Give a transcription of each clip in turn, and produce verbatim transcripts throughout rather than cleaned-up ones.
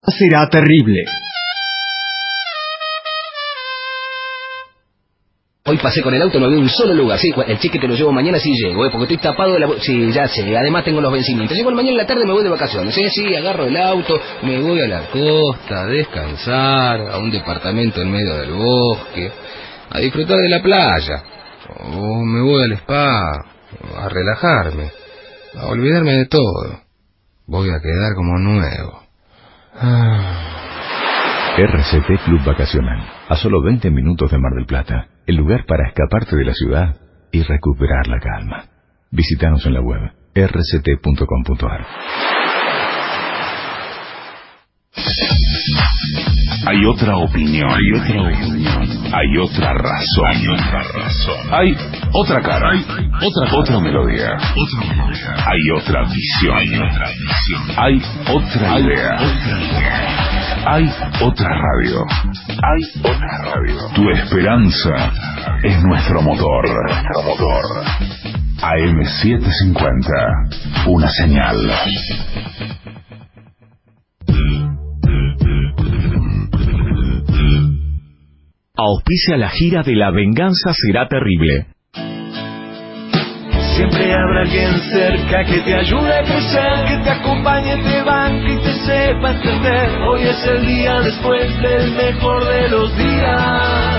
será terrible. Hoy pasé con el auto, no había un solo lugar. Sí, el cheque te lo llevo mañana, sí llego, ¿eh? Porque estoy tapado de la... Sí, ya sé, además tengo los vencimientos. Llego mañana en la tarde, me voy de vacaciones, ¿eh? Sí, agarro el auto, me voy a la costa, a descansar, a un departamento en medio del bosque, a disfrutar de la playa. O me voy al spa, a relajarme, a olvidarme de todo. Voy a quedar como nuevo. Ah... R C T Club Vacacional, a solo veinte minutos de Mar del Plata, el lugar para escaparte de la ciudad y recuperar la calma. Visítanos en la web r c t punto com punto a r. Hay otra opinión, hay otra opinión, hay otra razón, hay otra razón, hay otra cara, hay otra, otra melodía, otra melodía, hay otra visión, hay otra visión, hay otra idea, otra idea. Hay otra radio. Hay otra radio. Tu esperanza es nuestro motor. Es nuestro motor. A M setecientos cincuenta. Una señal. Auspicia la gira de La Venganza Será Terrible. Siempre habrá alguien cerca que te ayude a crecer, que te acompañe, te banque y te sepa entender. Hoy es el día después del mejor de los días.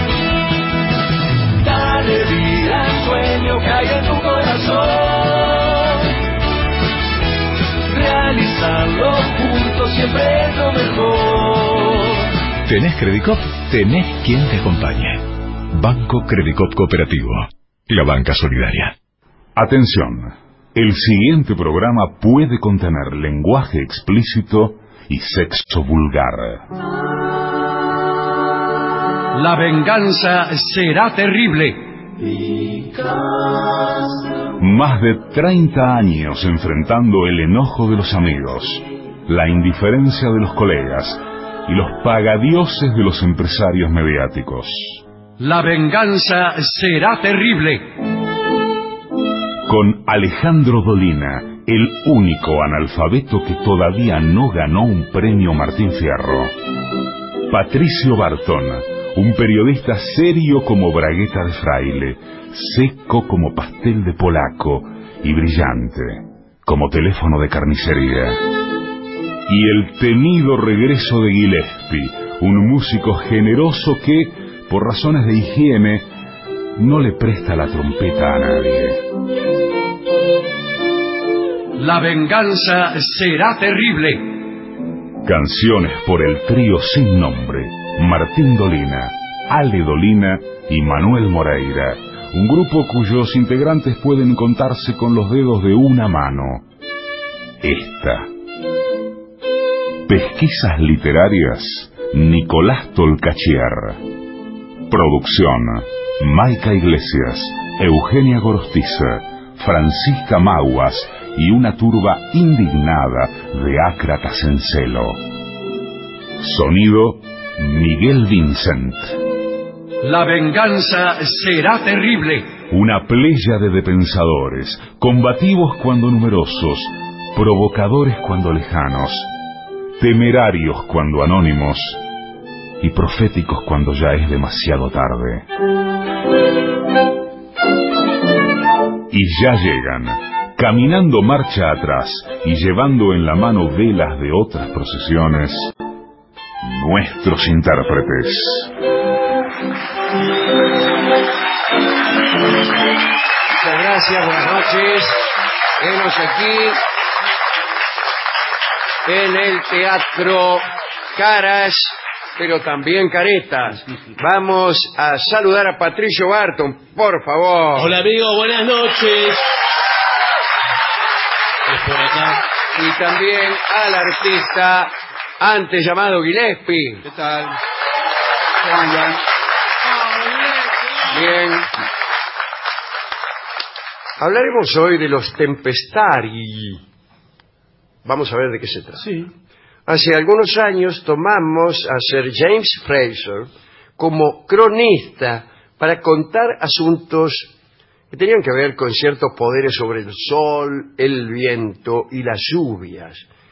Dale vida al sueño que hay en tu corazón. Realizarlo juntos siempre es lo mejor. ¿Tenés Credicop? Tenés quien te acompañe. Banco Credicop Cooperativo. La banca solidaria. Atención, el siguiente programa puede contener lenguaje explícito y sexo vulgar. La venganza será terrible. Más de treinta años enfrentando el enojo de los amigos, la indiferencia de los colegas y los pagadioses de los empresarios mediáticos. La venganza será terrible. Con Alejandro Dolina, el único analfabeto que todavía no ganó un premio Martín Fierro. Patricio Bartón, un periodista serio como bragueta de fraile, seco como pastel de polaco y brillante como teléfono de carnicería. Y el temido regreso de Gillespie, un músico generoso que, por razones de higiene, no le presta la trompeta a nadie. La venganza será terrible. Canciones por el trío sin nombre, Martín Dolina, Ale Dolina y Manuel Moreira, un grupo cuyos integrantes pueden contarse con los dedos de una mano. Esta. Pesquisas literarias, Nicolás Tolcachier. Producción, Maica Iglesias, Eugenia Gorostiza, Francisca Maguas y una turba indignada de ácratas en celo. Sonido, Miguel Vincent. La venganza será terrible. Una pléyade de pensadores, combativos cuando numerosos, provocadores cuando lejanos, temerarios cuando anónimos y proféticos cuando ya es demasiado tarde. Y ya llegan, caminando marcha atrás y llevando en la mano velas de otras procesiones, nuestros intérpretes. Muchas gracias, buenas noches. Venos aquí en el Teatro Caras, pero también Caretas. Vamos a saludar a Patricio Barton, por favor. Hola, amigo, buenas noches. Es por acá. Y también al artista antes llamado Gillespie. ¿Qué tal? ¿Cómo andan? Bien. Hablaremos hoy de los Tempestari. Vamos a ver de qué se trata. Sí. Hace algunos años tomamos a Sir James Fraser como cronista para contar asuntos que tenían que ver con ciertos poderes sobre el sol, el viento y las lluvias.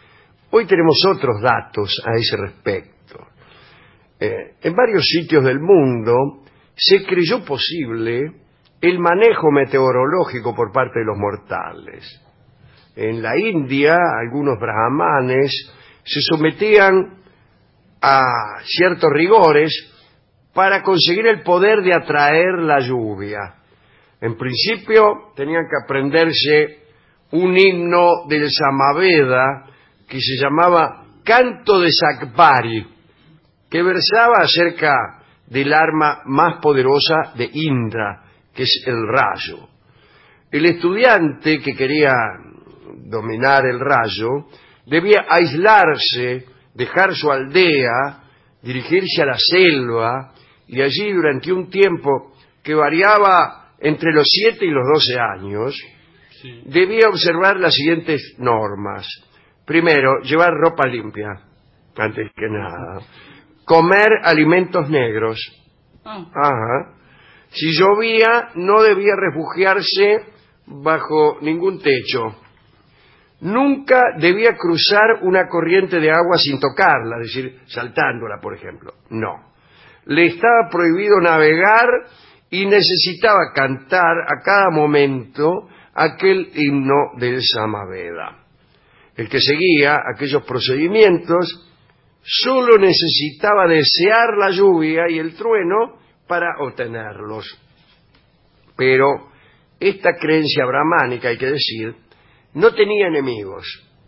Hoy tenemos otros datos a ese respecto. Eh, en varios sitios del mundo se creyó posible el manejo meteorológico por parte de los mortales. En la India, algunos brahmanes se sometían a ciertos rigores para conseguir el poder de atraer la lluvia. En principio, tenían que aprenderse un himno del Samaveda que se llamaba Canto de Sakbari, que versaba acerca del arma más poderosa de Indra, que es el rayo. El estudiante que quería dominar el rayo debía aislarse, dejar su aldea, dirigirse a la selva y allí durante un tiempo que variaba entre los siete y los doce años, sí, debía observar las siguientes normas. Primero, llevar ropa limpia, antes que nada. Comer alimentos negros. Ajá. Si llovía, no debía refugiarse bajo ningún techo. Nunca debía cruzar una corriente de agua sin tocarla, es decir, saltándola, por ejemplo. No. Le estaba prohibido navegar y necesitaba cantar a cada momento aquel himno del Samaveda. El que seguía aquellos procedimientos solo necesitaba desear la lluvia y el trueno para obtenerlos. Pero esta creencia brahmánica, hay que decir, no tenía enemigos.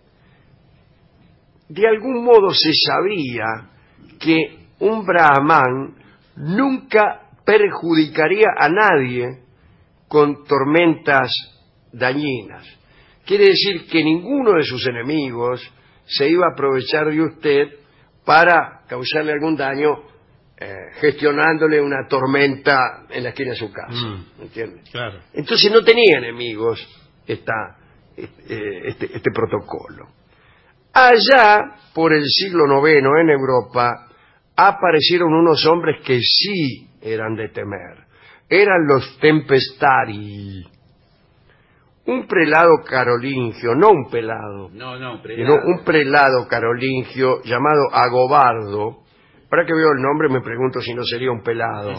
De algún modo se sabía que un brahmán nunca perjudicaría a nadie con tormentas dañinas. Quiere decir que ninguno de sus enemigos se iba a aprovechar de usted para causarle algún daño eh, gestionándole una tormenta en la esquina de su casa. Mm, ¿me entiende? Claro. Entonces no tenía enemigos esta, este, este, este protocolo. Allá, por el siglo noveno, en Europa, aparecieron unos hombres que sí eran de temer. Eran los Tempestari. Un prelado carolingio, no un pelado, no, no, prelado. Sino un prelado carolingio llamado Agobardo. Para que veo el nombre me pregunto si no sería un pelado.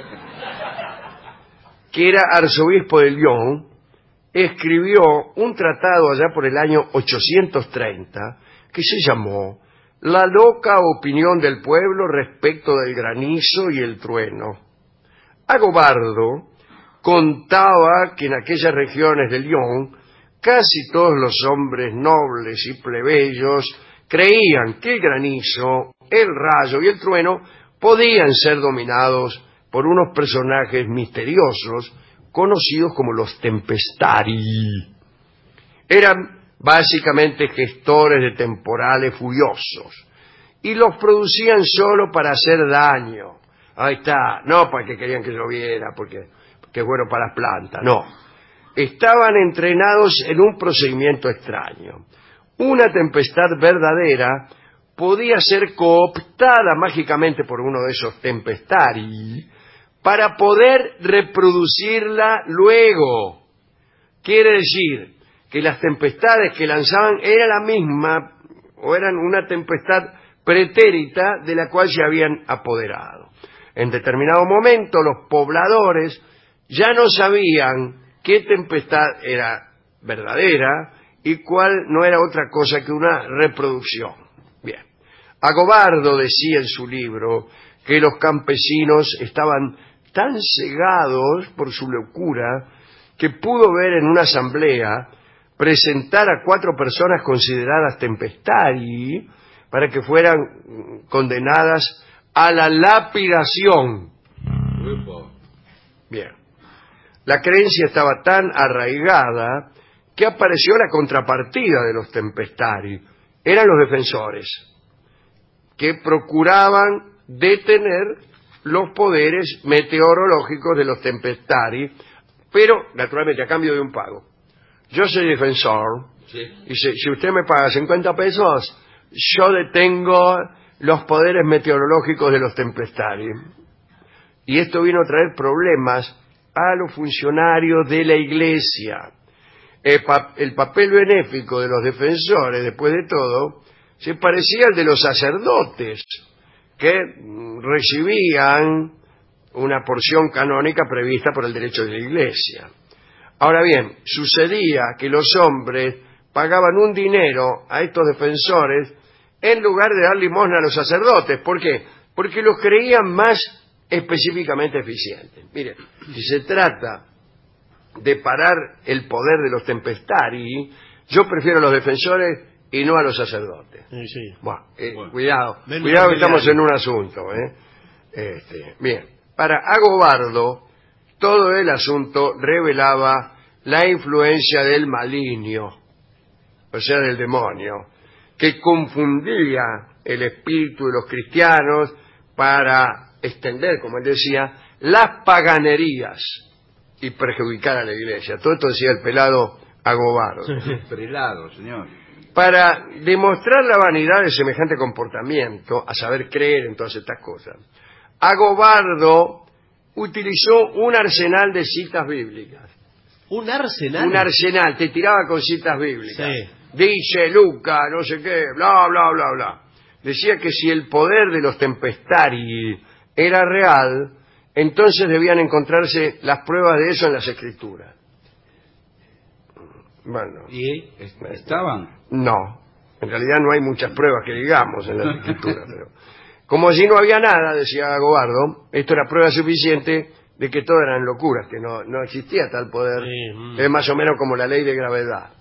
Que era arzobispo de Lyon, escribió un tratado allá por el año ochocientos treinta que se llamó La loca opinión del pueblo respecto del granizo y el trueno. Agobardo contaba que en aquellas regiones de Lyon casi todos los hombres nobles y plebeyos creían que el granizo, el rayo y el trueno podían ser dominados por unos personajes misteriosos conocidos como los Tempestari. Eran básicamente gestores de temporales furiosos y los producían solo para hacer daño. Ahí está, no porque querían que lloviera, porque que es bueno para las plantas, no. Estaban entrenados en un procedimiento extraño. Una tempestad verdadera podía ser cooptada mágicamente por uno de esos tempestari para poder reproducirla luego. Quiere decir que las tempestades que lanzaban era la misma, o eran una tempestad pretérita de la cual se habían apoderado. En determinado momento los pobladores ya no sabían qué tempestad era verdadera y cuál no era otra cosa que una reproducción. Bien. Agobardo decía en su libro que los campesinos estaban tan cegados por su locura que pudo ver en una asamblea presentar a cuatro personas consideradas tempestari para que fueran condenadas a la lapidación. Bien. La creencia estaba tan arraigada que apareció la contrapartida de los tempestari. Eran los defensores, que procuraban detener los poderes meteorológicos de los tempestari, pero naturalmente a cambio de un pago. Yo soy defensor, sí, y si, si usted me paga cincuenta pesos, yo detengo los poderes meteorológicos de los tempestari. Y esto vino a traer problemas a los funcionarios de la Iglesia. El, pa el papel benéfico de los defensores, después de todo, se parecía al de los sacerdotes, que mm, recibían una porción canónica prevista por el derecho de la Iglesia. Ahora bien, sucedía que los hombres pagaban un dinero a estos defensores en lugar de dar limosna a los sacerdotes. ¿Por qué? Porque los creían más específicamente eficientes. Mire, si se trata de parar el poder de los tempestari, yo prefiero a los defensores y no a los sacerdotes. Sí, sí. Bueno, eh, Bueno. cuidado, Menos cuidado que pelear. estamos en un asunto. ¿eh? Este, bien, para Agobardo, todo el asunto revelaba la influencia del maligno, o sea, del demonio, que confundía el espíritu de los cristianos para extender, como él decía, las paganerías y perjudicar a la Iglesia. Todo esto decía el pelado Agobardo. Prelado, señor. Para demostrar la vanidad de semejante comportamiento, a saber creer en todas estas cosas, Agobardo utilizó un arsenal de citas bíblicas. ¿Un arsenal? Un arsenal, te tiraba con citas bíblicas. Sí. Dice Luca, no sé qué, bla, bla, bla, bla. Decía que si el poder de los tempestari era real, entonces debían encontrarse las pruebas de eso en las Escrituras. Bueno, ¿Y estaban? no, en realidad no hay muchas pruebas que digamos en las Escrituras, pero como allí no había nada, decía Agobardo, esto era prueba suficiente de que todo eran locuras, que no, no existía tal poder. Sí, mm. Es más o menos como la ley de gravedad.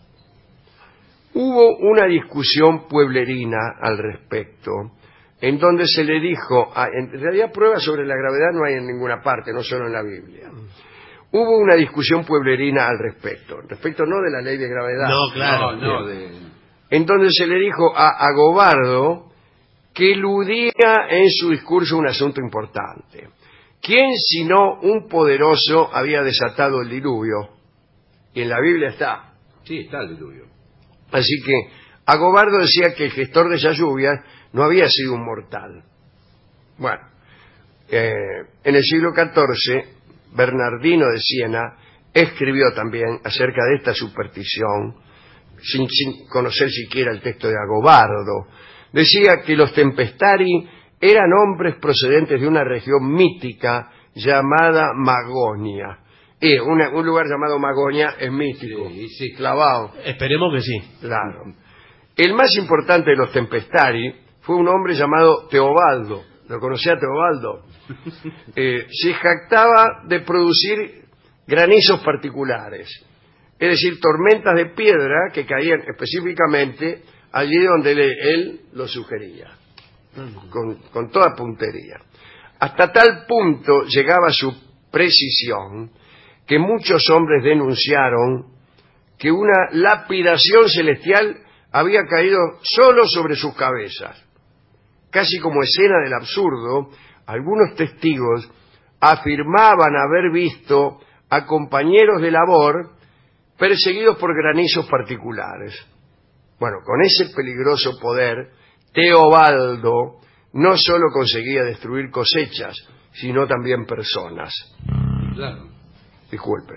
Hubo una discusión pueblerina al respecto, en donde se le dijo, a, en realidad pruebas sobre la gravedad no hay en ninguna parte, no solo en la Biblia. Hubo una discusión pueblerina al respecto, respecto no de la ley de gravedad, No, claro. No, no, de... en donde se le dijo a Agobardo que eludía en su discurso un asunto importante. ¿Quién sino un poderoso había desatado el diluvio? Y en la Biblia está. Sí, está el diluvio. Así que Agobardo decía que el gestor de esas lluvias no había sido un mortal. Bueno, eh, en el siglo catorce, Bernardino de Siena escribió también acerca de esta superstición, sin, sin conocer siquiera el texto de Agobardo. Decía que los tempestari eran hombres procedentes de una región mítica llamada Magonia. Y una, un lugar llamado Magonia es mítico, Sí, sí. clavado. Esperemos que sí. Claro. El más importante de los tempestari fue un hombre llamado Teobaldo. ¿Lo conocía Teobaldo? Eh, se jactaba de producir granizos particulares, es decir, tormentas de piedra que caían específicamente allí donde le, él lo sugería, con, con toda puntería. Hasta tal punto llegaba su precisión que muchos hombres denunciaron que una lapidación celestial había caído solo sobre sus cabezas. Casi como escena del absurdo, algunos testigos afirmaban haber visto a compañeros de labor perseguidos por granizos particulares. Bueno, con ese peligroso poder, Teobaldo no solo conseguía destruir cosechas, sino también personas. Claro. Disculpe.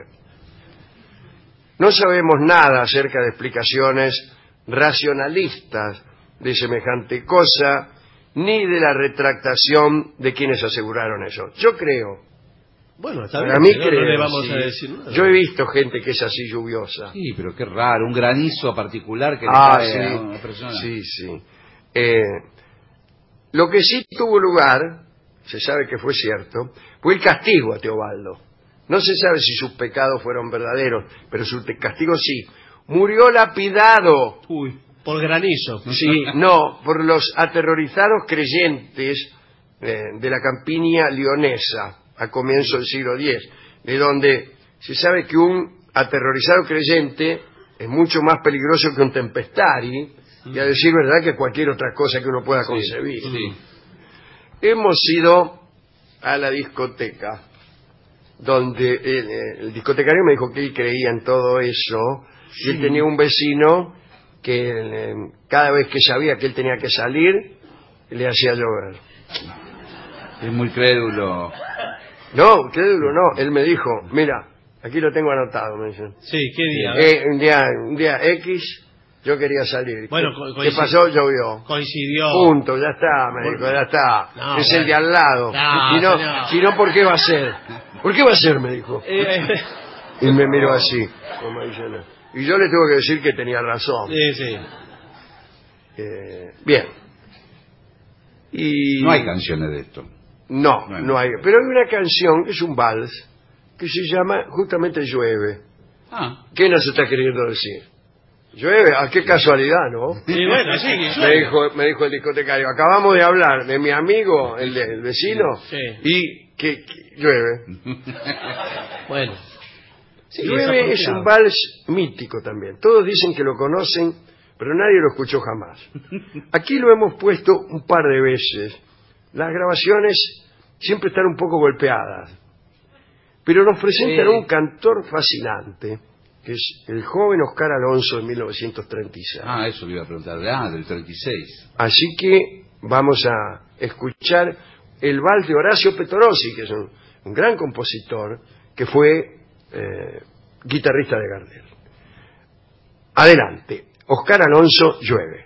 No sabemos nada acerca de explicaciones racionalistas de semejante cosa, ni de la retractación de quienes aseguraron eso. Yo creo. Bueno, está Para bien. mí no, creo, no le vamos sí. a decir nada. Yo he visto gente que es así lluviosa. Sí, pero qué raro, un granizo particular que le Ah, cae sí. a una persona. Sí, sí. Eh, lo que sí tuvo lugar, se sabe que fue cierto, fue el castigo a Teobaldo. No se sabe si sus pecados fueron verdaderos, pero su te- castigo sí. Murió lapidado. Uy, por granizo. Sí, no, por los aterrorizados creyentes eh, de la campiña leonesa a comienzo del siglo diez, de donde se sabe que un aterrorizado creyente es mucho más peligroso que un tempestari, y a decir verdad que cualquier otra cosa que uno pueda concebir. Sí. Hemos ido a la discoteca, donde el, el discotecario me dijo que él creía en todo eso, y él tenía un vecino que eh, cada vez que sabía que él tenía que salir, le hacía llover. Es muy crédulo. No, crédulo no, él me dijo, mira, aquí lo tengo anotado, me dice. Sí, qué día. Eh, un día un día X, Yo quería salir. Bueno, ¿Qué, co- ¿qué coincid- pasó? Llovió. Coincidió. Punto, ya está, me dijo, ya está. No, es bueno. el de al lado. No, si, no, señor. si no, ¿por qué va a ser? ¿Por qué va a ser? Me dijo. Eh, Y me miró así, como diciendo. Y yo le tuve que decir que tenía razón. sí, sí. Eh, bien. Y... No hay canciones de esto. No, Bueno. no hay. Pero hay una canción, es un vals, que se llama justamente Llueve. Ah, ¿Qué nos está queriendo decir? Llueve, ¿a qué casualidad, no? Y bueno, sí, que Me dijo, me dijo el discotecario, acabamos de hablar de mi amigo, el, de- el vecino, Sí. y que, que llueve. Bueno. Sí, Llueve es un vals mítico también. Todos dicen que lo conocen, pero nadie lo escuchó jamás. Aquí lo hemos puesto un par de veces. Las grabaciones siempre están un poco golpeadas, pero nos presentan Sí. un cantor fascinante, que es el joven Oscar Alonso de mil novecientos treinta y seis. ah, eso le iba a preguntar. Ah, del treinta y seis. Así que vamos a escuchar el vals de Horacio Petorossi, que es un, un gran compositor, que fue eh, guitarrista de Gardel. Adelante, Oscar Alonso, Llueve.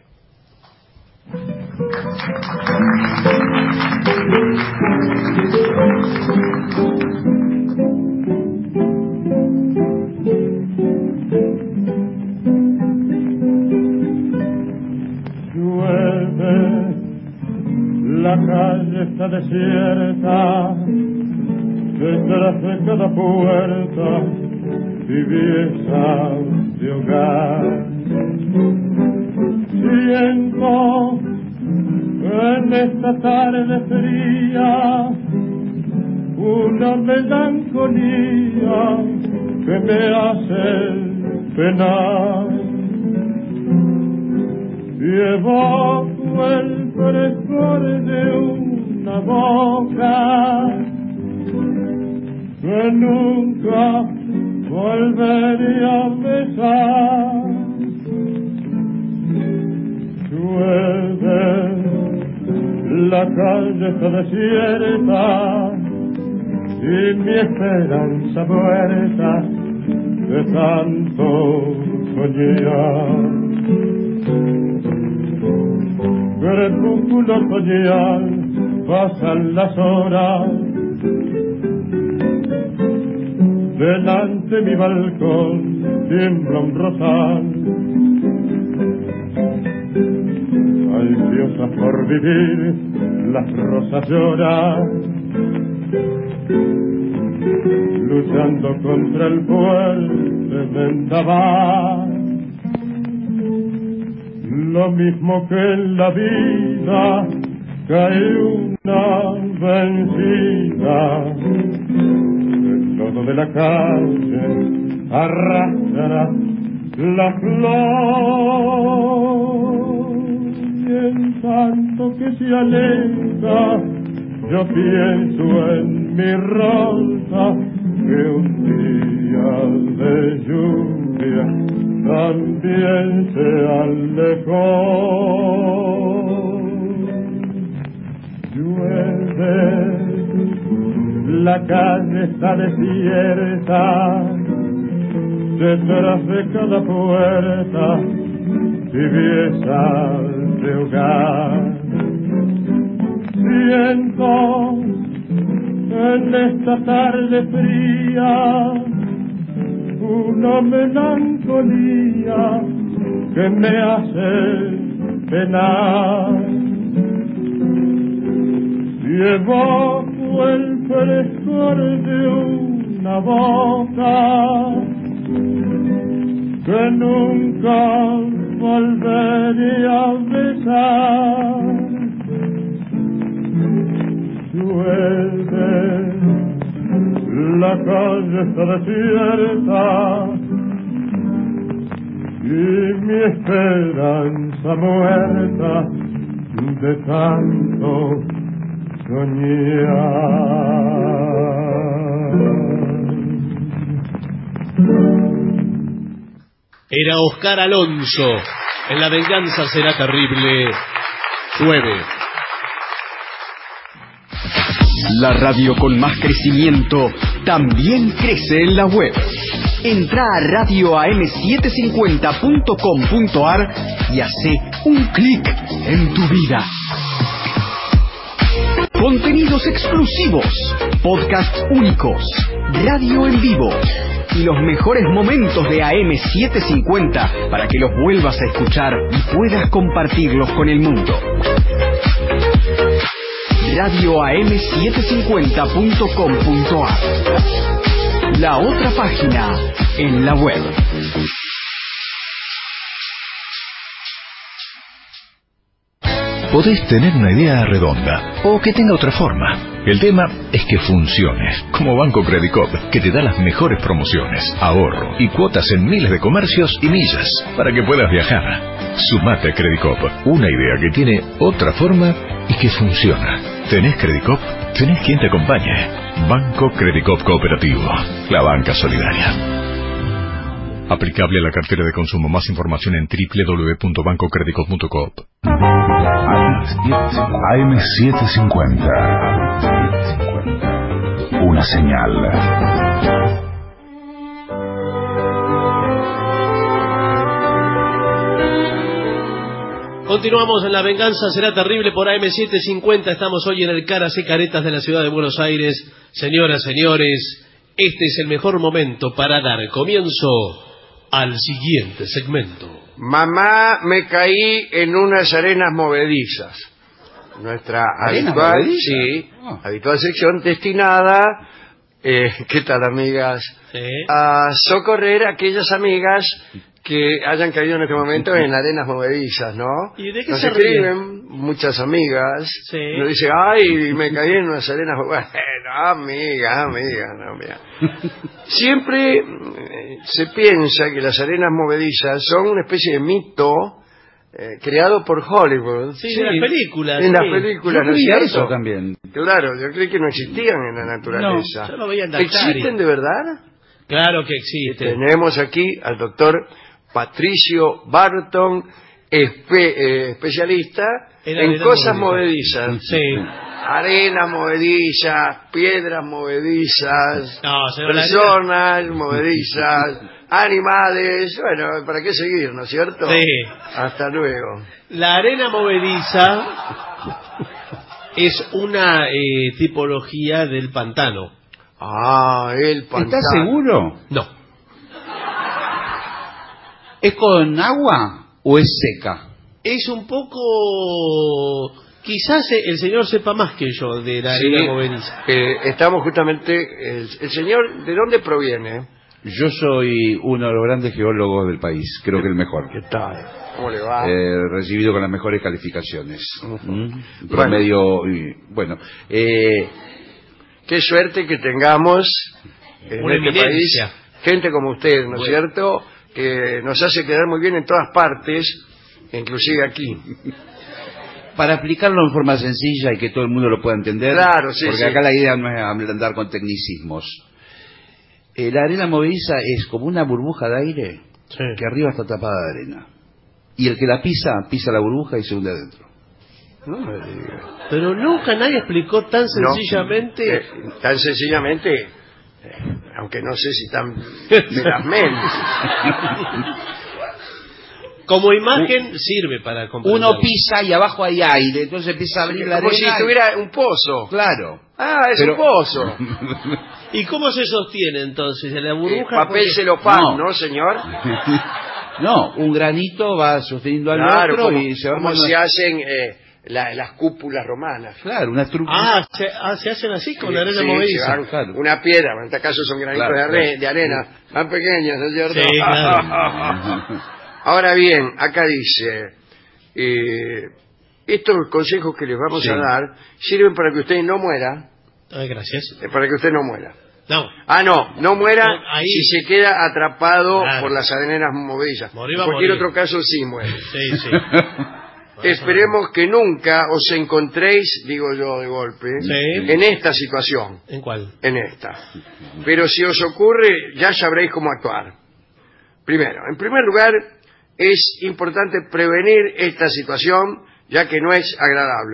Llueve, la calle está desierta, detrás de cada puerta tibieza de hogar. Siento en esta tarde fría una melancolía que me hace penar. Llevo el frescor de una boca que nunca volvería a besar. Llueve, la calle está desierta y mi esperanza muerta de tanto soñar. Crepúsculo otoñal, pasan las horas, delante mi balcón tiembla un rosal, ansiosas por vivir, las rosas lloran, luchando contra el fuerte vendaval. Lo mismo que en la vida cae una vencida, el lodo de la calle arrastra la flor, y en tanto que se aleja yo pienso en mi rosa que un día de lluvia también se alejó. Llueve, la calle está desierta, detrás de cada puerta tibieza de hogar. Siento en esta tarde fría una melancolía que me hace penar. Llevo el frescor de una boca que nunca volvería a besar. Llueve, la calle está desierta y mi esperanza muerta de tanto soñar. Era Oscar Alonso. En La venganza será terrible. Llueve. La radio con más crecimiento también crece en la web. Entrá a radio a m setecientos cincuenta punto com punto a r y hace un clic en tu vida. Contenidos exclusivos, podcasts únicos, radio en vivo y los mejores momentos de A M setecientos cincuenta para que los vuelvas a escuchar y puedas compartirlos con el mundo. radio a m setecientos cincuenta punto com punto a r. La otra página en la web. Podés tener una idea redonda o que tenga otra forma. El tema es que funcione, como Banco Credicop, que te da las mejores promociones, ahorro y cuotas en miles de comercios y millas para que puedas viajar. Sumate a Credicop, una idea que tiene otra forma y que funciona. ¿Tenés Credicop? ¿Tenés quien te acompañe? Banco Credicop Cooperativo, la banca solidaria. Aplicable a la cartera de consumo. Más información en doble u doble u doble u punto banco credicop punto coop. A M setecientos cincuenta. Una señal. Continuamos en La Venganza Será Terrible por A M setecientos cincuenta. Estamos hoy en el Caras y Caretas de la ciudad de Buenos Aires. Señoras, señores, este es el mejor momento para dar comienzo al siguiente segmento. Mamá, me caí en unas arenas movedizas. Nuestra ¿Arenas habitual, movedizas? sí, Oh. habitual sección destinada, eh, ¿qué tal, amigas? Sí. A socorrer a aquellas amigas que hayan caído en este momento en arenas movedizas, ¿no? ¿Y de qué Nos se ríen? escriben muchas amigas, Sí. nos dicen, ay, me caí en unas arenas movedizas. Bueno, amiga, amiga, no, amiga. Siempre eh, se piensa que las arenas movedizas son una especie de mito eh, creado por Hollywood. Sí, de las películas. En sí. las películas, Yo ¿no es vi cierto? eso también. Claro, yo creí que no existían en la naturaleza. No, yo lo veía en Daktari. ¿Existen de verdad? Claro que existe. Tenemos aquí al doctor Patricio Barton, espe- eh, especialista En en, arenas cosas movedizas. movedizas. Sí. Arenas movedizas, piedras movedizas, No, señor, la personas movedizas, animales. Bueno, ¿para qué seguir, no es cierto? Sí. Hasta luego. La arena movediza es una eh, tipología del pantano. Ah, el pantano. ¿Estás seguro? No. ¿Es con agua o es seca? Es un poco... Quizás el señor sepa más que yo de la arena Sí, movediza. eh, estamos justamente... El, el señor, ¿de dónde proviene? Yo soy uno de los grandes geólogos del país, creo que el mejor. ¿Qué tal? ¿Cómo le va? Eh, recibido con las mejores calificaciones. Ujú. ¿Mm? Promedio, y, bueno, eh, Qué suerte que tengamos en Una este eminencia. país gente como usted, ¿no es Bueno. cierto? Que nos hace quedar muy bien en todas partes, inclusive aquí. para explicarlo en forma sencilla y que todo el mundo lo pueda entender, Claro, sí, porque sí. acá la idea no es andar con tecnicismos. Eh, la arena movediza es como una burbuja de aire Sí. que arriba está tapada de arena. Y el que la pisa, pisa la burbuja y se hunde adentro. No me diga. Pero nunca nadie explicó tan No, sencillamente... eh, tan sencillamente, eh, aunque no sé si tan verazmente. Como imagen sirve para comprender. Uno pisa y abajo hay aire, entonces empieza a abrir la Como arena. si y- tuviera un pozo. Claro. Ah, es Pero- un pozo. ¿Y cómo se sostiene entonces? ¿En la Eh, burbuja? papel Porque- celofán, No. ¿no, señor? No, un granito va sosteniendo al Claro, otro como, y se va como armando- se hacen eh, la- las cúpulas romanas. Claro, una estructura. Ah, se, ah, se hacen así con Sí, la arena sí, movediza. se van claro. Una piedra, en este caso son granitos Claro, de, are- claro. de arena, más pequeños, ¿no es cierto? Sí, claro. Ahora bien, acá dice, eh, estos consejos que les vamos Sí. a dar sirven para que usted no muera, Ay, gracias. eh, para que usted no muera. No, Ah, no, no muera No, ahí. si se queda atrapado Claro. por las arenas movedizas. Morir En va a cualquier morir. otro caso sí muere. sí, sí. Esperemos que nunca os encontréis, digo yo de golpe, Sí. en esta situación, ¿En cuál? en esta. Pero si os ocurre, ya sabréis cómo actuar. Primero, en primer lugar, es importante prevenir esta situación, ya que no es agradable.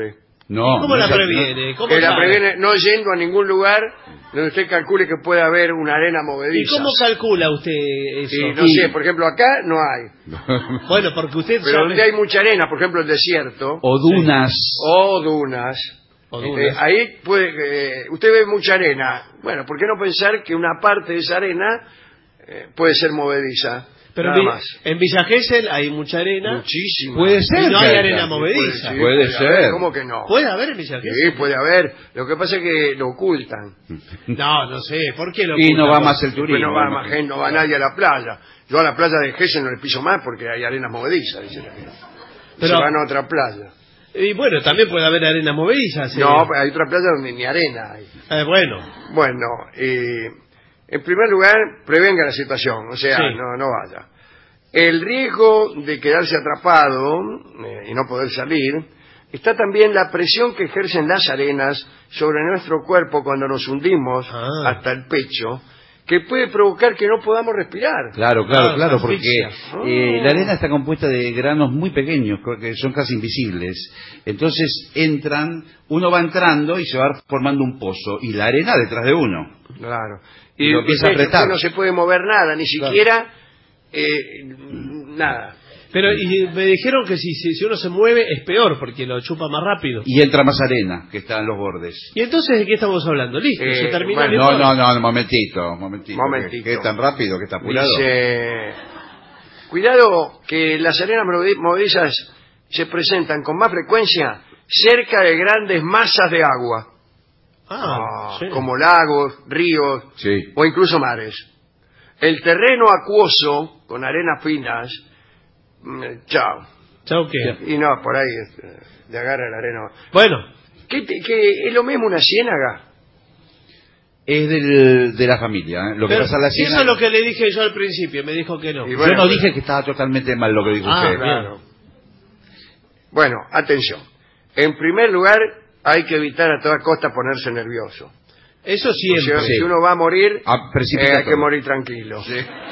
No, ¿Cómo no la es- previene? ¿Cómo Que la sabe? previene no yendo a ningún lugar donde usted calcule que pueda haber una arena ¿Y movediza. cómo calcula usted eso? Y no sé, por ejemplo, acá no hay. Bueno, porque usted Pero sabe... donde hay mucha arena, por ejemplo, el desierto, O dunas. o dunas, O eh, dunas. ahí puede, eh, usted ve mucha arena. Bueno, ¿por qué no pensar que una parte de esa arena eh, puede ser movediza? Pero Nada en, Vi- más. en Villa Gesell hay mucha arena. Muchísima. Puede Y ser. no hay que arena haya. movediza. Sí, Puede haber, ser. ¿Cómo que no? ¿Puede haber en Villa Sí, Gesell? puede haber. Lo que pasa es que lo ocultan. No, no sé. ¿Por qué lo Y no ocultan? va más el Después turismo. no va, me más imagino. gente, no va nadie a la playa. Yo a la playa de Gessel no le piso más porque hay arenas movedizas, dice la gente. Pero- Se van a otra playa. Y bueno, también puede haber arenas movedizas. eh. No, hay otra playa donde ni arena hay. Eh, bueno, Bueno, eh, en primer lugar, prevenga la situación, o sea, Sí. no, no vaya. El riesgo de quedarse atrapado eh, y no poder salir, está también la presión que ejercen las arenas sobre nuestro cuerpo cuando nos hundimos Ah. hasta el pecho, que puede provocar que no podamos respirar. Claro, claro, Ah, claro, la porque asfixia. eh, Oh. la arena está compuesta de granos muy pequeños, que son casi invisibles. Entonces entran, uno va entrando y se va formando un pozo, y la arena detrás de uno. Claro. Y lo empieza a usted- apretar. usted no se puede mover nada, ni Claro. siquiera eh, nada. pero y me dijeron que si, si, si uno se mueve es peor porque lo chupa más rápido. Y entra más arena, que está en los bordes. ¿Y entonces de qué estamos hablando? Listo, Eh, se terminó bueno, el No, informe. no, no, un momentito, un momentito. Momentito. Que, que es tan rápido, que está apurado. Dice, cuidado que las arenas movedi- movedizas se presentan con más frecuencia cerca de grandes masas de agua, Ah, ah, sí. como lagos, ríos Sí. o incluso mares. El terreno acuoso con arenas finas, mm, chao. ¿Chao qué? Y no, por ahí este, le agarra la arena. Bueno, ¿Qué, te- qué- ¿Es lo mismo una ciénaga? Es del, de la familia, ¿eh? Lo que pero pasa en la eso ciénaga- es lo que le dije yo al principio, me dijo que no. Y Yo bueno, no pues- dije que estaba totalmente mal lo que dijo Ah, usted. Claro. Bueno, atención. En primer lugar, hay que evitar a toda costa ponerse nervioso. Eso O siempre. sea, Sí. si uno va a morir, Ah, eh, precipita hay que todo. morir tranquilo.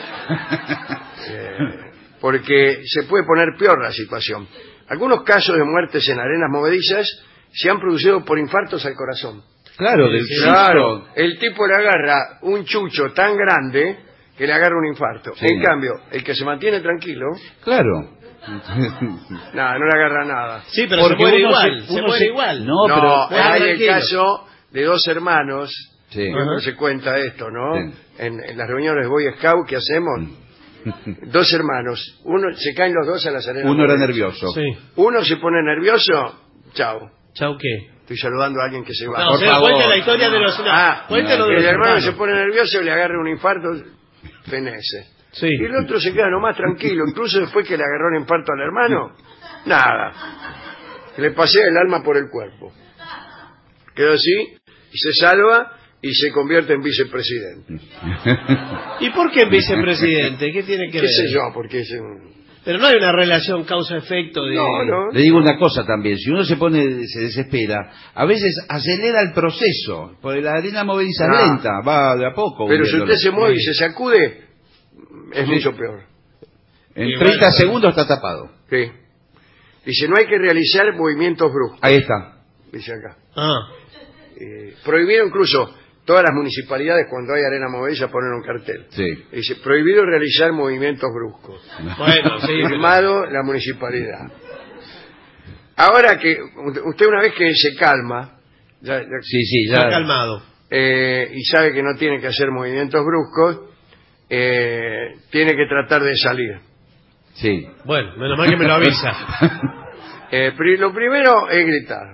Eh, porque se puede poner peor la situación. Algunos casos de muertes en arenas movedizas se han producido por infartos al corazón. Claro, del Sí, susto. Claro, el tipo le agarra un chucho tan grande que le agarra un infarto. Sí. En cambio, el que se mantiene tranquilo, Claro. nada, no le agarra nada. Sí, pero Porque se muere uno igual, se- se, uno muere se- igual. No, No, pero... bueno, hay el tranquilo. caso de dos hermanos, Sí. siempre se cuenta esto, ¿no? Sí. En, en las reuniones de Boy Scout que hacemos, dos hermanos, uno se caen los dos a las arenas. Uno era movedizas. nervioso. Sí. Uno se pone nervioso, chao. ¿Chao qué? Estoy saludando a alguien que se va. No, por o sea, favor. cuente la historia de los... No, Ah, cuéntelo de el los hermano hermanos. se pone nervioso, le agarra un infarto, fenece. Sí. Y el otro se queda nomás tranquilo, incluso después que le agarró el infarto al hermano, nada. Le pasea el alma por el cuerpo. Quedó así, y se salva y se convierte en vicepresidente. ¿Y por qué vicepresidente? ¿Qué tiene que ¿Qué ver? sé yo? Porque es un... Pero no hay una relación causa-efecto de... No, no. Le digo una cosa también, si uno se pone, se desespera, a veces acelera el proceso, porque la arena movediza es Ah. lenta, va de a poco. Pero si hundiéndolo. usted se mueve y se sacude, es Sí. mucho peor. En Y treinta bueno, segundos está tapado. Sí. Dice, no hay que realizar movimientos bruscos, Ahí está. dice acá. Ah, Eh, prohibido incluso, todas las municipalidades cuando hay arena movediza ponen un cartel. Sí. Dice, prohibido realizar movimientos bruscos. bueno, sí. Firmado la municipalidad. Ahora que usted una vez que se calma ya- ya- Sí, sí, Está ya. calmado. eh, y sabe que no tiene que hacer movimientos bruscos, eh, tiene que tratar de salir. Sí. Bueno, menos mal que me lo avisa. Eh, pri- lo primero es gritar.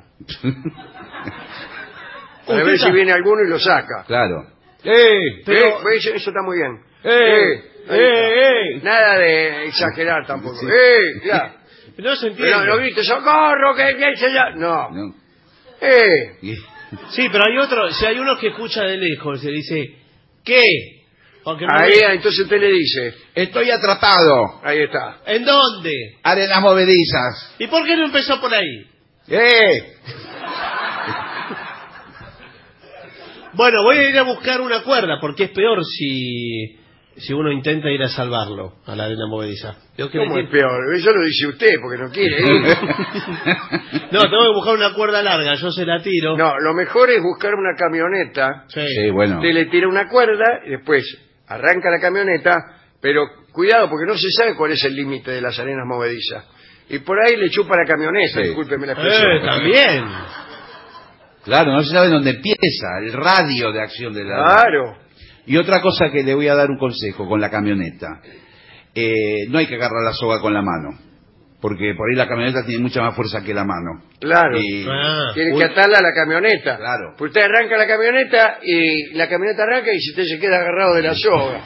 Para Usted ver está- si viene alguno y lo saca. Claro. ¡Eh! Pero... Eh, eso, eso está muy bien. ¡Eh! ahí ¡Eh! está. Nada de exagerar tampoco. Sí. ¡Eh! Ya. No se entiende. No, no grite, socorro, que, que se ya. No. No. ¡Eh! Y- Sí, pero hay otro, si hay uno que escucha de lejos, se dice, ¿qué? Porque no Ahí, ve. entonces usted le dice, Estoy atrapado. ahí está. ¿En dónde? Arenas movedizas. ¿Y por qué no empezó por ahí? ¡Eh! Bueno, voy a ir a buscar una cuerda, porque es peor si si uno intenta ir a salvarlo a la arena movediza? Yo que ¿Cómo le es peor? Eso lo dice usted porque no quiere ir. No, tengo que buscar una cuerda larga, yo se la tiro. No, lo mejor es buscar una camioneta. Sí. Sí, bueno. Usted le tira una cuerda y después arranca la camioneta, pero cuidado porque no se sabe cuál es el límite de las arenas movedizas. Y por ahí le chupa la camioneta, Sí. discúlpeme la expresión. Eh, también. Claro, no se sabe dónde empieza, el radio de acción de la... Claro. Y otra cosa que le voy a dar un consejo con la camioneta. Eh, no hay que agarrar la soga con la mano. Porque por ahí la camioneta tiene mucha más fuerza que la mano. Claro. Y- Ah. Tiene un- que atarla a la camioneta. Claro. Pues usted arranca la camioneta y la camioneta arranca y si usted se queda agarrado de la soga.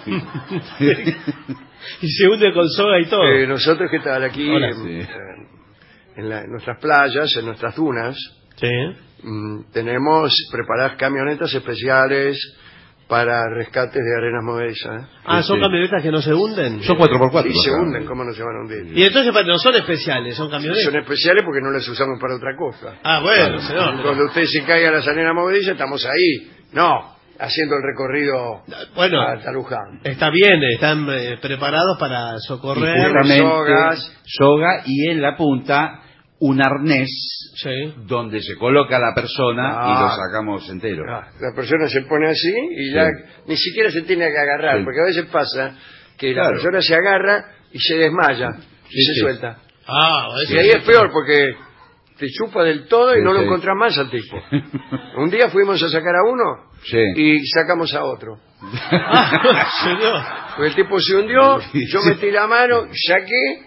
Y se hunde con soga y todo. Eh, nosotros que tal aquí Hola. en, Sí. eh, en la- en nuestras playas, en nuestras dunas, Sí. mm, tenemos preparadas camionetas especiales para rescates de arenas movedizas. ¿eh? Ah, ¿son Sí. camionetas que no se hunden? Son cuatro por cuatro. Y se hunden, ¿cómo no se van a hundir? Y entonces no son especiales, son camionetas. Son especiales porque no las usamos para otra cosa. Ah, bueno, señor. pero- Cuando usted se caiga a las arenas movedizas, estamos ahí. No, haciendo el recorrido Bueno, hasta Luján. está bien, están eh, preparados para Y socorrer. justamente, sogas. soga y en la punta un arnés Sí. donde se coloca la persona Ah. y lo sacamos entero. Ah, La persona se pone así y ya Sí. ni siquiera se tiene que agarrar, Sí. porque a veces pasa que la Claro. persona se agarra y se desmaya y Sí, se sí. suelta. Ah, Y ahí es peor porque te chupa del todo y Sí, no lo sí. encontrás más al tipo. Un día fuimos a sacar a uno Sí. y sacamos a otro. Ah, señor. Porque el tipo se hundió, Sí. yo metí la mano, saqué,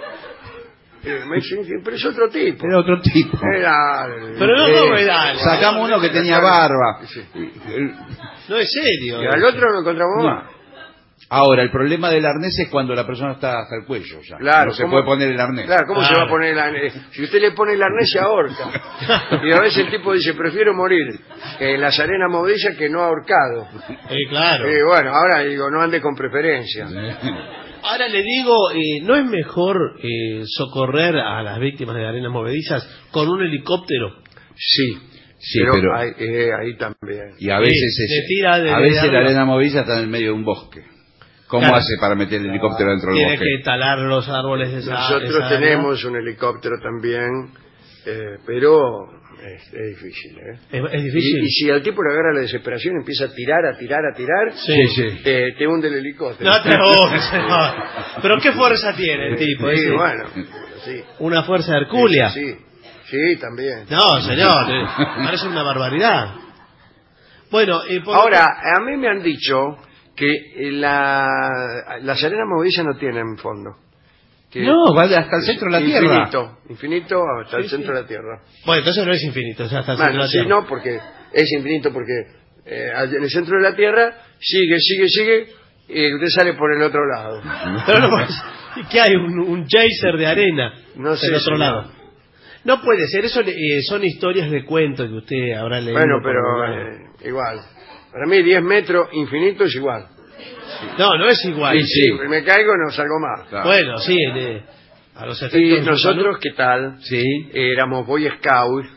eh, me dice, pero es otro tipo. Era otro tipo. Era, Pero no, Eh, no, dale. sacamos uno que tenía barba. Sí. No es serio. Y al otro no encontramos No. más. Ahora, el problema del arnés es cuando la persona está hasta el cuello ya. Claro, no se ¿cómo- puede poner el arnés. Claro, ¿cómo se Claro. va a poner el arnés? Si usted le pone el arnés se ahorca. Y a veces el tipo dice, prefiero morir en las arenas movedizas que no ahorcado. Eh, claro. Y bueno, ahora digo, no ande con preferencia. Ahora le digo, eh, ¿no es mejor eh, socorrer a las víctimas de arenas movedizas con un helicóptero? Sí, Sí, pero, pero- ahí, eh, ahí también. Y a veces, Sí, es- se tira de- a de veces la arriba. arena movediza está en el medio de un bosque. ¿Cómo Claro. hace para meter el helicóptero dentro del Tiene bosque? que talar los árboles de esa Nosotros esa área. tenemos un helicóptero también, eh, pero es, es difícil. ¿eh? Es, es difícil. Y, y si al tipo le agarra la desesperación, empieza a tirar, a tirar, a tirar, Sí, sí. eh, te hunde el helicóptero. No te ahogues, señor. Pero qué fuerza tiene el tipo. Sí, ese? bueno, sí. Una fuerza hercúlea. Sí, sí, también. No, señor, eh, parece una barbaridad. Bueno, eh, por Ahora, a mí me han dicho que eh, la, las arenas movedizas no tienen fondo. Que No, va hasta el centro de la Tierra. Infinito, infinito hasta el Sí, centro sí. de la Tierra. Bueno, entonces no es infinito, o sea, hasta el centro Bueno, de la sí, Tierra. no, porque es infinito, porque eh, en el centro de la Tierra sigue, sigue, sigue, y usted sale por el otro lado. Pero no, pues, ¿qué hay? Un, un geyser de arena No sé, del otro señor. lado. No puede ser, eso eh, son historias de cuentos que usted habrá leído. Bueno, por algún pero lado. eh, igual. Para mí diez metros infinito es igual. No, no es igual. Sí, sí. Si me caigo no salgo más. Claro. Bueno, sí, eh, a los Y efectos... nosotros, ¿qué tal? Sí. Éramos Boy Scouts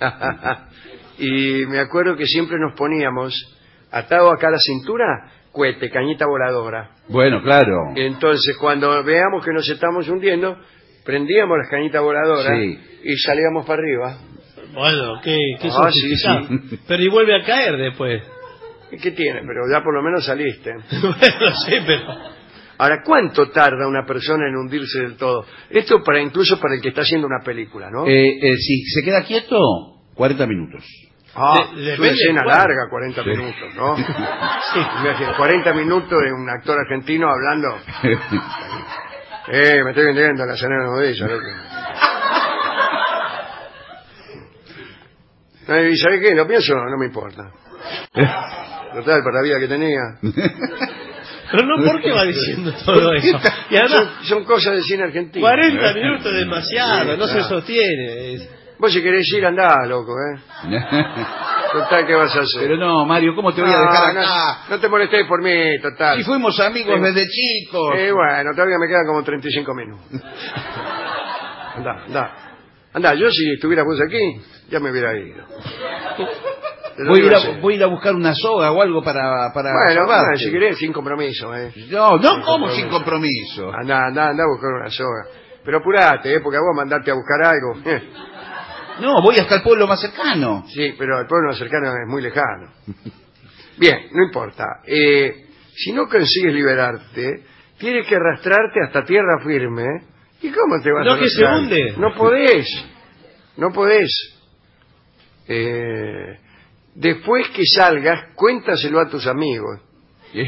y me acuerdo que siempre nos poníamos atado acá a la cintura, cohete, cañita voladora. Bueno, claro. Entonces, cuando veamos que nos estamos hundiendo, prendíamos las cañitas voladoras Sí. y salíamos para arriba. Bueno, qué, qué Ah, sí, sofisticado. sí. Pero y vuelve a caer después. ¿Y qué tiene? Pero ya por lo menos saliste. Bueno, sí, pero... Ahora, ¿cuánto tarda una persona en hundirse del todo? Esto para incluso para el que está haciendo una película, ¿no? Eh, eh, si se queda quieto, cuarenta minutos. Ah, de- es una depende escena de cuál. larga, cuarenta Sí. minutos, ¿no? Sí. Imagínate, cuarenta minutos de un actor argentino hablando. Eh, me estoy vendiendo la escena de ella, loco. Eh, ¿Y sabes qué? Lo pienso, no me importa. Total, para la vida que tenía. Pero no, ¿por qué va diciendo todo eso? Y Son, además, son cosas de cine argentino. cuarenta minutos es demasiado, Sí, no se claro. sostiene. Es- Vos si querés ir, andá, loco, ¿eh? Total, ¿qué vas a hacer? Pero no, Mario, ¿cómo te voy a No, dejar no, acá? no te molestes por mí, total. Si fuimos amigos Sí. desde chicos. Eh, bueno, todavía me quedan como treinta y cinco minutos. Andá, andá. Andá, yo si estuvieras vos aquí, ya me hubiera ido. Te lo Voy a, digo ir así. a, voy a ir a buscar una soga o algo para, para Bueno, salvarte. bueno, si querés, sin compromiso, ¿eh? No, no, Sin ¿cómo sin compromiso? Anda, anda, anda a buscar una soga. Pero apurate, ¿eh? Porque a vos mandarte a buscar algo. No, voy hasta el pueblo más cercano. Sí, pero el pueblo cercano es muy lejano. Bien, no importa. Eh, si no consigues liberarte, tienes que arrastrarte hasta tierra firme. ¿Y cómo te vas No, a que se arrastrar? hunde. No podés. No podés. Eh, después que salgas, cuéntaselo a tus amigos. Sí.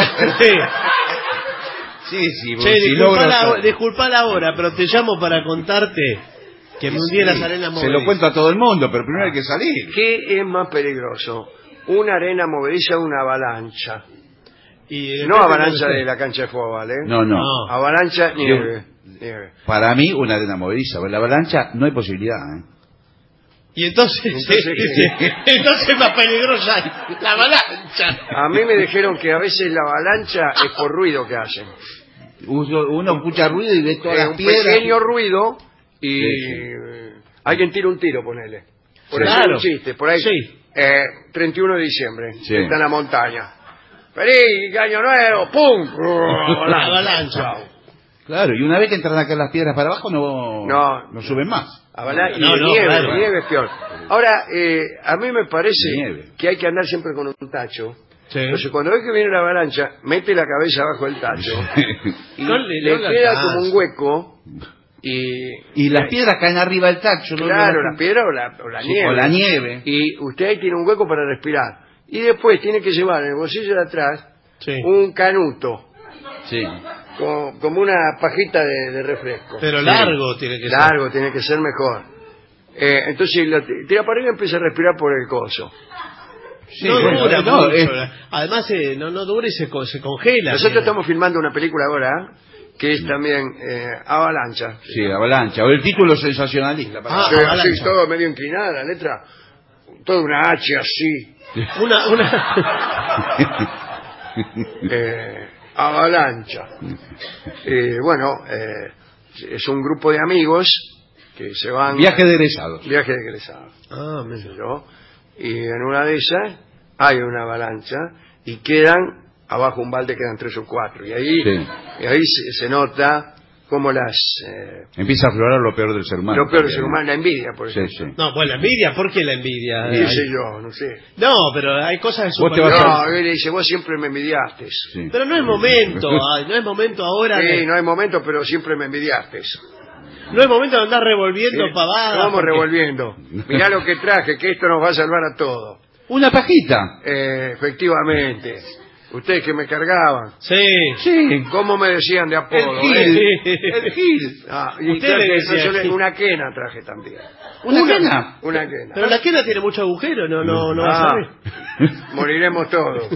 Sí, sí, Che, si disculpa, logro- la, disculpa la hora, pero te llamo para contarte que me hundí en las arenas Se movedizas. lo cuento a todo el mundo, pero primero hay que salir. ¿Qué es más peligroso? ¿Una arena movediza o una avalancha? Y No depende avalancha de de la cancha de fútbol, ¿eh? No, no, No. Avalancha, nieve. nieve. Para mí, una arena movediza. La avalancha no hay posibilidad, ¿eh? Y entonces, Entonces, entonces es más peligrosa la avalancha. A mí me dijeron que a veces la avalancha es por ruido que hacen. Uno, uno escucha ruido y ve todas Es las un piedras. pequeño ruido y Sí, sí. eh, alguien tira un tiro, ponele. Por Sí. ahí Claro. un chiste, por ahí. Sí. Eh, treinta y uno de diciembre, Sí. está en la montaña. ¡Feliz año nuevo! ¡Pum! La avalancha. Claro, y una vez que entran acá las piedras para abajo, no, No. no suben más. Avalancha, No, y no, nieve, claro. nieve es peor. Ahora, eh, a mí me parece Nieve. que hay que andar siempre con un tacho. Sí. Entonces, cuando ves que viene la avalancha, mete la cabeza abajo del tacho y No le- le no la queda alcanza. como un hueco y... Y las piedras caen arriba del tacho. ¿no? Claro, No- la piedra o la, o la Sí, nieve. o la nieve. Y usted ahí tiene un hueco para respirar. Y después tiene que llevar en el bolsillo de atrás Sí. un canuto, Sí. co- como una pajita de, de refresco. Pero largo tiene que ser. Largo, tiene que ser mejor. Eh, entonces lo t- tira para arriba y empieza a respirar por el coso. Sí, no bueno, dura no, mucho. es- Además, eh, no, no dura y se, co- se congela. Nosotros Eh, estamos filmando una película ahora que es también eh, Avalancha. Sí, avalancha. O el título sensacionalista. para- Ah, Sí, Avalancha. así, todo medio inclinada, la letra, toda una H así. Una, una... Eh, Avalancha. Eh, bueno, eh, es un grupo de amigos que se van... Viaje de egresados. Viaje de egresados. Ah, qué sé yo, y en una de esas hay una avalancha y quedan abajo un balde, quedan tres o cuatro y ahí Sí. y ahí se, se nota como las eh, Empieza a aflorar lo peor del ser humano. lo peor del también, ser ¿no? humano, la envidia, por Sí, ejemplo. sí. No, pues la envidia, ¿por qué la envidia? Qué Hay- sé yo, no sé. No, pero hay cosas de Vos te vas superioridad. a- No, él le dice, vos siempre me envidiaste. Sí. Pero no es momento, ay, no es momento ahora Sí, de, no hay momento, pero siempre me envidiaste. no es momento de andar revolviendo Sí, pavadas. Vamos porque- revolviendo. Mirá lo que traje, que esto nos va a salvar a todos. Una pajita. Eh, efectivamente. Ustedes que me cargaban. Sí. Sí. ¿Cómo me decían de apodo? El eh? Gil. El Gil. Ah, y Usted traje- le decía no, yo le- Gil. una quena traje también. ¿Una quena? Una quena. Pero la quena tiene mucho agujero, no, no, no vas a Ah, ver. moriremos todos.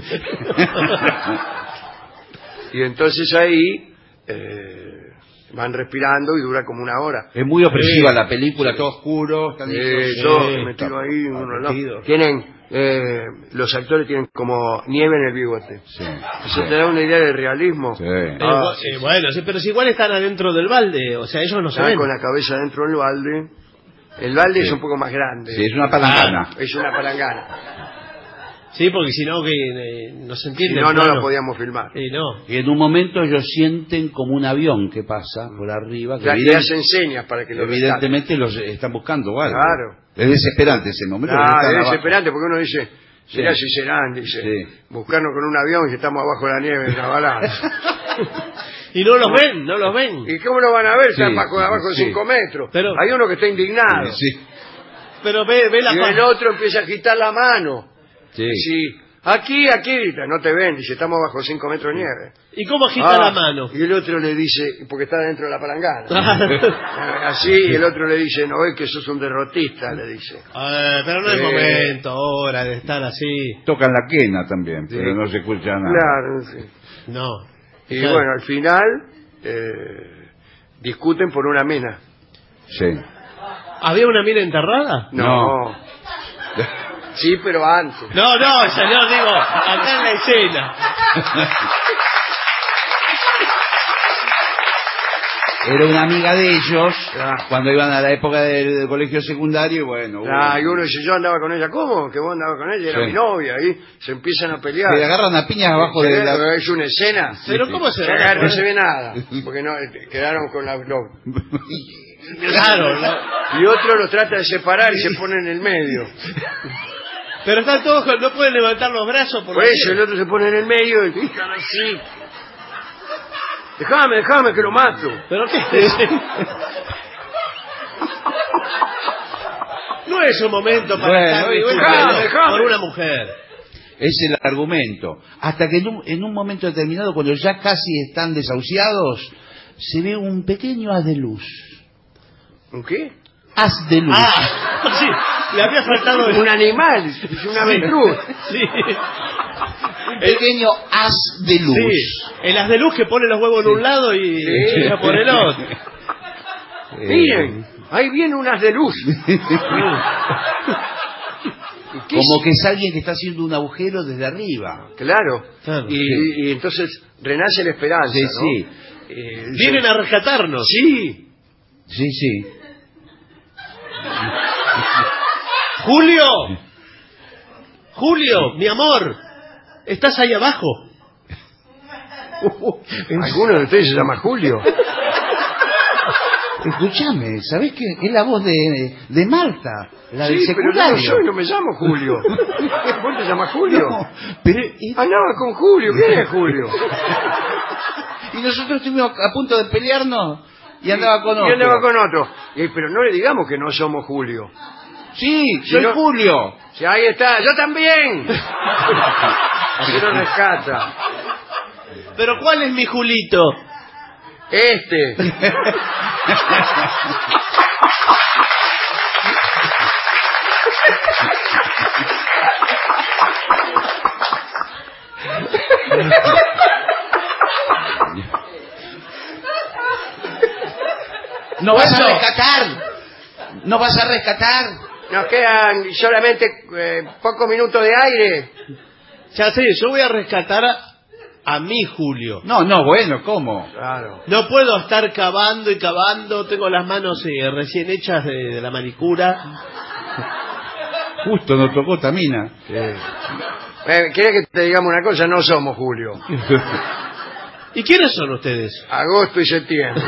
Y entonces ahí eh, van respirando y dura como una hora. Es muy opresiva Sí. la película, todo oscuro. están Eh, ellos, yo eh, metido ahí, uno al lado. metido. Tienen, eh, los actores tienen como nieve en el bigote. Sí, ¿Eso sí. te da una idea de realismo? Sí. Eh, Ah, eh, bueno, sí, pero si igual están adentro del balde, o sea, ellos no se Están ven. con la cabeza dentro del balde. El balde Sí. es un poco más grande. Sí, es una palangana. Es una palangana. Sí, porque si no, que eh, no se Si entiende. no, no claro. lo podíamos filmar. Eh, no. Y en un momento ellos sienten como un avión que pasa por arriba. Que Ya, le evident- hacen señas para que lo evidentemente los están buscando o algo. Claro. Es desesperante ese momento. Ah, porque están es abajo. desesperante porque uno dice, será Sí. si serán, dice, Sí. buscarnos con un avión y estamos abajo de la nieve en la balanza. Y no los ven, no los ven. ¿Y cómo lo van a ver? Están Sí, bajo, abajo de sí. cinco metros. Pero- Hay uno que está indignado. Sí, Pero ve, ve la Y pa- el otro empieza a agitar la mano. sí. Sí. Aquí, aquí, grita, no te ven, dice, estamos bajo cinco metros de nieve. ¿Y cómo agita Ah, la mano? Y el otro le dice, porque está dentro de la palangana. Ah, Así, y el otro le dice, no ves que sos un derrotista, le dice. eh, pero no es Sí. momento ahora de estar así. Tocan la quena también, Sí. pero no se escucha nada. Claro, sí. No. Y Claro. bueno, al final eh, discuten por una mina. Sí. ¿Había una mina enterrada? No. Sí, pero antes. No, no, señor, digo, acá en la escena. era una amiga de ellos Claro. cuando iban a la época del, del colegio secundario y bueno. Ah, hubo- y uno dice, yo andaba con ella. ¿Cómo? Que vos andabas con ella, era Sí. mi novia. Ahí se empiezan a pelear. Se agarran a piñas abajo de la... Es una escena. Pero ¿cómo se Se va a agarra, no poner? se ve nada. Porque no, eh, quedaron con la... lo- Claro, ¿no? y otro lo trata de separar y se pone en el medio. Pero están todos, con- no pueden levantar los brazos por Por la eso el nieve. otro se pone en el medio y están así. Déjame, déjame que lo mato. ¿Pero qué? No es un momento para Bueno, estar y bueno, discutiendo déjame. por una mujer. Es el argumento. Hasta que en un, en un momento determinado, cuando ya casi están desahuciados, se ve un pequeño haz de luz. ¿Un qué? Haz de luz. Ah, sí, le había faltado el- Un animal, es un avestruz. Sí, Un pequeño haz de luz. sí. El haz de luz que pone los huevos en un lado y Sí. echa por el otro. Eh, Miren, ahí viene un haz de luz. ¿Y qué Como es? que es alguien que está haciendo un agujero desde arriba. Claro. Claro. Y, y- y entonces renace la esperanza, Sí, ¿no? sí. Eh, Vienen a rescatarnos. Sí. Sí, sí. Julio, Julio, mi amor, estás ahí abajo. ¿Alguno de ustedes se llama Julio? Escúchame, ¿sabés qué? Es la voz de, de Marta, la del Sí, pero yo no secundario. soy, no me llamo Julio. ¿Vos te llamas Julio? No, pero es- Andaba con Julio, ¿quién es Julio? y nosotros estuvimos a punto de pelearnos y andaba con otro. Y andaba con otro. Y- pero no le digamos que no somos Julio. Sí, Si soy no- Julio. Sí, ahí está, yo también. Así lo rescata. Pero ¿cuál es mi Julito? Este. No vas a ¿Cuándo? rescatar. No vas a rescatar. Nos quedan solamente eh, pocos minutos de aire. Ya sé, yo voy a rescatar a, a mi Julio. No, no, bueno, ¿cómo? Claro. No puedo estar cavando y cavando, tengo las manos eh, recién hechas de, de la manicura. Justo nos tocó Tamina. Eh, ¿Quieres que te digamos una cosa? No somos Julio. ¿Y quiénes son ustedes? Agosto y septiembre.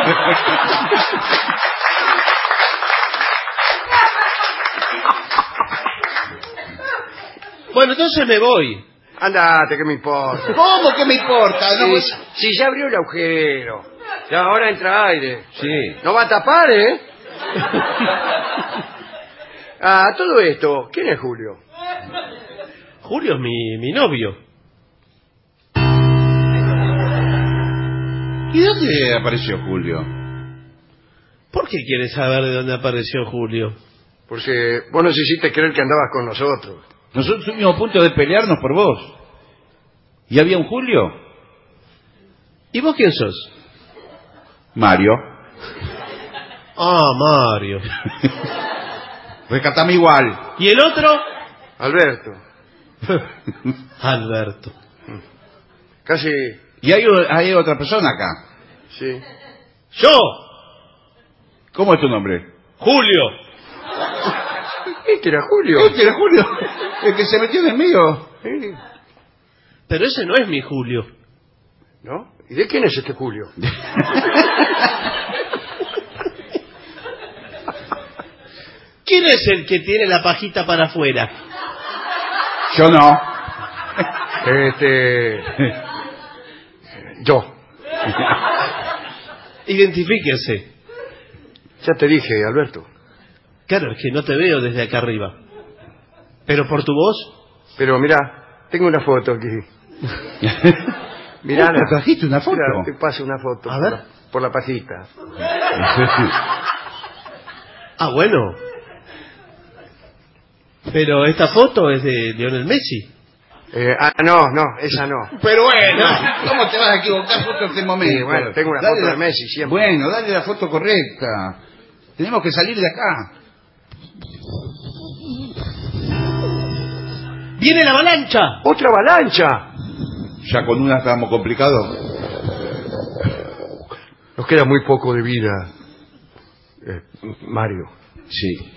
Bueno, entonces me voy. Andate, que me importa. ¿Cómo que me importa? No, Sí, pues- sí, ya abrió el agujero. Ya ahora entra aire. Sí. No va a tapar, ¿eh? Ah, todo esto, ¿quién es Julio? Julio es mi, mi novio. ¿Y dónde apareció Julio? ¿Por qué quieres saber de dónde apareció Julio? Porque vos nos hiciste creer que andabas con nosotros. Nosotros estuvimos a punto de pelearnos por vos. ¿Y había un Julio? ¿Y vos quién sos? Mario. Ah, Mario. Rescatame igual. ¿Y el otro? Alberto. Alberto. Casi, Y hay, hay otra persona acá. sí. ¡Yo! ¿Cómo es tu nombre? ¡Julio! ¿Este era Julio? Este era Julio. El que se metió en el medio. Sí. Pero ese no es mi Julio. ¿No? ¿Y de quién es este Julio? ¿Quién es el que tiene la pajita para afuera? Yo no. Este... Yo. Identifíquese. Ya te dije, Alberto. Claro, es que no te veo desde acá arriba. ¿Pero por tu voz? Pero mirá, tengo una foto aquí. Mirá, ¿Cómo trajiste una foto? Mirá, te paso una foto. A por ver. la- por la pajita. Ah, bueno. Pero esta foto es de Lionel Messi. Eh, ah, no, no, esa no. Pero bueno, ¿cómo te vas a equivocar justo en este momento? Sí, bueno, tengo una Dale foto la- de Messi siempre. Bueno, dale la foto correcta. Tenemos que salir de acá. ¡Viene la avalancha! ¡Otra avalancha! Ya con una estábamos complicados. Nos Nos queda muy poco de vida, eh, Mario. Sí.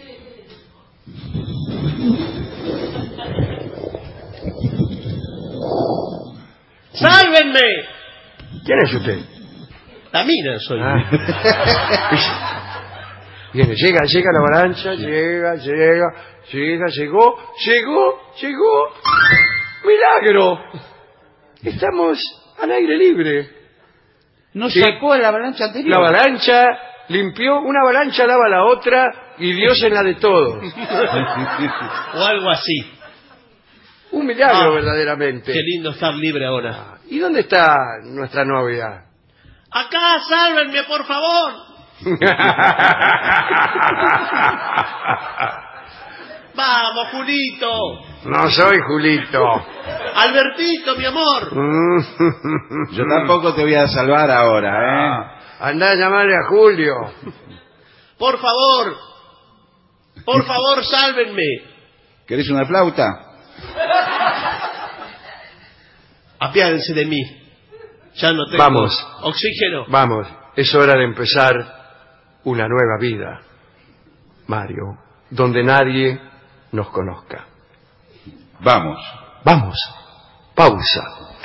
¡Sálvenme! ¿Quién es usted? La mina soy. Ah. Viene, llega, llega la avalancha, llega, llega, llega, llegó, llegó, llegó. ¡Milagro! Estamos al aire libre. ¿Nos Sí. sacó la avalancha anterior? La avalancha limpió, una avalancha lava la otra y Dios en la de todos. O algo así. Un milagro Ah, verdaderamente. Qué lindo estar libre ahora. ¿Y dónde está nuestra novia? ¡Acá, sálvenme, por favor! ¡Vamos, Julito! No soy Julito. ¡Albertito, mi amor! Yo tampoco te voy a salvar ahora, ¿eh? Andá a llamarle a Julio. ¡Por favor! ¡Por favor, sálvenme! ¿Querés una flauta? Apiádense de mí. Ya no tengo Vamos. oxígeno. Vamos, es hora de empezar una nueva vida, Mario, donde nadie nos conozca. Vamos. Vamos, pausa.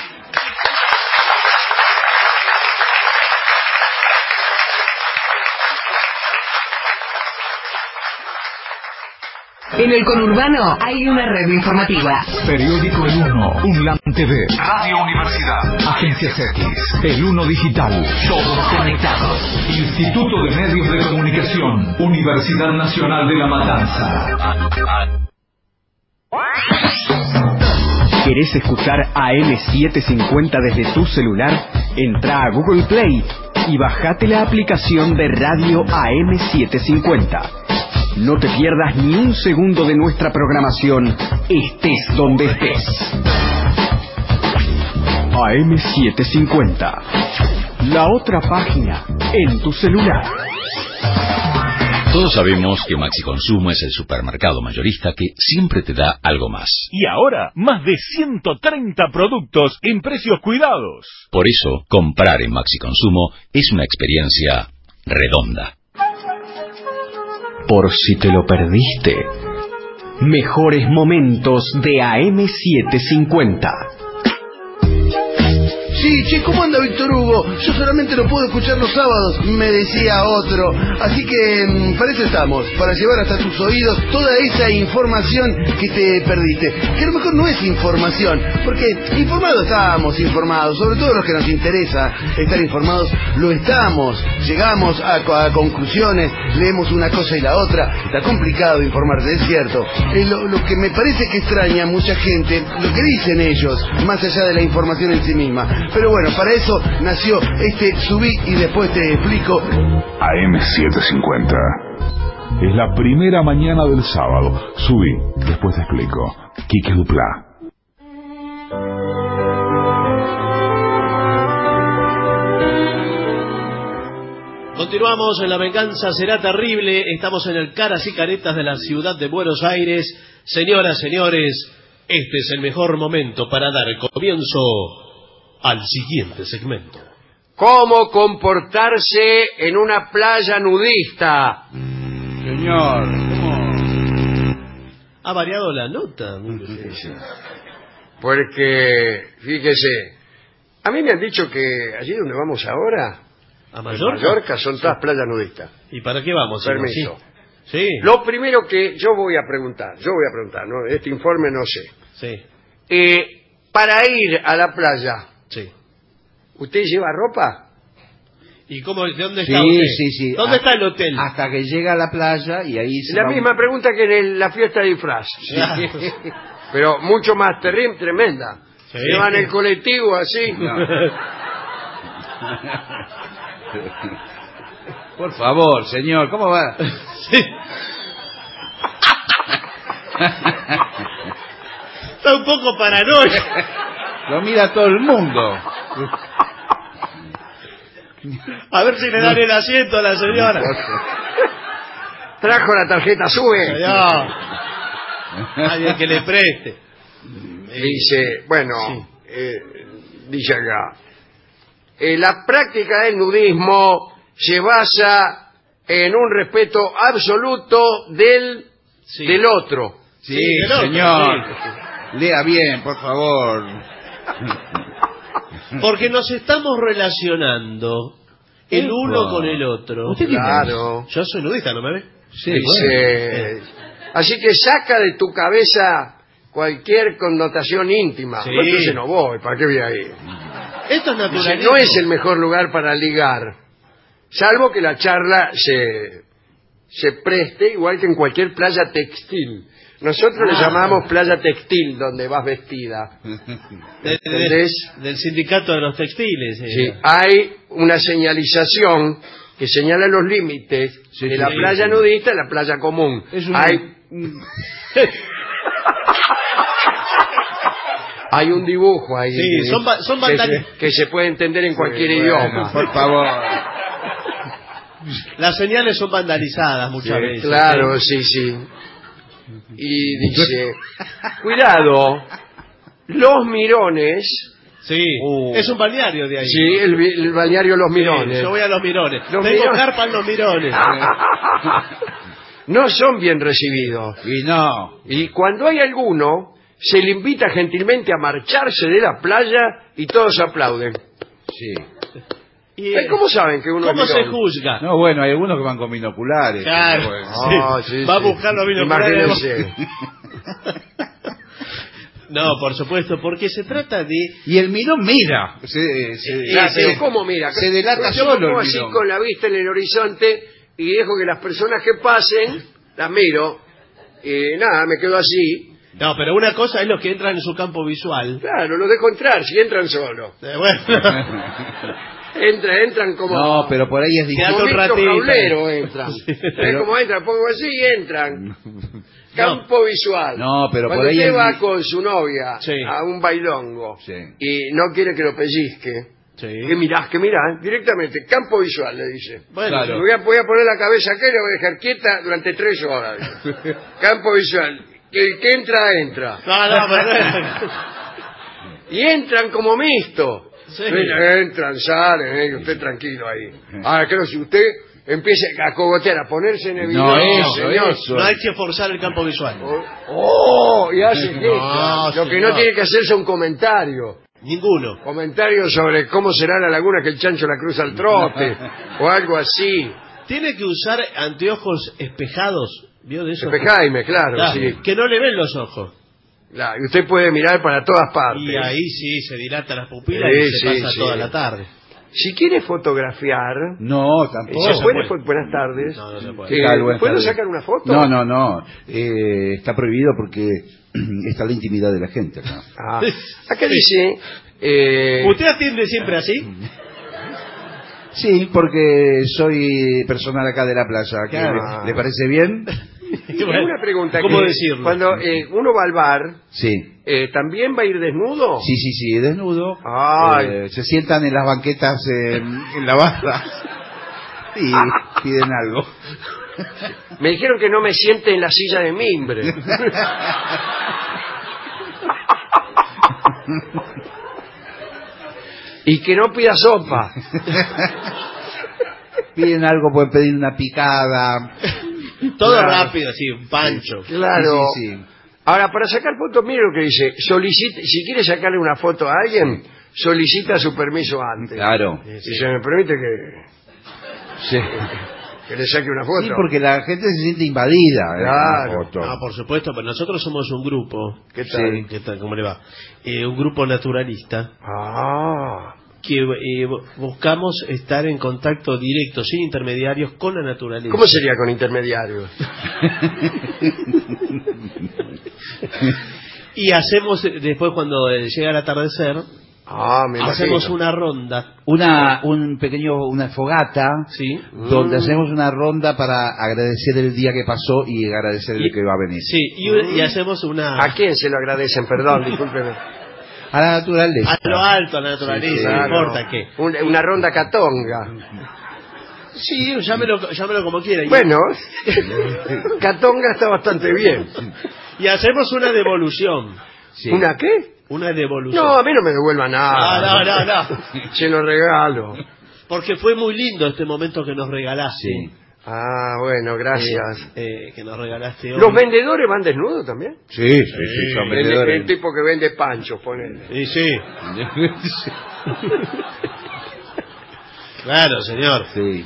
En el conurbano hay una red informativa. Periódico El Uno, UNLAM T V, Radio Universidad, Agencias X, El Uno Digital, todos conectados. Instituto de Medios de Comunicación, Universidad Nacional de La Matanza. ¿Querés escuchar A M setecientos cincuenta desde tu celular? Entra a Google Play y bajate la aplicación de Radio A M setecientos cincuenta. No te pierdas ni un segundo de nuestra programación, estés donde estés. A M setecientos cincuenta, la otra página en tu celular. Todos sabemos que Maxi Consumo es el supermercado mayorista que siempre te da algo más. Y ahora, más de ciento treinta productos en precios cuidados. Por eso, comprar en Maxi Consumo es una experiencia redonda. Por si te lo perdiste, mejores momentos de A M setecientos cincuenta. Sí, che, ¿cómo anda Víctor Hugo? Yo solamente lo puedo escuchar los sábados, me decía otro. Así que para eso estamos, para llevar hasta tus oídos toda esa información que te perdiste. Que a lo mejor no es información, porque informados estamos, informados, sobre todo los que nos interesa estar informados, lo estamos. Llegamos a, a conclusiones, leemos una cosa y la otra. Está complicado informarse, es cierto. Eh, lo, lo que me parece que extraña a mucha gente, lo que dicen ellos, más allá de la información en sí misma. Pero bueno, para eso nació este Subí y después te explico. A M setecientos cincuenta. Es la primera mañana del sábado. Subí, después te explico. Quique Duplá. Continuamos en La Venganza Será Terrible. Estamos en el Caras y Caretas de la ciudad de Buenos Aires. Señoras, señores, este es el mejor momento para dar comienzo al siguiente segmento. ¿Cómo comportarse en una playa nudista? Señor, ¿cómo? Ha variado la nota. Porque, fíjese, a mí me han dicho que allí donde vamos ahora, ¿A Mallorca? en Mallorca, son todas playas nudistas. ¿Y para qué vamos? Permiso. Sí. Sí. Lo primero que yo voy a preguntar, yo voy a preguntar, ¿no? Este informe no sé. Sí. Eh, para ir a la playa, Sí. ¿usted lleva ropa? ¿Y cómo, de dónde Sí, está usted? sí, sí. ¿Dónde Ah, está el hotel? Hasta que llega a la playa y ahí se La va- misma pregunta que en el- la fiesta de disfraz. Pero mucho más terri- tremenda. Sí. Llevan el colectivo así. Por favor, señor, ¿cómo va? Sí. Está un poco paranoico. Lo mira todo el mundo. A ver si le dan el asiento a la señora. Trajo la tarjeta, sube. No. Alguien que le preste. Dice, bueno, eh, dice acá, eh, la práctica del nudismo se basa en un respeto absoluto del, Sí. del otro. Sí, Sí, del otro, señor. Lea bien, por favor. Porque nos estamos relacionando el Epa. uno con el otro. ¿Usted quién Claro. Yo soy nudista, ¿no me ve? Sí, Dice, así que saca de tu cabeza cualquier connotación íntima. Sí. Bueno, entonces no voy, ¿para qué voy a ir? Esto es Dice, naturalismo. no es el mejor lugar para ligar, salvo que la charla se, se preste igual que en cualquier playa textil. Nosotros le Ah. llamamos playa textil, donde vas vestida. De- de- ¿Entendés? del sindicato de los textiles. eh. Sí, hay una señalización que señala los límites Sí, de sí, la sí, playa sí. nudista y la playa común. Es un- Hay, hay un dibujo ahí Sí, que, son va- son que vandali- se, que se puede entender en cualquier Sí, idioma. bueno, por favor. Las señales son vandalizadas muchas Sí, veces. claro, ¿eh? sí, sí. Y dice, cuidado, los mirones, Sí, Uh. es un balneario de ahí. sí, el, vi- el balneario Los Sí, Mirones, yo voy a los mirones. Los Tengo mirones. carpa en los mirones. no son bien recibidos. Y no. Y cuando hay alguno, se le invita gentilmente a marcharse de la playa y todos aplauden. Sí. Y, Eh, ¿Cómo saben que uno ¿Cómo es se mirón? juzga? No, bueno, hay algunos que van con binoculares. Claro. Bueno. Ah, Sí. sí, Va a sí. buscar los binoculares. Imagínense. No, por supuesto, porque se trata de... Y el mirón mira. Se, se- Ah, se- pero ¿cómo mira? Se delata Yo solo pongo el así mirón. con la vista en el horizonte y dejo que las personas que pasen, las miro, y nada, me quedo así. No, pero una cosa es los que entran en su campo visual. Claro, los dejo entrar, si entran solos. Eh, bueno. Entra, entran como... No, pero por ahí es Quédate como un difícil. Víctor ratito. Jaulero entran. ¿Ves Pero- cómo entran? Pongo así y entran. Campo visual. No, pero Cuando por ahí usted es va di- con su novia Sí. a un bailongo Sí. y no quiere que lo pellizque, Sí. ¿qué mirás? ¿Qué mirás? Directamente, campo visual, le dice. Bueno, Claro. Me voy a, voy a poner la cabeza acá y la voy a dejar quieta durante tres horas. Campo visual. El que entra, entra. No, no, pero... Y entran como mixto. Sí. Mira, entran, salen, eh, y usted tranquilo ahí. Ahora, creo que si usted empieza a cogotear, a ponerse en evidencia, No, eso, señor. eso. No hay que forzar el campo visual. ¡Oh! Y hace No, gestas. Lo que señor. no tiene que hacer son comentarios. Ninguno. Comentarios sobre cómo será la laguna que el chancho la cruza al trote, o algo así. Tiene que usar anteojos espejados. ¿Vio de eso? Espejaime, claro, Claro, sí. que no le ven los ojos. Claro, y usted puede mirar para todas partes. Y ahí sí se dilata las pupilas Sí, y se sí, pasa sí. toda la tarde. Si quiere fotografiar, No, tampoco. ¿se puede? fo- Buenas tardes. No, no se puede. ¿Qué tal? Buenas ¿Puedo tardes. sacar una foto? No, no, no. Eh, está prohibido porque está la intimidad de la gente acá. Ah, acá dice... eh, ¿Usted atiende siempre así? Sí, porque soy personal acá de la playa. ¿Qué Claro. ¿Le, le parece bien? tengo una pregunta. ¿Cómo que decirlo? Cuando eh, uno va al bar, Sí. eh, ¿también va a ir desnudo? Sí, sí, sí, desnudo. Ay. Eh, se sientan en las banquetas en, en la barra y piden algo. Me dijeron que no me siente en la silla de mimbre. Y que no pida sopa. Piden algo, pueden pedir una picada. Todo Claro. rápido, así, un pancho. Claro. Sí, sí, sí. Ahora, para sacar fotos, mire lo que dice. Solicita, si quiere sacarle una foto a alguien, solicita su permiso antes. Claro. Si se me permite que, Sí. que le saque una foto. Sí, porque la gente se siente invadida. en la Claro. foto. Ah, por supuesto, pero nosotros somos un grupo. ¿Qué tal? Sí, ¿qué tal? ¿Cómo le va? Eh, un grupo naturalista Ah. que eh, bu- buscamos estar en contacto directo, sin intermediarios, con la naturaleza. ¿Cómo sería con intermediarios? Y hacemos, eh, después cuando eh, llega el atardecer, Ah, me hacemos imagino. una ronda. Una, un pequeño, una fogata, ¿Sí? donde Mm. hacemos una ronda para agradecer el día que pasó y agradecer el Y- que va a venir. Sí, y, y hacemos una... ¿A quién se lo agradecen? Perdón, discúlpeme. A la naturaleza. A lo alto, a la naturaleza, Sí, no claro. importa qué. Una, una ronda catonga. Sí, llámelo, llámelo como quiera. Y- Bueno, catonga está bastante bien. Y hacemos una devolución. Sí. ¿Una qué? Una devolución. No, a mí no me devuelva nada. No, no, no, no. Se lo regalo. Porque fue muy lindo este momento que nos regalaste. Sí. Ah, bueno, gracias. Eh, eh, que nos regalaste hoy. ¿Los vendedores van desnudos también? Sí, sí, sí, son El, vendedores. el tipo que vende panchos, ponele. Sí, sí. Claro, señor. Sí.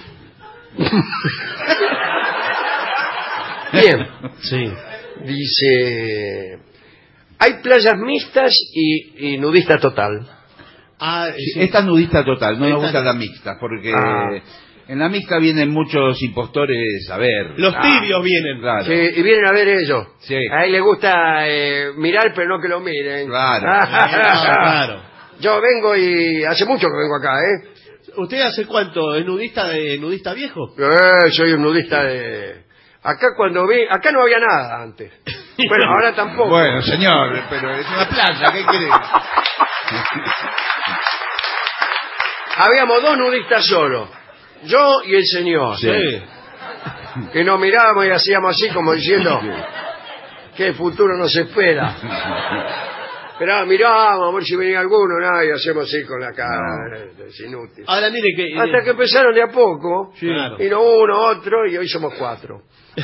Bien. Sí. Dice, hay playas mixtas y, y nudista total. Ah, Sí, sí. esta es nudista total, no Esta- nos gustan las mixtas, porque Ah. en la mixta vienen muchos impostores a ver. Los Ah. tibios vienen. Claro. Sí, y vienen a ver ellos. Sí. A él le gusta eh, mirar, pero no que lo miren. Claro. Claro. Yo vengo y hace mucho que vengo acá, ¿eh? ¿Usted hace cuánto? ¿Es nudista de nudista viejo? Eh, soy un nudista de... Acá cuando vi... Acá no había nada antes. Bueno, ahora tampoco. Bueno, señor, pero es una playa, ¿qué quiere? Habíamos dos nudistas solo. Yo y el señor. Sí. Que nos mirábamos y hacíamos así como diciendo que el futuro nos espera. Pero mirábamos a ver si venía alguno, nada, y hacemos así con la cara. Es inútil. Ahora mire que... Hasta que empezaron de a poco. Sí, claro. Vino uno, otro, y hoy somos cuatro.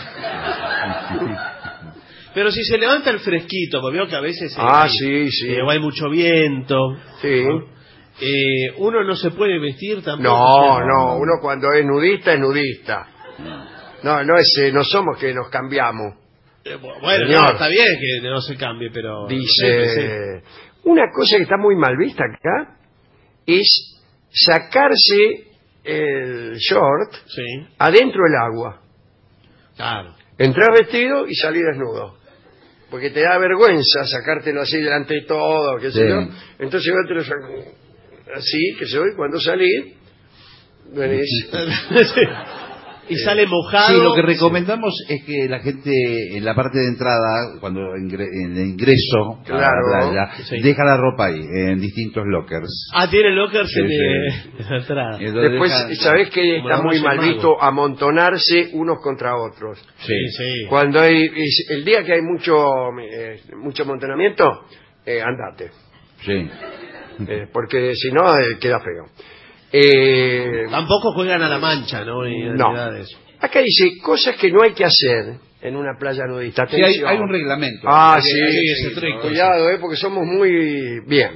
Pero si se levanta el fresquito, porque veo que a veces... eh, Ah, hay- sí, sí. eh, hay mucho viento. Sí. Eh, uno no se puede vestir tampoco. No, ¿sí? no, uno cuando es nudista es nudista. No, no es, eh, no somos que nos cambiamos. Eh, Bueno, Señor. no, está bien que no se cambie, pero... Dice, Sí, una cosa que está muy mal vista acá es sacarse el short sí. adentro del agua. Claro. Entrar vestido y salir desnudo. Porque te da vergüenza sacártelo así delante de todo, qué sé Sí. yo. Entonces yo te lo saco así, que se ve, cuando salí, venís. Sí. Y sale mojado. Sí, lo que recomendamos es que la gente en la parte de entrada, cuando ingre- en el ingreso a Claro. la playa, Sí. deja la ropa ahí, en distintos lockers. Ah, tiene lockers Sí, en, sí. eh, en la entrada. Y entonces Después, deja- ¿sabés que como está la muy Reyes mal Magos. visto amontonarse unos contra otros? Sí, sí. Cuando hay, es- el día que hay mucho eh, mucho amontonamiento, eh, andate. sí. Eh, porque si no, eh, queda feo. Eh, Tampoco juegan a la mancha, ¿no? Y No. realidades. Acá dice, cosas que no hay que hacer en una playa nudista. Sí, hay, Atención. hay un reglamento. Ah, Hay- sí, hay sí, ese trick. cuidado, eh, porque somos muy bien.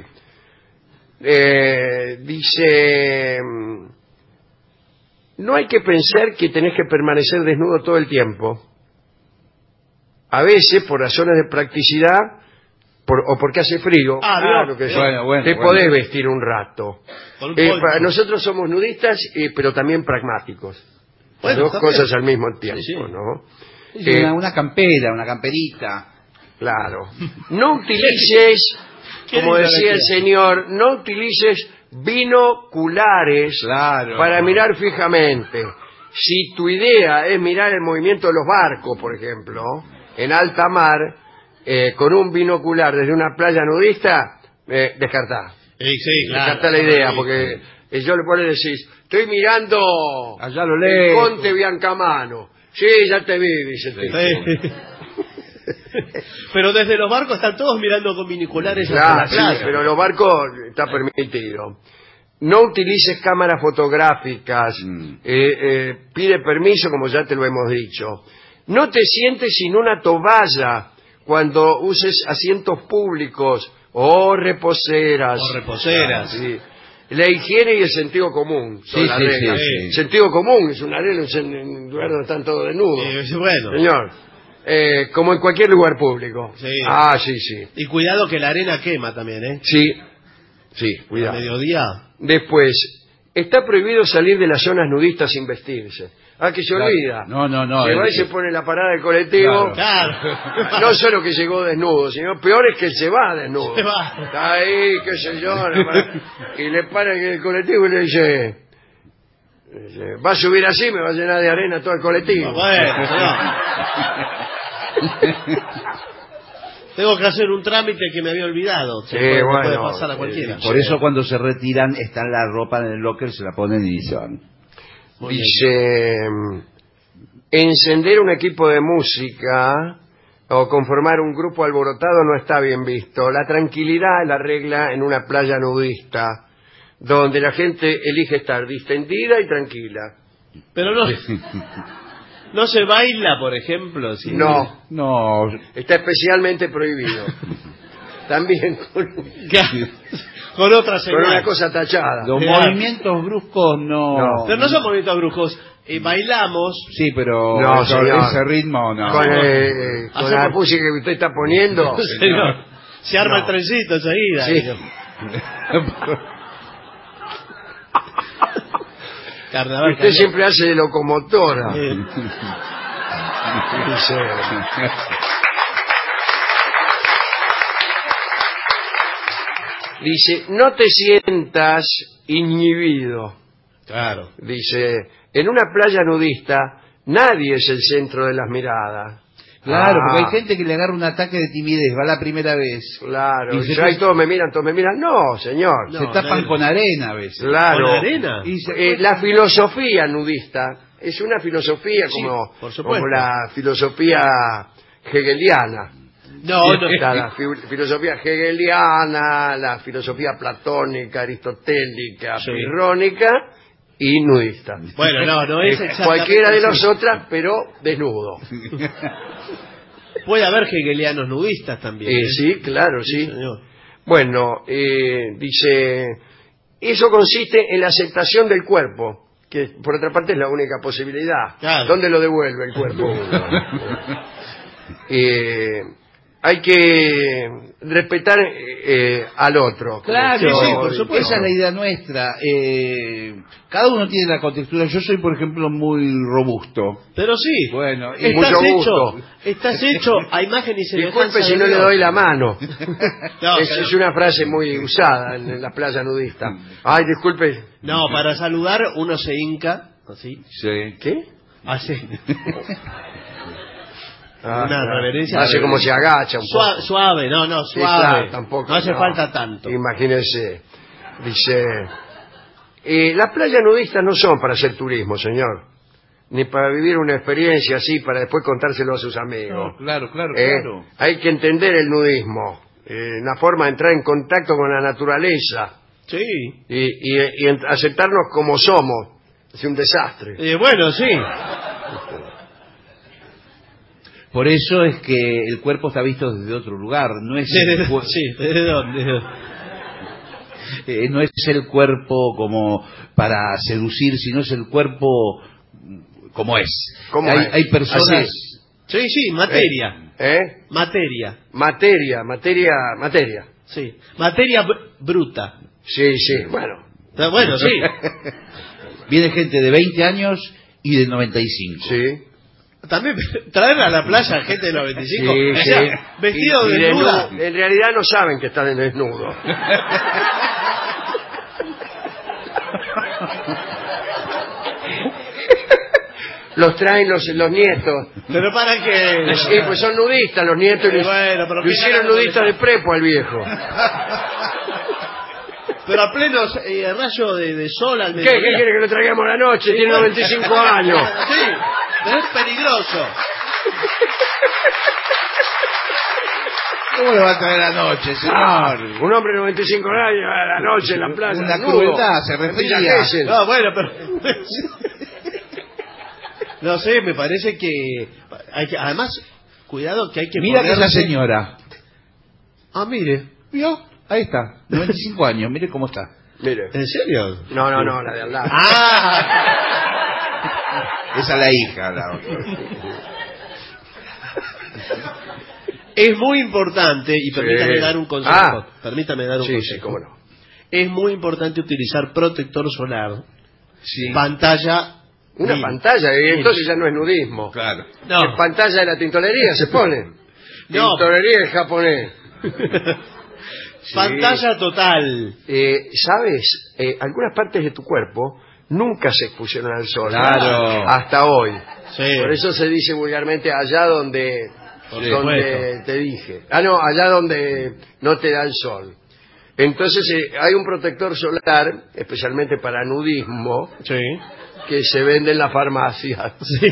Eh, dice, mm, no hay que pensar que tenés que permanecer desnudo todo el tiempo. A veces, por razones de practicidad, por- o porque hace frío, Ah, claro vio. que sí, Bueno, bueno, te bueno. podés vestir un rato. Con un Eh, polvo. para- nosotros somos nudistas, eh, pero también pragmáticos. Bueno, Dos está cosas bien. al mismo tiempo, Sí, sí. ¿no? Sí, Eh, una, una campera, una camperita. Claro. No utilices, ¿Qué como linda decía el decía? señor, no utilices binoculares Claro. para mirar fijamente. Si tu idea es mirar el movimiento de los barcos, por ejemplo, en alta mar, eh, con un binocular desde una playa nudista, eh, descartá. Sí, sí, claro. Descartá la idea, Sí, porque sí. eh, yo le puedo decir, estoy mirando Allá lo el leo. Conte Biancamano. Sí, ya te vi, dice el tipo. Sí. Pero desde los barcos están todos mirando con binoculares hacia Claro, la sí, playa. pero los barcos está permitido. No utilices cámaras fotográficas, Mm. eh, eh, pide permiso, como ya te lo hemos dicho. No te sientes sin una toalla cuando uses asientos públicos o reposeras. O reposeras. Sí. La higiene y el sentido común son Sí, las sí, reglas. sí, sí. Sentido común es una regla en un lugar donde están todos desnudos. Sí, bueno. Señor, eh, como en cualquier lugar público. Sí. Ah, sí, sí. Y cuidado que la arena quema también, ¿eh? Sí, sí, A cuidado. mediodía. Después, está prohibido salir de las zonas nudistas sin vestirse. Ah, que se Claro. olvida. No, no, no. Se va el- y se pone en la parada del colectivo. Claro. No solo que llegó desnudo, sino peor es que se va desnudo. Se va. Está ahí, qué sé yo, la parada, y le para en el colectivo y le dice, dice, va a subir así, me va a llenar de arena todo el colectivo. Bueno, señor. Tengo que hacer un trámite que me había olvidado. Sí, Se puede, bueno, puede pasar a cualquiera. eh, Por eso cuando se retiran, están la ropa en el locker, se la ponen y se van. Muy bien. Dice, encender un equipo de música o conformar un grupo alborotado no está bien visto. La tranquilidad es la regla en una playa nudista. donde la gente elige estar distendida y tranquila. Pero no, no se baila, por ejemplo. ¿Sí? No, No, está especialmente prohibido. También con, con otra con señal. una cosa tachada. los Claro. movimientos bruscos no. No. Pero no son movimientos brujos. Eh, bailamos. Sí, pero No, eso- señor. ese ritmo no. Con, eh, con la Hacemos- música que usted está poniendo. Señor, se arma No. el trencito enseguida. Sí. señor. Carnaval, Usted carnaval. siempre hace de locomotora. Eh, Dice, dice, no te sientas inhibido. claro. Dice, en una playa nudista nadie es el centro de las miradas. Claro, Ah, porque hay gente que le agarra un ataque de timidez, va la primera vez. Claro, Y y se ya ahí te- todos me miran, todos me miran. No, señor. se tapan con arena a veces. Claro. ¿Con arena? Y se- Eh, la filosofía nudista es una filosofía Sí, como, por supuesto. como la filosofía hegeliana. No, no. Está la fi- filosofía hegeliana, la filosofía platónica, aristotélica, Sí. pirrónica y nudista. Bueno, no, no es Eh, exactamente cualquiera de así. las otras, pero desnudo. Puede haber hegelianos nudistas también. Eh, ¿eh? sí, claro, sí. señor. Bueno, eh, dice, eso consiste en la aceptación del cuerpo, que por otra parte es la única posibilidad. Claro. ¿Dónde lo devuelve el cuerpo? eh, hay que respetar eh, al otro. Claro, Como sí, yo por digo. supuesto. esa es la idea nuestra. Eh, cada uno tiene la contextura. Yo soy, por ejemplo, muy robusto. Pero sí. Bueno, y estás mucho hecho, gusto. estás hecho a imagen y semejanza. Disculpe si de no le Dios. doy la mano. No, es, pero- es una frase muy usada en, en la playa nudista. Ay, disculpe. No, para saludar uno se hinca, así. sí. ¿Qué? Hace Ah, una claro. reverencia. Hace como se agacha un Sua- poco. suave, no, no, Sí, suave. claro, tampoco. no hace no. falta tanto. Imagínese. Dice, eh, las playas nudistas no son para hacer turismo, señor. Ni para vivir una experiencia así para después contárselo a sus amigos. No, claro, claro, Eh, claro. Hay que entender el nudismo. Eh, una forma de entrar en contacto con la naturaleza Sí. y, y- y en- aceptarnos como somos. Es un desastre. Eh, bueno, sí. Por eso es que el cuerpo está visto desde otro lugar. No es el ¿Desde, cu- sí, ¿desde dónde? eh, no es el cuerpo como para seducir, sino es el cuerpo como es. ¿Cómo hay, es? hay personas. Así. Sí, sí, materia. ¿Eh? ¿Eh? Materia. Materia, materia, materia. Sí. Materia br- bruta. Sí, sí, bueno. Pero bueno, sí. Viene gente de veinte años y de noventa y cinco. Sí. También traer a la playa gente de los veinticinco. Sí, o sí. sea, vestido Y- y de desnuda. desnudo. En realidad no saben que están en desnudo. Los traen los, los nietos. Pero para que... Sí, pues son nudistas los nietos. y Eh, lo- bueno, pero lo qué hicieron ganas de nudista de prepo al viejo. Pero a pleno eh, rayo de, de sol al ¿Qué, ¿Qué mediodía. quiere que lo traigamos a la noche? Sí, Tiene bueno. noventa y cinco años. Sí, pero es peligroso. ¿Cómo le va a traer anoche, señor? Un hombre de noventa y cinco años a la noche en la playa. Una desnudo. crueldad, se refería. Villa Gesell. No, bueno, pero... No sé, me parece que... Hay que además, cuidado que hay que Mira que es la ponerse- señora. Ah, mire. ¿Vio? Ahí está, noventa y cinco años, mire cómo está. Mire. ¿En serio? No, no, no, la de al lado. Ah, Esa es la hija, la otra. es muy importante, y permítame Sí. dar un consejo. Ah. Permítame dar un Sí, consejo. sí, cómo no. Es muy importante utilizar protector solar, Sí. pantalla... Una mil. pantalla, y Mil. entonces ya no es nudismo. Claro. No. Es pantalla de la tintorería, se pone. No. Tintorería en japonés. Sí. Pantalla total. Eh, ¿Sabes? Eh, algunas partes de tu cuerpo nunca se expusieron al sol. Claro. Hasta hoy. Sí. Por eso se dice vulgarmente allá donde, Por donde supuesto. te dije. Ah, no, allá donde no te da el sol. Entonces eh, hay un protector solar, especialmente para nudismo, Sí. que se vende en la farmacia. Sí.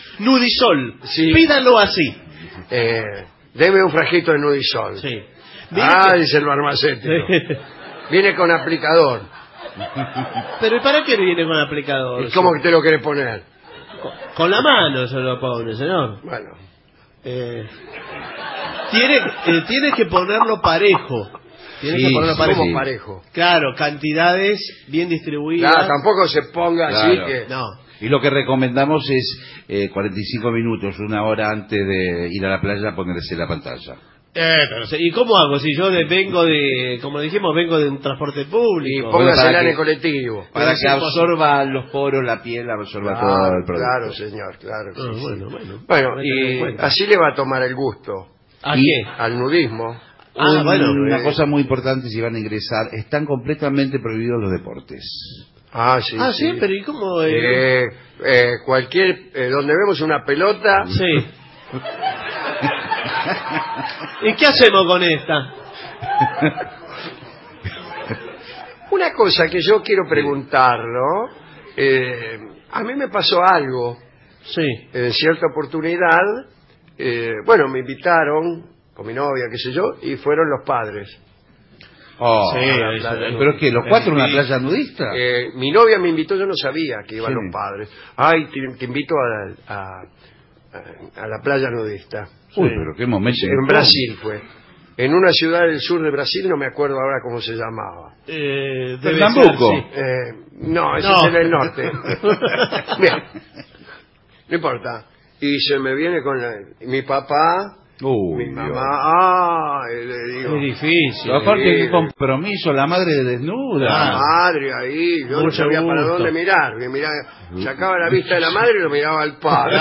Nudisol. Sí. Pídalo así. Eh, deme un frasquito de nudisol. Sí. Ah, dice el farmacéutico. Viene con aplicador. Pero ¿y para qué viene con aplicador? ¿Y cómo que te lo querés poner? Con, con la mano se lo pone, señor. Bueno. Eh, tiene, eh, tiene que ponerlo parejo. Tiene Sí, que ponerlo parejo. ¿Cómo parejo? Claro, cantidades bien distribuidas. Claro, tampoco se ponga Claro. así que... No. Y lo que recomendamos es eh, cuarenta y cinco minutos, una hora antes de ir a la playa, ponerse la pantalla. Eh, pero, se- ¿y cómo hago? Si yo de- vengo de, como dijimos, vengo de un transporte Y público. póngasela para en que- el colectivo. Para es que imposible. absorba los poros, la piel, absorba todo Claro, el producto. claro, señor, claro. que Ah, sí. bueno, bueno. Bueno, Voy a tener en y cuenta. así le va a tomar el gusto ¿A y- qué? al nudismo. Ah, Un- bueno, una eh. cosa muy importante si van a ingresar, están completamente prohibidos los deportes. Ah, sí, Ah, sí, pero ¿y cómo? eh? Eh, eh, cualquier... eh, donde vemos una pelota... Sí. ¿Y qué hacemos con esta? Una cosa que yo quiero preguntarlo, eh, a mí me pasó algo Sí. en cierta oportunidad, eh, bueno, me invitaron con mi novia, qué sé yo, y fueron los padres. Oh, Sí, a la eso playa es- ¿Pero qué? ¿Los es cuatro en una difícil. playa nudista? Eh, mi novia me invitó, yo no sabía que iban Sí. los padres. Ay, te, te invito a, a, a- a la playa nudista. Uy, Sí. pero qué momento. En Brasil fue. En una ciudad del sur de Brasil, no me acuerdo ahora cómo se llamaba. Eh, debe Pernambuco. ser, sí. Eh, no, ese No. es en el norte. Bien, no importa. Y se me viene con la- mi papá, Uy, mi Dios. mamá, ah, y le digo, Es difícil. Pero aparte, Sí. qué compromiso, la madre desnuda. la madre ahí, yo no Mucho sabía para gusto. dónde mirar. Me miraba, sacaba la vista de la madre y lo miraba al padre.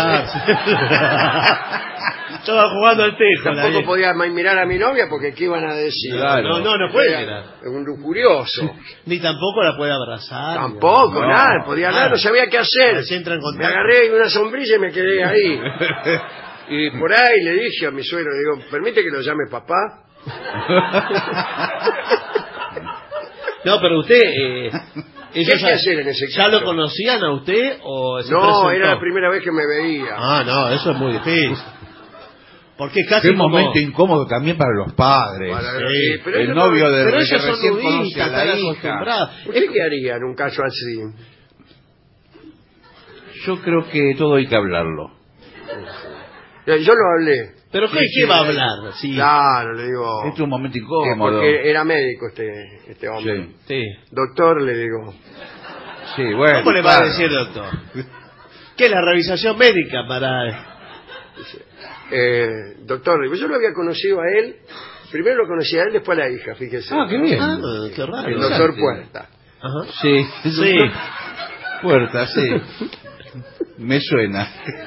Estaba jugando al tejo. la Tampoco vieja. podía más mirar a mi novia porque qué iban a decir. Claro. No, no, no puede Era mirar. un lujurioso. Ni tampoco la puede abrazar. Tampoco, No, nada, podía nada. nada, no sabía qué hacer. Así entra en Me contacto. agarré una sombrilla y me quedé ahí. Y por ahí le dije a mi suegro, digo, ¿permite que lo llame papá? No, pero usted... Eh, ¿Qué ellos hay que ya, hacer en ese ¿Ya caso? lo conocían a usted o se No, presentó? era la primera vez que me veía. Ah, no, eso es muy difícil. Porque casi Qué como... momento incómodo también para los padres. Para- Sí, sí, pero el ellos novio no- de Pero que ellos son recién conoce nudistas, a la están hija. acostumbrados. ¿Usted qué haría en un caso así? Yo creo que todo hay que hablarlo. Yo lo hablé. ¿Pero qué, Sí, qué sí, va a eh, hablar? Sí. Claro, le digo. Este es un momento eh, incómodo. porque era médico este, este hombre. Sí. Sí. Doctor, le digo. Sí, bueno. ¿Cómo le va a claro. decir, doctor? ¿Qué es la revisación médica para...? Eh, doctor, le digo, yo lo había conocido a él. Primero lo conocí a él, después a la hija, fíjese. Ah, qué bien. Ah, qué raro. El doctor Puerta. Ajá. Sí, Sí. Puerta, sí. Me suena.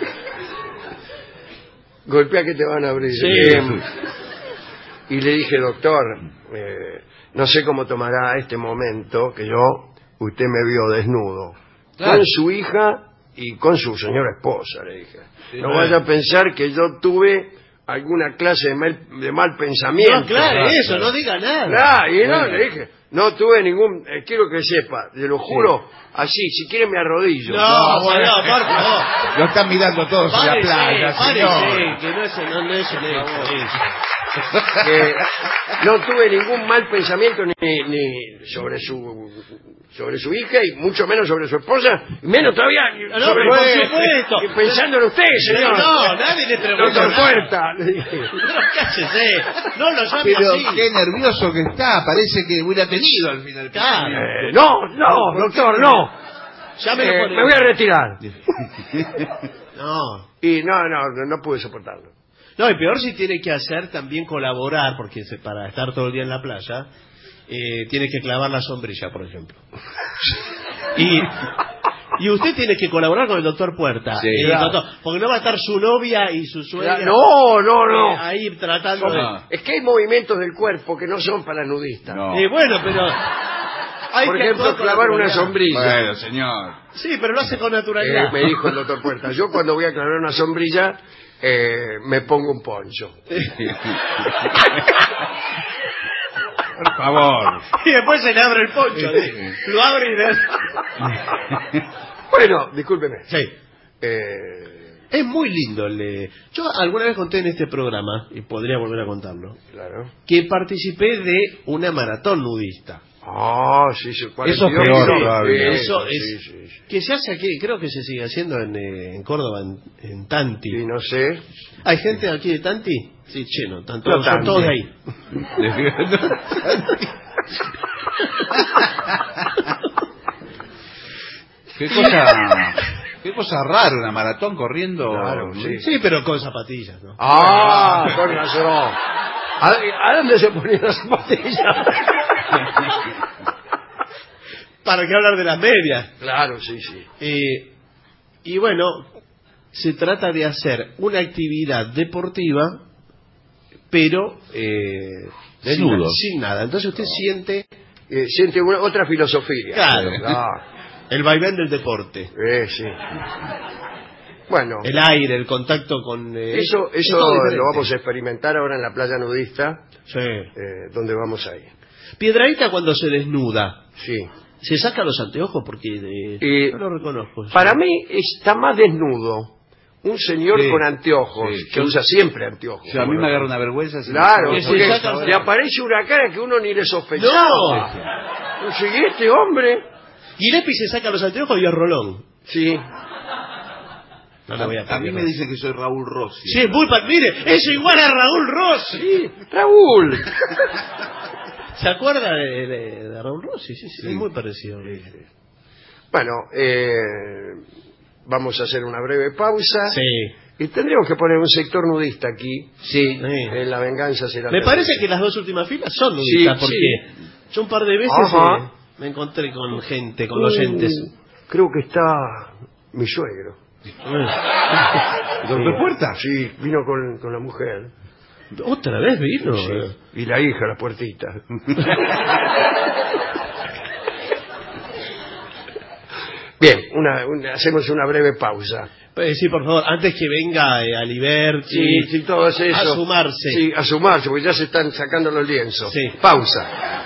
Golpea que te van a abrir. Sí. Eh, y le dije, doctor, eh, no sé cómo tomará este momento que yo, usted me vio desnudo. Claro. Con su hija y con su señora esposa, le dije. Sí, no bueno. vaya a pensar que yo tuve alguna clase de mal, de mal pensamiento. No, claro, Claro, eso, claro. no diga nada. Claro, y no, Bueno. le dije, no tuve ningún, eh, quiero que sepa, te lo juro, así, si quiere me arrodillo. No, bueno, aparte, no. Lo están mirando todos en la Párese, playa, párese, señor. que no es, no, no es un hecho, es- que no tuve ningún mal pensamiento ni, ni sobre su sobre su hija y mucho menos sobre su esposa, y menos todavía No, no, sobre por usted, supuesto. y pensando en usted, señor. No, nadie le preguntó Doctor nada. Puerta, le dije. No, cállese. No lo llame Pero así. qué nervioso que está. Parece que hubiera tenido al final. Claro. Eh, no, no, doctor, no. Llámelo Eh, por el- me voy a retirar. No. Y no, no, no, no pude soportarlo. No, y peor si tiene que hacer también colaborar, porque se- para estar todo el día en la playa, eh, tiene que clavar la sombrilla, por ejemplo. Y, y usted tiene que colaborar con el doctor Puerta. Sí. eh, Claro. doctor, porque no va a estar su novia y su suegra. No, no, no. eh, ahí tratando de... No. Es que hay movimientos del cuerpo que no son para nudistas. No. Eh, bueno, pero... hay Por que ejemplo, actuar con clavar una naturalidad. sombrilla. Bueno, señor. Sí, pero lo hace con Eh, naturalidad. me dijo el doctor Puerta, yo cuando voy a clavar una sombrilla eh, me pongo un poncho. Por favor. Y después se le abre el poncho. ¿eh? Lo abre y... Bueno, discúlpeme. Sí. Eh, Es muy lindo el de... Yo alguna vez conté en este programa, y podría volver a contarlo, Claro. que participé de una maratón nudista. Ah, sí, sí. Eso es peor sí, todavía. Eso sí, es... sí, sí. Que se hace aquí, creo que se sigue haciendo en, eh, en Córdoba, en, en Tanti. Sí, no sé. ¿Hay gente aquí de Tanti? Sí, che, no, están No todos, son Tanti. todos de ahí. Qué cosa, qué cosa rara, una maratón corriendo. Claro, sí. Sí, pero con zapatillas, ¿no? Ah, con razón. ¿A, ¿A dónde se ponían las zapatillas? ¿Para qué hablar de las medias? Claro, sí, sí. Eh, y bueno, se trata de hacer una actividad deportiva, pero eh, desnudo. Sin, sin nada. Entonces usted siente... Eh, siente una, otra filosofía. Claro. Ah, El vaivén del deporte. eh, sí. Bueno. El aire, el contacto con... Eh, Eso, es eso todo diferente. lo vamos a experimentar ahora en la playa nudista, Sí. eh, donde vamos a ir. Piedradita cuando se desnuda, Sí. se saca los anteojos porque eh, Eh, no lo reconozco. Para mí está más desnudo un señor Sí, con anteojos, sí. que usa siempre anteojos. O sea, a mí me agarra una vergüenza. si Claro, me- Que se porque saca- le aparece una cara que uno ni le sospechaba. ¡No! Oye, ¿y este hombre? Gillespie se saca los anteojos y es Rolón. Sí. No le voy a A mí pedir, me no. dicen que soy Raúl Rossi. Sí, es muy pa- mire, eso igual a Raúl Rossi. Sí, Raúl. ¿Se acuerda de, de- de Raúl Rossi? Sí, sí, Sí. es muy parecido. Bueno, eh, vamos a hacer una breve pausa. Sí. Y tendríamos que poner un sector nudista aquí. Sí. Sí. En La Venganza será Me terrible. parece que las dos últimas filas son nudistas, Sí, porque sí. yo un par de veces Ajá. eh, me encontré con gente, con Uh, oyentes. Creo que está mi suegro. ¿Doctor Puerta? Sí, vino con, con la mujer. ¿Otra vez vino? Sí, y la hija, la puertita. Bien, una, una- hacemos una breve pausa. Eh, sí, por favor, antes que venga eh, Aliberti Sí, sí, todo eso. a sumarse. Sí, a sumarse, porque ya se están sacando los lienzos. Sí. Pausa.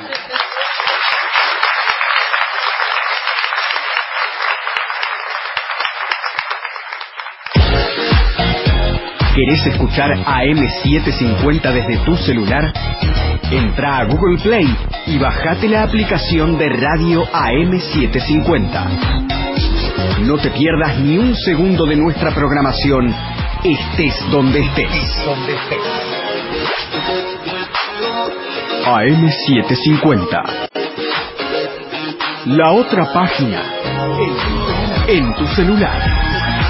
¿Querés escuchar A M setecientos cincuenta desde tu celular? Entra a Google Play y bajate la aplicación de Radio A M setecientos cincuenta. No te pierdas ni un segundo de nuestra programación, estés donde estés. A M setecientos cincuenta. La otra página en tu celular.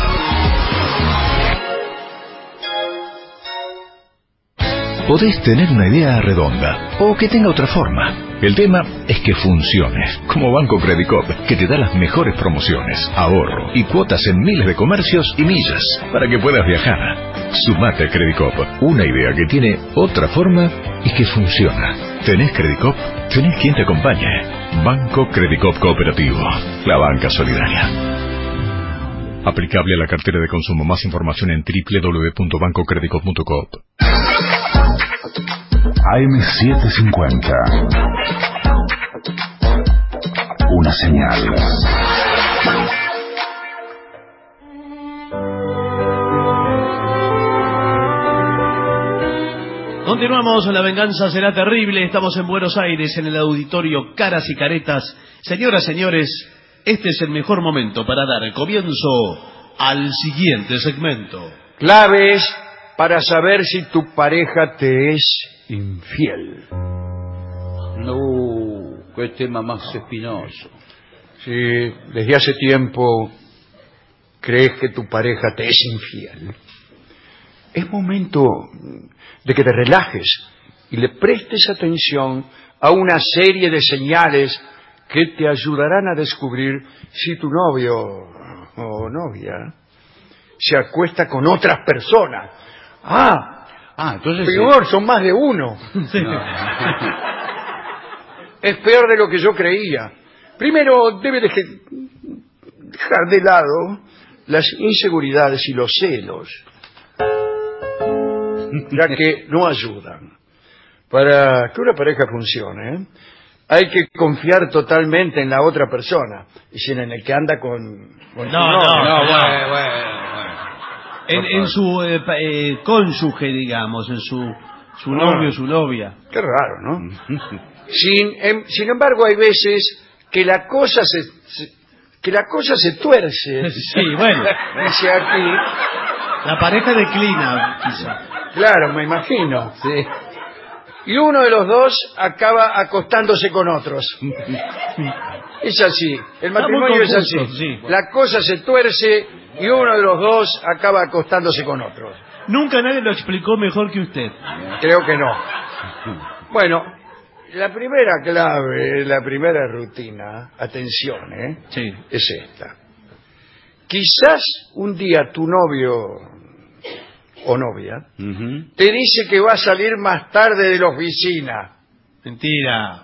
Podés tener una idea redonda o que tenga otra forma. El tema es que funcione, como Banco Credicop, que te da las mejores promociones, ahorro y cuotas en miles de comercios y millas para que puedas viajar. Sumate a Credicop, una idea que tiene otra forma y que funciona. ¿Tenés Credicop? Tenés quien te acompañe. Banco Credicop Cooperativo, la banca solidaria. Aplicable a la cartera de consumo. Más información en doble u doble u doble u punto banco credicop punto com. A M setecientos cincuenta. Una señal. Continuamos, La Venganza Será Terrible. Estamos en Buenos Aires, en el auditorio Caras y Caretas. Señoras, señores, este es el mejor momento para dar comienzo al siguiente segmento. Claves para saber si tu pareja te es infiel. No, qué tema más espinoso. Si desde hace tiempo crees que tu pareja te es infiel, es momento de que te relajes y le prestes atención a una serie de señales que te ayudarán a descubrir si tu novio o novia se acuesta con otras personas. Ah, Ah, entonces... peor, son más de uno. No. Es peor de lo que yo creía. Primero, debe deje- dejar de lado las inseguridades y los celos, ya que no ayudan. Para que una pareja funcione, hay que confiar totalmente en la otra persona, y si en el que anda con... con No, tu no, novio. No, bueno, bueno, bueno. En, en su eh, pa- eh, cónyuge, digamos, en su, su novio, su novia. Qué raro, ¿no? sin, em, sin embargo, hay veces que la cosa se, se- que la cosa se tuerce. Sí, bueno. Dice aquí. La pareja declina, quizá. Claro, me imagino. Sí. Y uno de los dos acaba acostándose con otros. Es así. El matrimonio es así. confuso, sí. La cosa se tuerce y uno de los dos acaba acostándose con otros. Nunca nadie lo explicó mejor que usted. Creo que no. Bueno, la primera clave, la primera rutina, atención, ¿eh? Sí. Es esta. Quizás un día tu novio o novia Ujú. te dice que va a salir más tarde de la oficina. Mentira.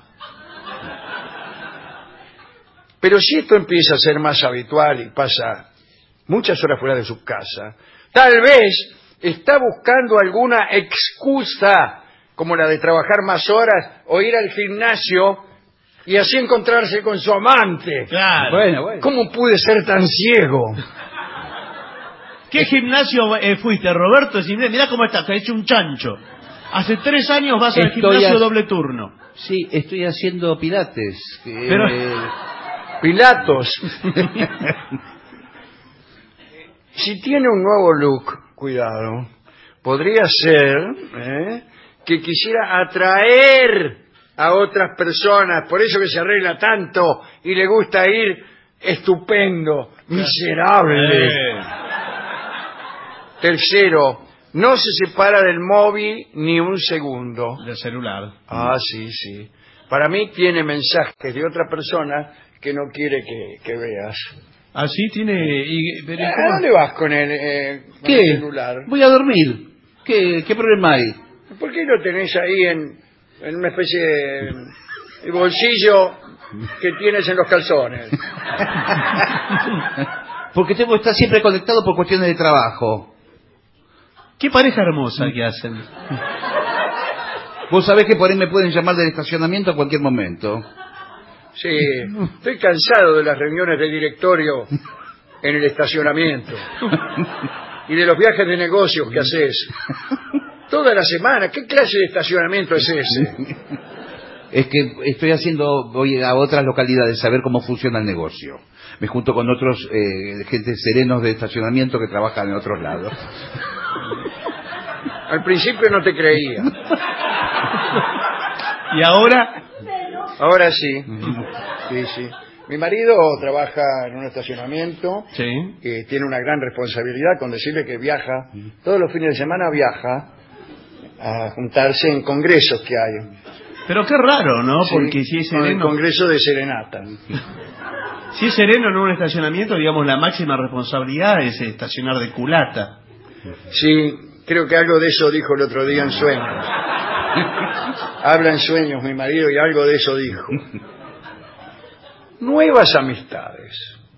Pero si esto empieza a ser más habitual y pasa muchas horas fuera de su casa, tal vez está buscando alguna excusa, como la de trabajar más horas o ir al gimnasio y así encontrarse con su amante. Claro. Bueno, bueno. ¿Cómo pude ser tan ciego? ¿Qué gimnasio eh, fuiste, Roberto? Mirá cómo estás, te has hecho un chancho. Hace tres años vas al Estoy gimnasio a- doble turno. Sí, estoy haciendo pilates. Eh, Pero- Pilatos. Si tiene un nuevo look, cuidado, podría ser ¿eh? que quisiera atraer a otras personas, por eso que se arregla tanto y le gusta ir estupendo, miserable. Eh. Tercero, no se separa del móvil ni un segundo. Del celular. Ah, sí, sí. Para mí tiene mensajes de otra persona que no quiere que, que veas. Así tiene... Y, pero, ¿A ¿cómo? dónde vas con el, eh, con ¿Qué? el celular? Voy a dormir. ¿Qué, qué problema hay? ¿Por qué lo tenés ahí en, en una especie de, de bolsillo que tienes en los calzones? Porque tengo que estar siempre conectado por cuestiones de trabajo. Qué pareja hermosa que hacen. Vos sabés que por ahí me pueden llamar del estacionamiento a cualquier momento. Sí, estoy cansado de las reuniones de directorio en el estacionamiento y de los viajes de negocios que haces. Toda la semana, ¿qué clase de estacionamiento es ese? Es que estoy haciendo, voy a otras localidades a ver cómo funciona el negocio. Me junto con otros eh, gente serenos de estacionamiento que trabajan en otros lados. Al principio no te creía. ¿Y ahora? Ahora sí. Sí, sí. Mi marido trabaja en un estacionamiento, Sí. que tiene una gran responsabilidad con decirle que viaja, todos los fines de semana viaja a juntarse en congresos que hay. Pero qué raro, ¿no? Sí, Porque si es con el sereno... congreso de Serenata. Si es sereno en un estacionamiento, digamos, la máxima responsabilidad es estacionar de culata. Sí, creo que algo de eso dijo el otro día en sueños. Habla en sueños mi marido y algo de eso dijo. Nuevas amistades.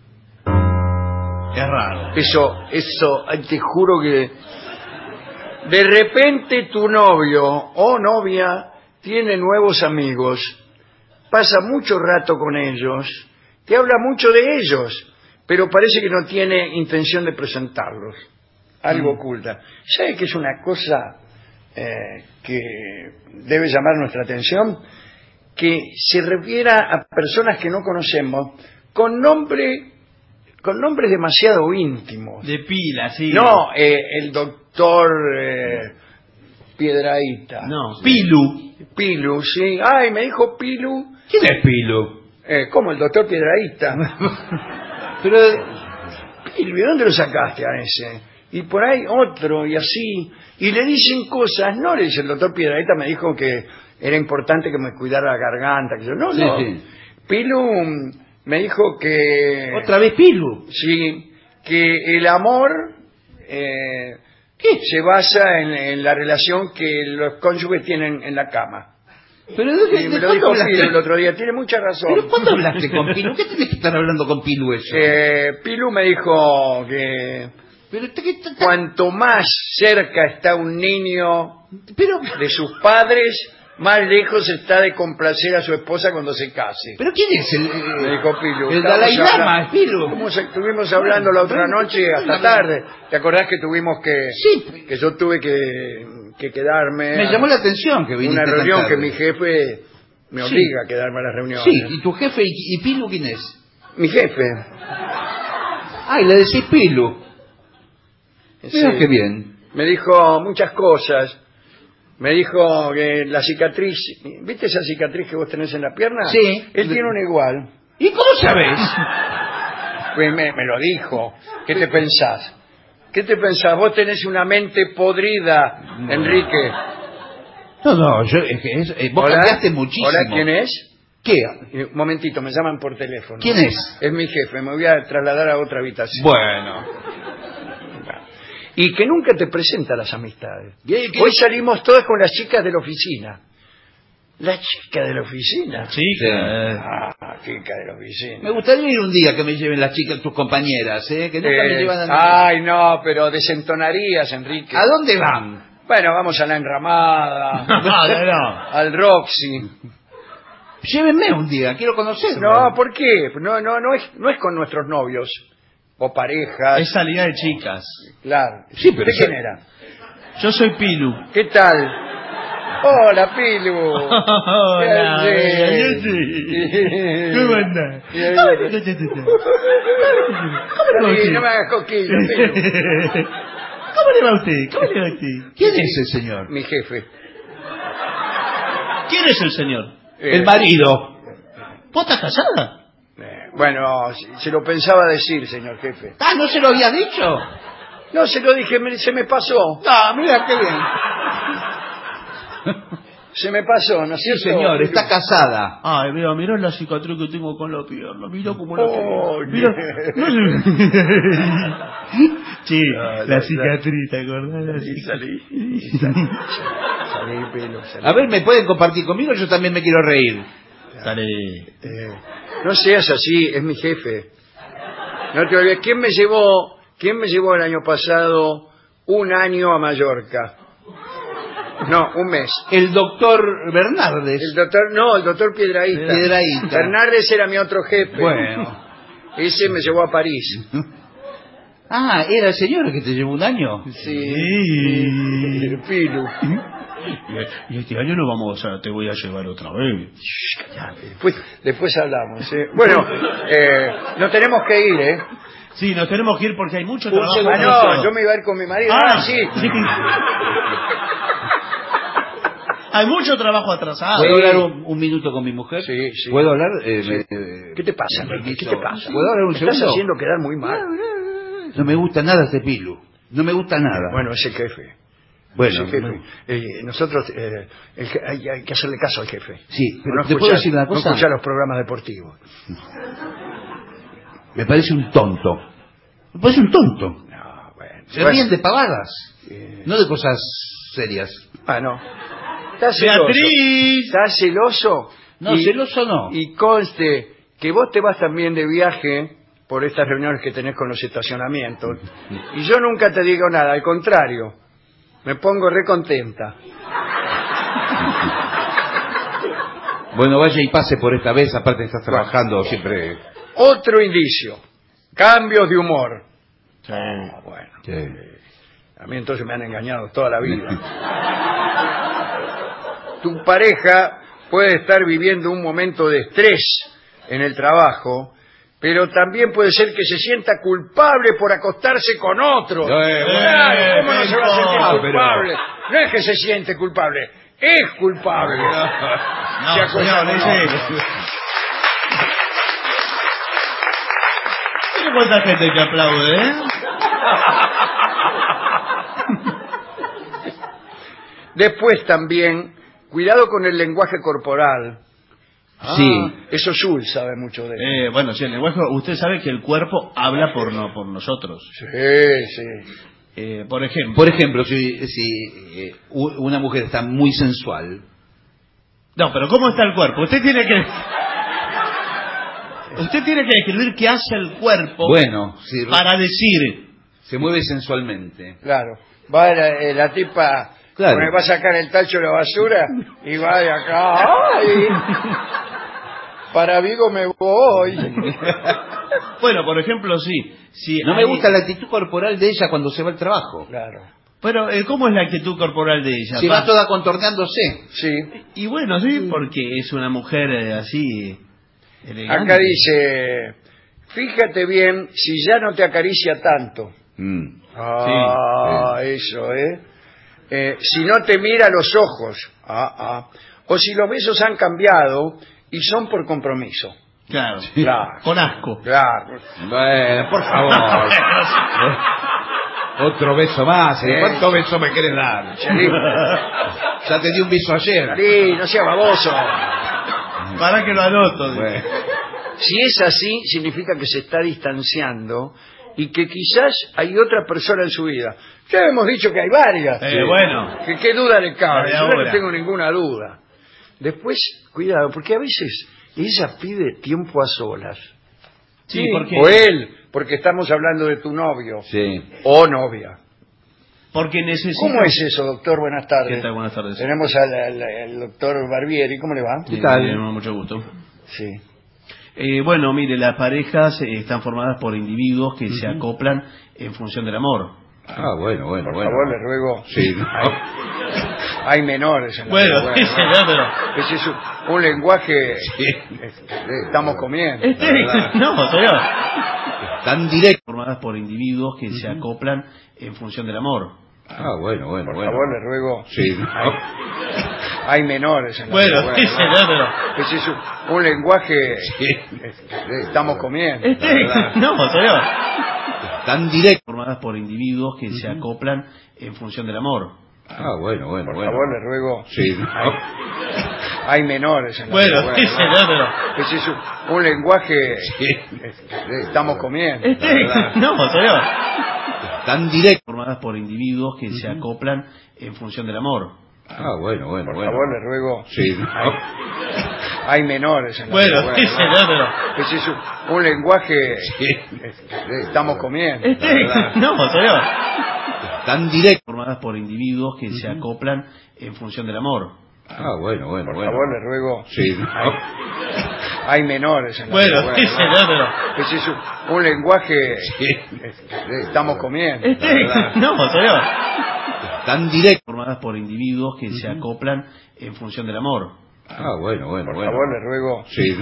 Es raro. Eso, eso, ay, te juro que de repente tu novio o novia tiene nuevos amigos, pasa mucho rato con ellos, te habla mucho de ellos, pero parece que no tiene intención de presentarlos. Algo Mm. oculta. ¿Sabe que es una cosa eh, que debe llamar nuestra atención? Que se refiera a personas que no conocemos con nombre, con nombres demasiado íntimos. De pila, sí. No, eh, el doctor eh, Piedrahíta. No, Pilu. Pilu, sí. Ay, me dijo Pilu. ¿Quién es Pilu? Eh, ¿Cómo, el doctor Piedrahíta? Pero Pilu, ¿y dónde lo sacaste a ese? Y por ahí otro, y así. Y le dicen cosas, no le dice el doctor Piedrahíta, me dijo que era importante que me cuidara la garganta. Que yo, no, Sí, no. sí. Pilu mm, me dijo que... ¿Otra vez Pilu? Sí, que el amor eh, se basa en, en la relación que los cónyuges tienen en la cama. Pero ¿de, Y de me lo cuándo dijo hablaste? Pilu el otro día, tiene mucha razón. ¿Pero cuándo hablaste con Pilu? ¿Qué tenés que estar hablando con Pilu eso? Eh, Pilu me dijo que Pero, te- te- te- cuanto más cerca está un niño pero, de sus padres, más lejos está de complacer a su esposa cuando se case. ¿Pero quién es el...? Me dijo Pilu. El Estábamos Dalai Lama, hablando- es Pilu. Estuvimos- Estuvimos hablando la otra noche hasta tarde. ¿Te acordás que tuvimos que... Sí. Que yo tuve que, que quedarme... Me a- llamó la atención que viniste Una tan reunión tarde. que mi jefe me Sí. obliga a quedarme a las reuniones. Sí, ¿y tu jefe y, y Pilu quién es? Mi jefe. Ah, y le decís Pilu. Mira Sí. qué bien. Me dijo muchas cosas. Me dijo que la cicatriz... ¿Viste esa cicatriz que vos tenés en la pierna? Sí. Él tiene una igual. ¿Y cómo sabés? Pues me, me lo dijo. ¿Qué te pensás? ¿Qué te pensás? Vos tenés una mente podrida, Enrique. No, no, yo, es que es- eh, vos Hola. cambiaste muchísimo. Hola, ¿quién es? ¿Qué? Eh, Un momentito, me llaman por teléfono. ¿Quién es? Es mi jefe, me voy a trasladar a otra habitación. Bueno. Y que nunca te presenta a las amistades. ¿Qué- qué- Hoy salimos todas con las chicas de la oficina. ¿La chica de la oficina? Sí. Ah, chica de la oficina. Me gustaría ir un día que me lleven las chicas, tus compañeras, ¿eh? Que nunca me Eh, llevan a nada. ay, no, pero desentonarías, Enrique. ¿A dónde van? Bueno, vamos a la enramada, No, no, no. al Roxy. Llévenme un día, quiero conocerlo. No, ¿por qué? No, no, no es, no es con nuestros novios o parejas. Es salida de chicas. Claro. Sí, pero ¿De eso- quién era? Yo soy Pilu. ¿Qué tal? Hola, Pilu. Hola. ¿Qué haces? yo sí. ¿Cómo andás? Sí, no me hagas coquillo, Pilu. ¿Cómo le va a usted? ¿Cómo le va a usted? ¿Quién es el señor? Mi jefe. ¿Quién es el señor? Eh, El marido. ¿Vos estás casada? eh, bueno, se se lo pensaba decir, señor jefe. Ah, ¿no se lo había dicho? No, se lo dije, me- se me pasó. Ah, mira qué bien. Se me pasó, ¿no es Sí, cierto? señor, Pilu? está casada. Ay, mira, mirá la cicatriz que tengo con la pierna. Mirá cómo la Oh, tengo. Mirá. Sí, Ah, la la- cicatriz, ¿te acordás? La Salí, cicatriz. salí, salí, salí, Pilu, salí. A ver, ¿me pueden compartir conmigo? Yo también me quiero reír. Dale. Eh, no seas así, es mi jefe. No te olvides. ¿Quién me llevó, quién me llevó el año pasado un año a Mallorca? No, un mes. El doctor Bernardes. El doctor, no, el doctor Piedrahíta. Piedrahíta. Fernández era mi otro jefe. Bueno. Ese me llevó a París. Ah, ¿era el señor que te llevó un año? Sí. Sí. Pilu. Y este año no vamos a, te voy a llevar otra vez. Después, después hablamos. ¿eh? Bueno, eh, no tenemos que ir, ¿eh? Sí, nos tenemos que ir porque hay mucho Un trabajo. segundo. en Ah, no, esto. yo me iba a ir con mi marido. Ah, Ah, sí. Hay mucho trabajo atrasado. ¿Puedo hablar un, un minuto con mi mujer? Sí, sí. ¿Puedo hablar? Eh, Sí. me- eh, ¿Qué te pasa, me Enrique? ¿Qué permiso. te pasa? ¿Puedo hablar un Me estás segundo? haciendo quedar muy mal. No me gusta nada este Pilu. No me gusta nada. Bueno, es el jefe. Bueno, Es el jefe. bueno. Eh, nosotros eh, el je- hay, hay que hacerle caso al jefe. Sí, pero No ¿te puedo escuchar- decir una No cosa? escuchar los programas deportivos. Me parece un tonto. Me parece un tonto. No, bueno. Se Bueno, ríen de pavadas. eh, No de cosas serias. Ah, no. ¿Estás celoso? Beatriz. ¿Estás celoso? No, Y- celoso no. Y conste que vos te vas también de viaje por estas reuniones que tenés con los estacionamientos. Y yo nunca te digo nada, al contrario. Me pongo recontenta. Bueno, vaya y pase por esta vez, aparte estás trabajando siempre. Otro indicio. Cambios de humor. Sí. Ah, bueno. Sí. A mí entonces me han engañado toda la vida. Tu pareja puede estar viviendo un momento de estrés en el trabajo, pero también puede ser que se sienta culpable por acostarse con otro. Eh, Claro, ¿cómo no se va a sentir no, pero- culpable? No es que se siente culpable, es culpable. Se No, acuesta señor, con ese- otro. Mira cuánta gente que aplaude, ¿eh? Después también, cuidado con el lenguaje corporal. Sí. Eso Jules sabe mucho de eso. Eh, bueno, sí, el lenguaje, usted sabe que el cuerpo habla por no por nosotros. Sí, sí. Eh, por ejemplo. Por ejemplo, si, si eh, u- una mujer está muy sensual. No, pero ¿cómo está el cuerpo? Usted tiene que... Usted tiene que describir qué hace el cuerpo Bueno, si para decir... se mueve sensualmente. Claro. Va la, eh, la tipa Claro. Porque va a sacar el tacho de la basura y va de acá. ¡Ay! Para Vigo me voy. Bueno, por ejemplo, sí. sí No hay... me gusta la actitud corporal de ella cuando se va al trabajo. Claro. Pero, eh, ¿cómo es la actitud corporal de ella? Se va toda contorneándose. Sí. Y bueno, sí, porque es una mujer eh, así elegante. Acá dice, fíjate bien si ya no te acaricia tanto. Mm. Ah, Sí. eso, ¿eh? ¿eh? Si no te mira a los ojos. Ah, ah. O si los besos han cambiado y son por compromiso. Claro. Claro. Con asco. Claro. Bueno, por favor. Otro beso más. ¿eh? Sí. ¿Cuántos besos me quieres dar? Chalí. Ya te di un beso ayer. Chalí, no sea baboso. Para que lo anoto. Bueno. Si es así, significa que se está distanciando y que quizás hay otra persona en su vida. Ya hemos dicho que hay varias. Eh, bueno. Que qué duda le cabe. La de Yo no ahora. tengo ninguna duda. Después, cuidado, porque a veces ella pide tiempo a solas. Sí, porque... O él, porque estamos hablando de tu novio. Sí. O novia. Porque necesita... ¿Cómo es eso, doctor? Buenas tardes. ¿Qué tal? Buenas tardes. Tenemos al, al- al doctor Barbieri. ¿Cómo le va? ¿Qué tal? Mucho gusto. Sí. Eh, bueno, mire, las parejas eh, están formadas por individuos que se acoplan en función del amor. Ah, bueno, bueno, Por bueno. favor, le ruego. Sí. Hay menores en la Bueno, bueno, sí, señor, pero... Ese es un, un lenguaje Sí. este, estamos comiendo. Este, verdad. no, señor. Tan directo. Formadas por individuos que se acoplan en función del amor. Ah, bueno, bueno, Por bueno. favor, le ruego. Sí. Hay menores en la Bueno, bueno, sí, señor, pero... Ese es un, un lenguaje Sí. este, estamos comiendo. Este, verdad. no, señor. Tan directo. Formadas por individuos que se acoplan en función del amor. Ah, bueno, bueno, Por bueno. favor, le ruego. Sí. Hay menores en la Bueno, bueno, sí, señor, pero... Ese es un, un lenguaje Sí. este, estamos comiendo. Este, verdad. no, señor. Tan directo. Formadas por individuos que se acoplan en función del amor. Ah, bueno, bueno, Por bueno. favor, le ruego. Sí. Hay menores en la Bueno, bueno, sí, señor, pero... Ese es un, un lenguaje Sí. este, estamos comiendo. Este, verdad. no, señor. Tan directo. Formadas por individuos que se acoplan en función del amor. Ah, bueno, bueno, Por bueno. favor, le ruego. Sí. Hay menores en la Bueno, bueno, sí, señor, pero... Ese es un, un lenguaje Sí. este, estamos comiendo. Este, verdad. no, señor. Tan directo. Formadas por individuos que se acoplan en función del amor. Ah, bueno, bueno, Por bueno. favor, le ruego. Sí.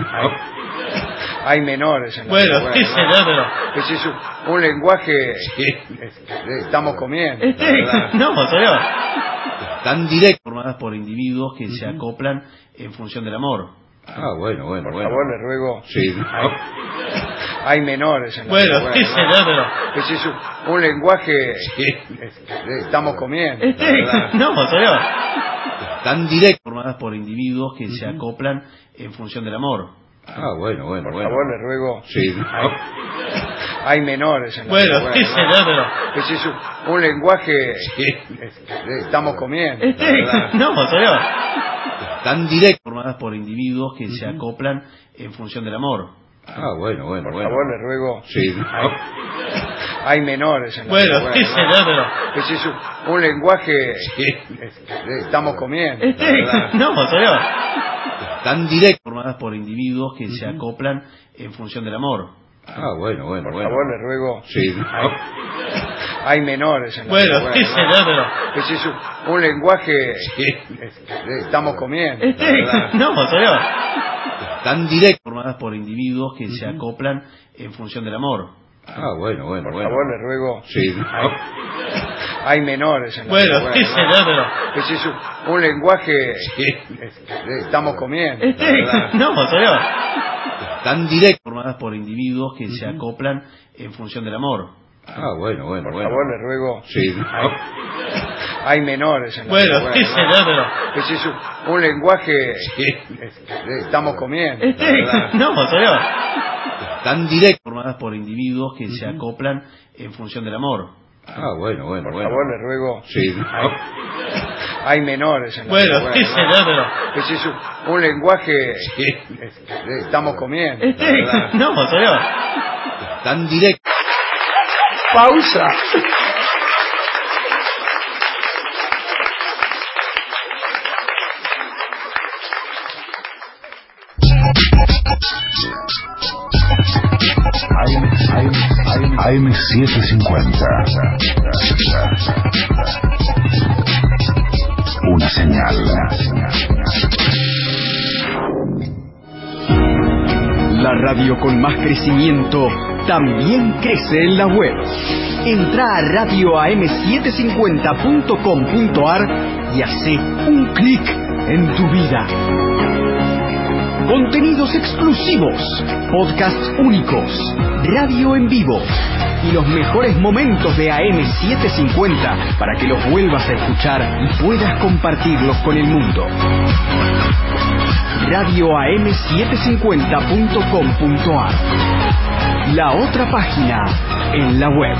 Hay menores en la Bueno, bueno, sí, señor, pero... Ese es un, un lenguaje Sí. este, estamos comiendo. Este, verdad. no, señor. Tan directo. Formadas por individuos que se acoplan en función del amor. Ah, bueno, bueno, Por bueno. favor, le ruego. Sí. Hay menores en la Bueno, bueno, sí, señor, pero... Ese es un, un lenguaje Sí. este, estamos comiendo. Este, verdad. no, señor. Tan directo. Formadas por individuos que se acoplan en función del amor. Ah, bueno, bueno, Por bueno. favor, le ruego. Sí. Hay menores en la Bueno, bueno, sí, señor, pero... Ese es un, un lenguaje Sí. este, estamos comiendo. Este, verdad. no, señor. Tan directo. Formadas por individuos que se acoplan en función del amor. Ah, bueno, bueno, Por bueno. favor, le ruego. Sí. Hay menores en la Bueno, bueno, sí, señor, pero... Ese es un, un lenguaje Sí. este, estamos comiendo. Este, verdad. no, señor. Tan directo. Formadas por individuos que se acoplan en función del amor. Ah, bueno, bueno, Por bueno. favor, le ruego. Sí. Hay menores en la Bueno, bueno, sí, señor, pero... Ese es un, un lenguaje Sí. este, estamos comiendo. Este, verdad. no, señor. Tan directo. Formadas por individuos que se acoplan en función del amor. Ah, bueno, bueno, Por bueno. favor, le ruego. Sí. Hay menores en la Bueno, bueno, sí, señor, pero... Ese es un, un lenguaje Sí. este, estamos comiendo. Este, verdad. no, señor. Tan directo. Formadas por individuos que se acoplan en función del amor. Ah, bueno, bueno, Por bueno. favor, le ruego. Sí. Hay menores en la Bueno, bueno, sí, señor, pero... Ese es un, un lenguaje Sí. este, estamos comiendo. Este, verdad. no, señor. Tan directo. Formadas por individuos que se acoplan en función del amor. Ah, bueno, bueno, Por bueno. favor, le ruego. Sí. Hay menores en la Bueno, bueno, sí, señor, pero... Ese es un, un lenguaje Sí. este, estamos comiendo. Este, verdad. no, señor. Tan directo. Pausa. A M setecientos cincuenta. Una señal. La radio con más crecimiento también crece en la web. Entra a radio a m setecientos cincuenta punto com punto a r y hace un clic en tu vida. Contenidos exclusivos, podcasts únicos, radio en vivo y los mejores momentos de A M setecientos cincuenta para que los vuelvas a escuchar y puedas compartirlos con el mundo. radio a m setecientos cincuenta punto com punto a r. La otra página en la web.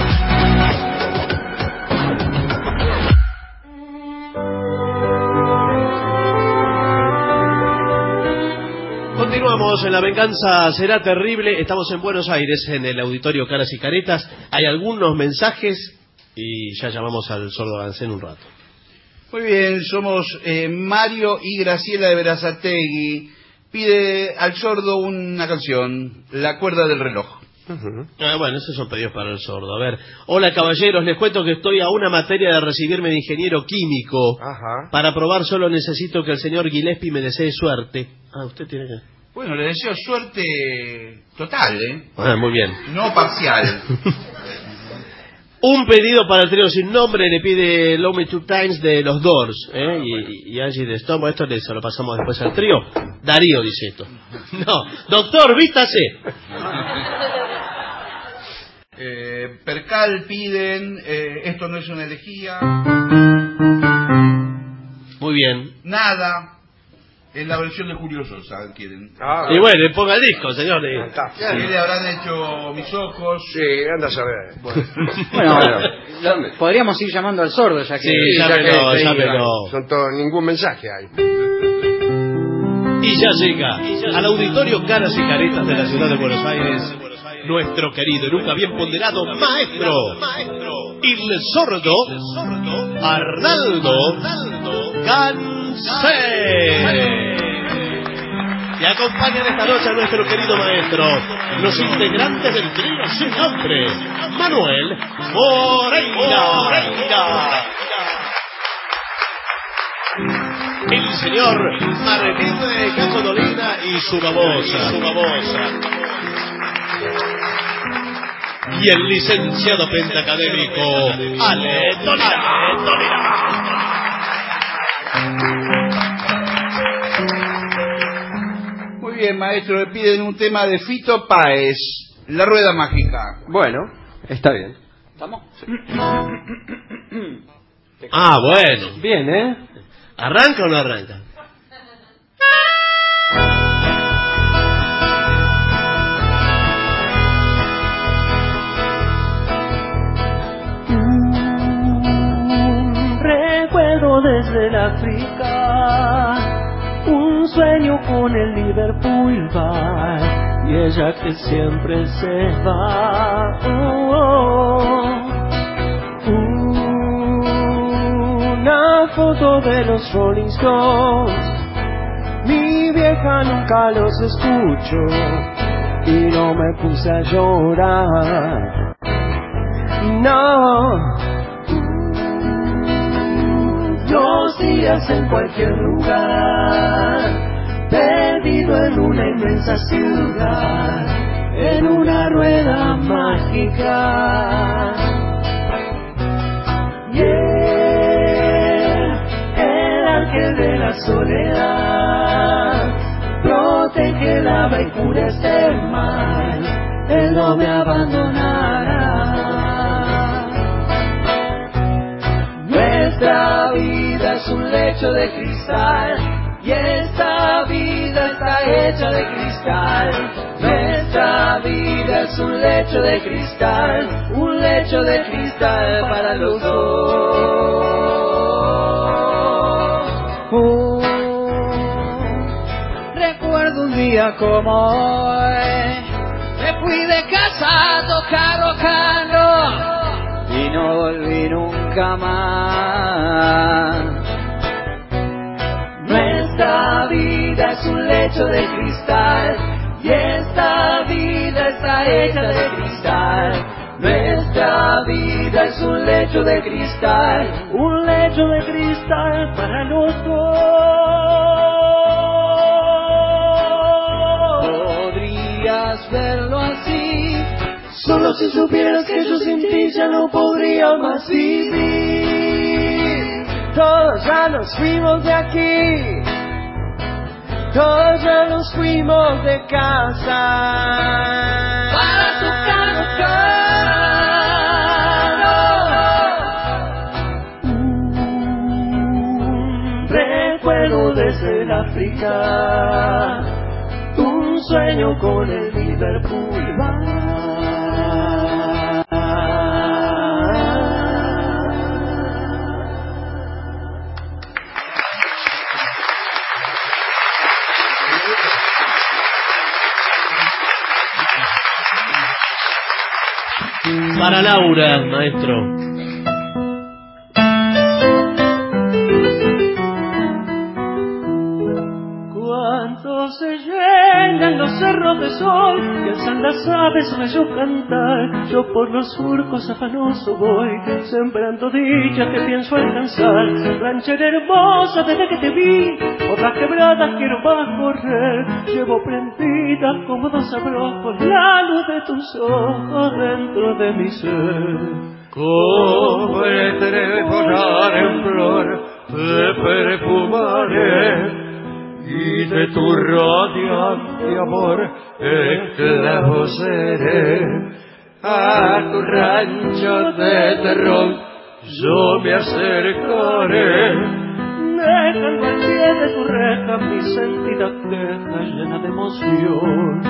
Continuamos en La Venganza Será Terrible. Estamos en Buenos Aires, en el auditorio Caras y Caretas. Hay algunos mensajes y ya llamamos al sordo Gansén un rato. Muy bien, somos eh, Mario y Graciela de Berazategui. Pide al sordo una canción, La cuerda del reloj. Uh-huh. Ah, bueno, esos son pedidos para el sordo. A ver, hola caballeros, les cuento que estoy a una materia de recibirme de ingeniero químico. Ajá. Para probar solo necesito que el señor Gillespie me desee suerte. Ah, usted tiene que... Bueno, le deseo suerte total, ¿eh? Ah, muy bien. No parcial. Un pedido para el trío sin nombre, le pide Love Me Two Times de los Doors, ¿eh? Y, y Angie de Stone. Esto le, se lo pasamos después al trío. Darío dice esto. No, doctor, vístase. Eh, Percal piden eh, Esto no es una elegía. Muy bien. Nada. Es la versión de Julio Sosa, quieren. Ah, y bueno, ponga el disco, señor. ¿Qué le habrán hecho Mis ojos? Sí, anda a saber. Bueno, bueno lo, podríamos ir llamando al sordo, ya que... Sí, llámelo, llámelo. Son todo, ningún mensaje hay. Y ya llega al auditorio Caras y Caretas de la ciudad de Buenos Aires nuestro querido y nunca bien ponderado maestro, el sordo Arnaldo Gansén. Y acompañan esta noche a nuestro querido maestro los integrantes del trío sin nombre, Manuel Moreira, el señor Martín de Capodolina y su babosa, su babosa, y el licenciado pentacadémico Ale Tolina. Muy bien, maestro, le piden un tema de Fito Páez, La Rueda Mágica. Bueno, está bien. ¿Estamos? Sí. Ah, bueno. Bien, ¿eh? ¿Arranca o no arranca? Un recuerdo desde el África, un sueño con el Liverpool Bar y ella que siempre se va. Oh, oh. Una foto de los Rolling Stones, mi vieja nunca los escucho y no me puse a llorar. No, dos días en cualquier lugar, perdido en una inmensa ciudad, en una rueda mágica. Yeah, el ángel de la soledad protege, lava y cura este mal, él no me abandonará. Nuestra vida es un lecho de cristal y esta vida está hecha de cristal. Nuestra vida es un lecho de cristal, un lecho de cristal para los dos. Oh, recuerdo un día como hoy, me fui de casa a tocar rock and roll y no volví nunca más. Nuestra vida es un lecho de cristal y esta vida está hecha de cristal. Nuestra vida es un lecho de cristal, un lecho de cristal para los dos. Podrías verlo así, solo si supieras que yo sin ti ya no podría más vivir. Todos ya nos fuimos de aquí, todos ya nos fuimos de casa para tocarnos un recuerdo desde el África, un sueño con el Liverpool. Para Laura, maestro. Cuando se llenan los cerros de sol y alzan las aves a yo cantar, yo por los surcos afanoso voy, sembrando dichas que pienso alcanzar. Ranchera hermosa, desde que te vi, por las quebradas quiero más correr. Llevo prendida como dos abrojos la luz de tus ojos dentro de mi ser. Como el trefonar en flor te perfumaré, y de tu radiante amor esclavo seré. A tu rancho de terror yo me acercaré, dejando al pie de tu reja mi sentida queja llena de emoción.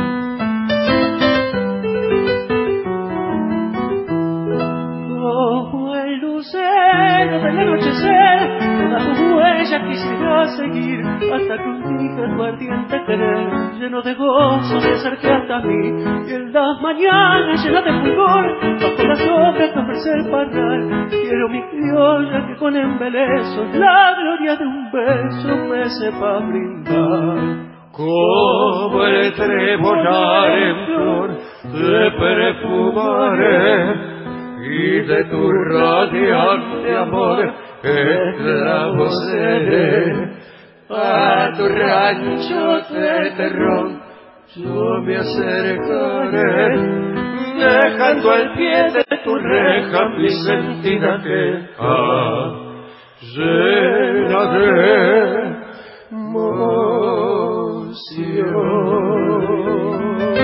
Como el lucero del anochecer, toda tu huella quisiera seguir, hasta que un día tu ardiente querer, lleno de gozo, se acerque hasta mí. Y en las mañanas llenas de fulgor, bajo las hojas ofrece el parral, quiero mi criolla que con embeleso la gloria de un beso me sepa brindar. Como el trebonar en flor te perfumaré, y de tu radiante amor esclavo seré. A tu rancho de terror yo me acercaré, dejando al pie de tu reja mi sentida queja llena de emoción.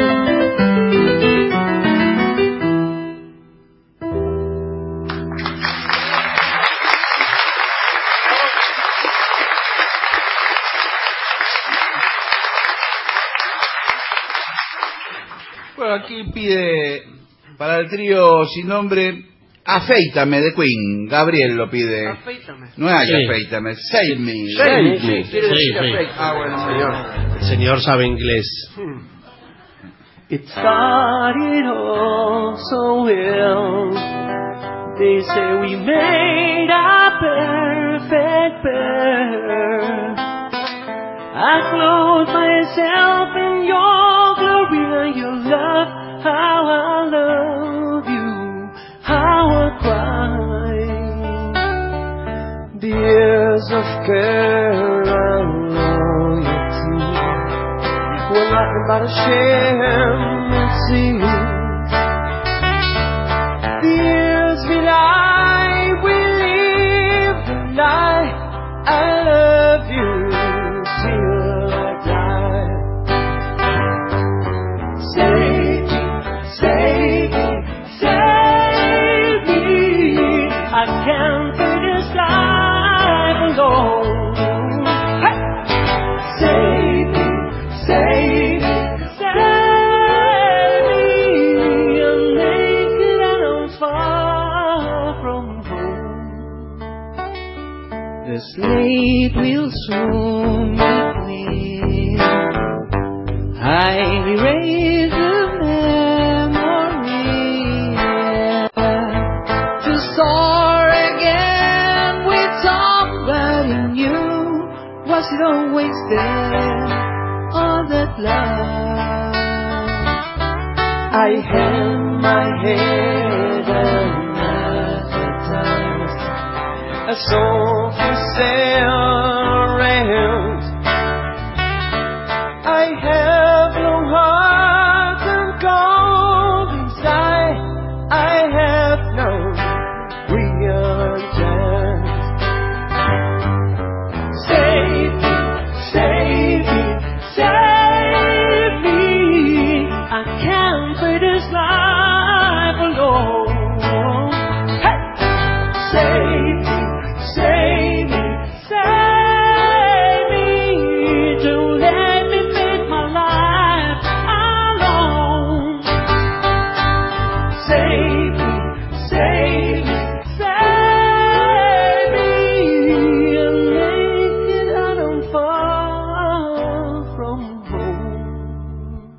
Bueno, aquí pide para el trío sin nombre Afeítame de Queen. Gabriel lo pide. Afeítame. No hay Sí. Afeítame, Save Me. Save me. Quiere Sí, decir sí. afeítame. Ah, bueno, señor. El señor sabe inglés. It started all so well. They say we made a perfect pair. I clothe myself in your glory and your love. How I love you, how I cry. The years of care and loyalty were nothing but a shame, it seems. The years we lie, we live the lie. I love you till I die. Save me, save me, save me. I can't do this life alone. Hey! Save me, save me, save me. I'm naked and I'm far from home. The sleep will soon be clear. I erase the memory, to soar again with somebody new. Was it always there, all that love? I hang my head and at times a soul for sale around. I have no heart and cold inside. I have no real chance. Save me, save me, save me. I can't play this life alone. Hey! Save me, save me, save me. Don't let me make my life alone. Save me, save me, save me. And make it out and far from home.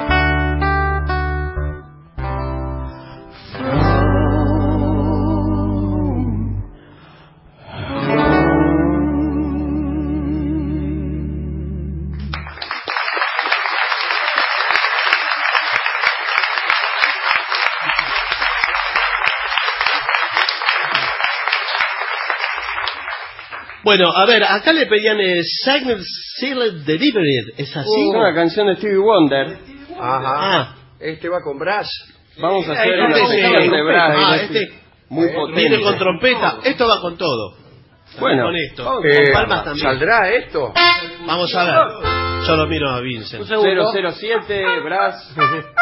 Bueno, a ver, acá le pedían eh, Signed Sealed Delivered, ¿es así? Uh, una canción de Stevie Wonder. Ajá. Ah. Este va con brass. Vamos a hacer Este una sí, sección de brass. ah, este muy eh, potente. viene con trompeta, esto va con todo. Bueno, con esto, Eh, con palmas también. ¿Saldrá esto? Vamos a ver. Yo lo miro a Vincent. cero cero siete, brass.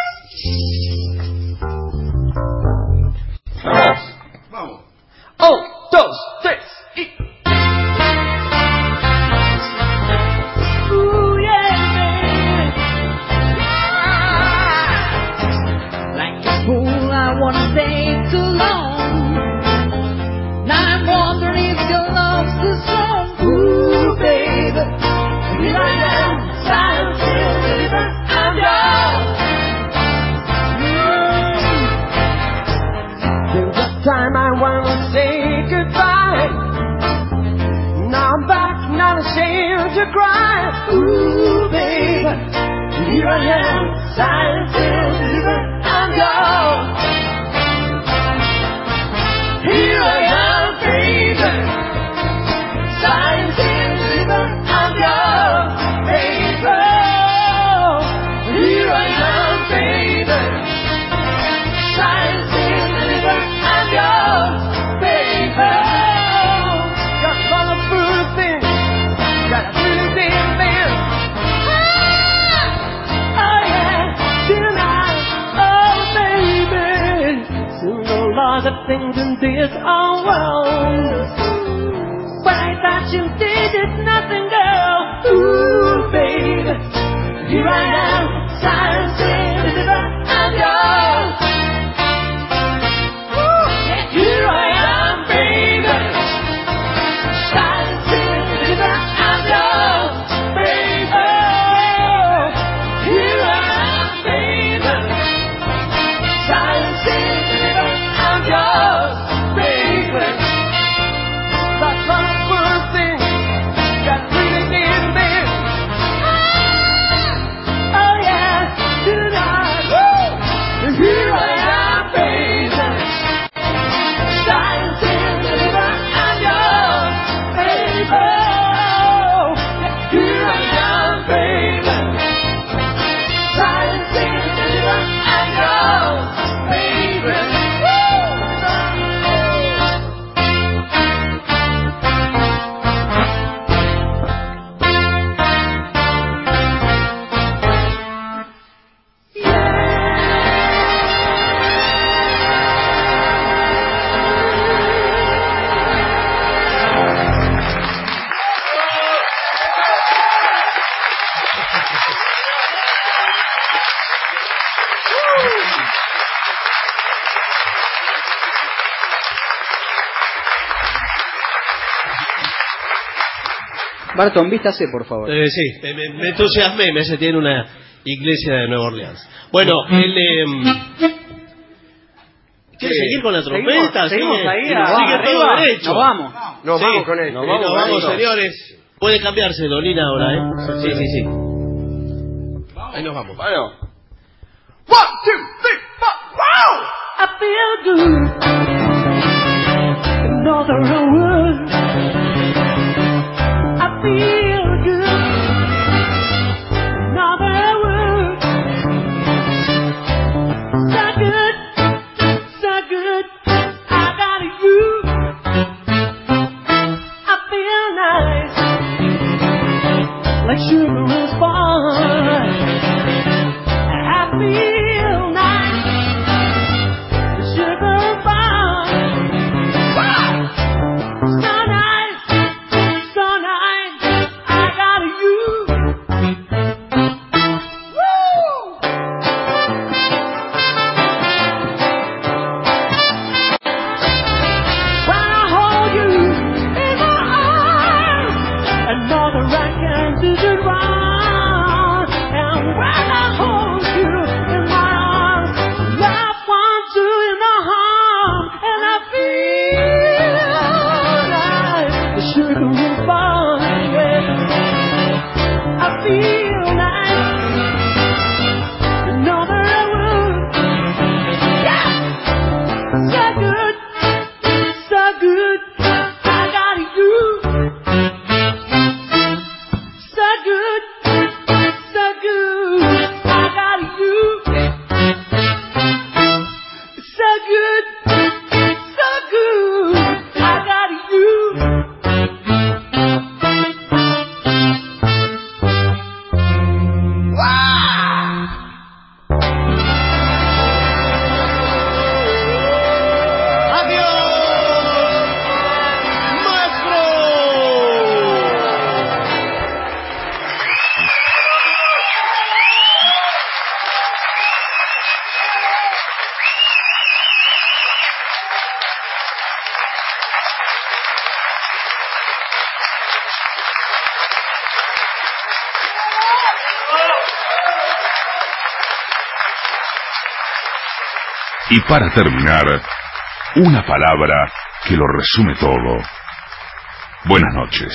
Vamos. Vamos. Un, dos, tres y... Ooh, yeah, like a fool, I wanna stay too long. Now I'm wondering if your love's the song. Ooh, baby, here I am, silent till I'm yours. Mm. There's a time I wanna say goodbye. Now I'm back, not ashamed to cry. Ooh, baby, here I am, silent till I'm yours. Here I am, baby, silent till I'm yours, baby. Here I am, baby, silent till I'm yours, baby. Got all the food things, got a food thing, baby. Oh yeah, tonight, oh baby. Soon a lot of things in this whole world, but I thought you did it nothing, girl. Ooh, baby, here I am, silent till I'm yours. Here I am, baby, silent till I'm yours, baby. Here I am, baby, silent till I'm yours, baby. That's my first thing, got really big, baby. Oh yeah, tonight, woo! Here I am, baby, silent till I'm yours, baby. Here I am, baby, silent till I'm yours, baby. Barton, vístase, por favor. Eh, sí, me, me- me entusiasmé, me sentí en una iglesia de Nueva Orleans. Bueno, el... Eh, ¿Quiere Sí. seguir con la trompeta? Seguimos, seguimos Sigue- ahí, sigue arriba, todo derecho. nos vamos. Nos Sí, vamos con esto. Nos vamos, Sí, vamos, nos señores. Puede cambiarse, Dolina, ahora, ¿eh? Sí, sí, sí. Ahí nos vamos. Bueno. One, two, three. I feel good in Northern Wood. I feel good in Northern Wood. So good, so good, I got you. I feel nice, like sugar is fine. I feel nice, the sugar fine. Wow! So nice, so nice, I got you. Woo! When I hold you in my arms, another I can do it wrong. And when I hold you in my arms, love wants you in the heart, and I feel like the sugar will fall. I feel like another I would. Yeah, so good, so good, I got you. So good, so good, I got you. So good, so good, I got you. Y para terminar, una palabra que lo resume todo. Buenas noches.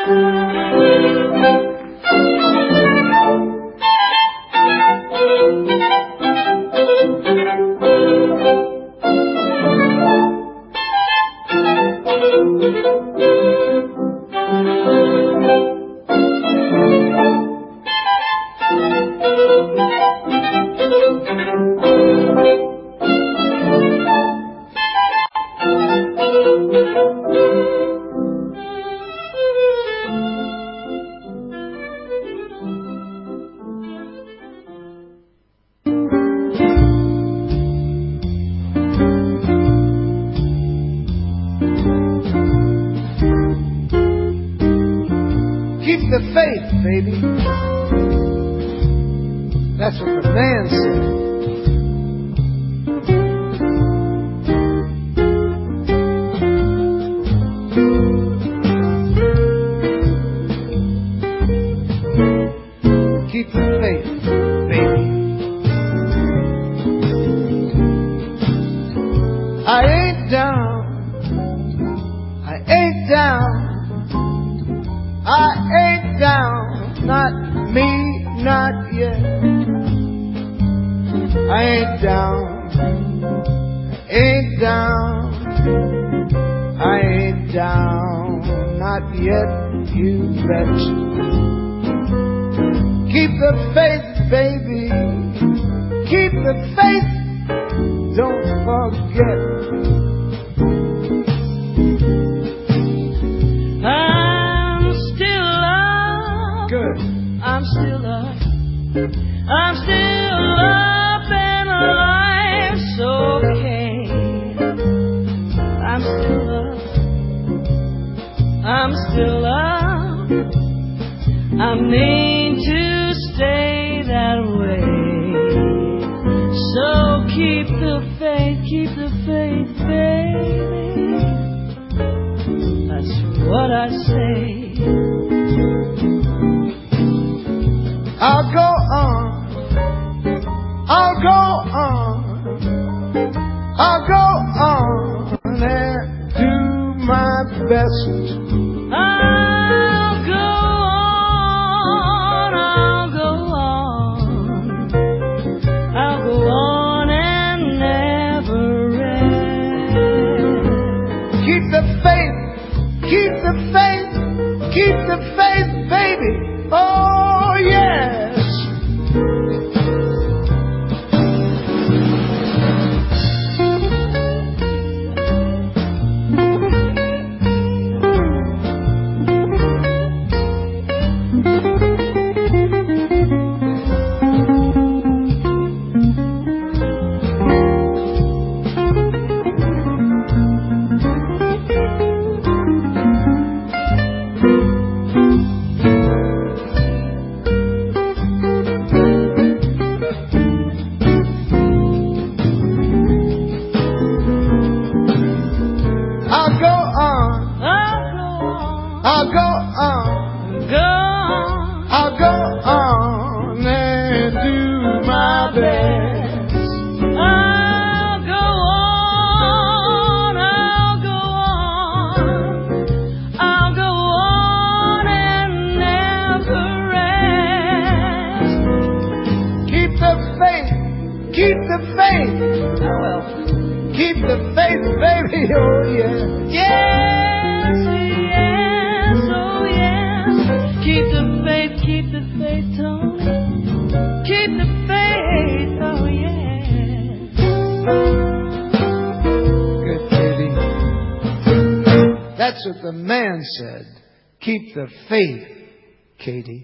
Keep the faith, baby. That's what the man said. Keep the faith, baby. I ain't down. I ain't down. I ain't down, not me, not yet. I ain't down, ain't down, I ain't down, not yet, you bet. Keep the faith, baby, keep the faith, don't forget. I'm still up, I'm still up and life's okay. I'm still up, I'm still up, I mean to stay that way. So keep the faith, keep the faith, baby. That's what I say. I'll go on, I'll go on, I'll go on and do my best. I'll go on, I'll go on, I'll go on and the faith. Oh, well, keep the faith, baby. Oh, yeah. Yes, yes, oh, yes. Keep the faith, keep the faith, Tony. Keep the faith, oh, yeah. Good, Katie. That's what the man said. Keep the faith, Katie.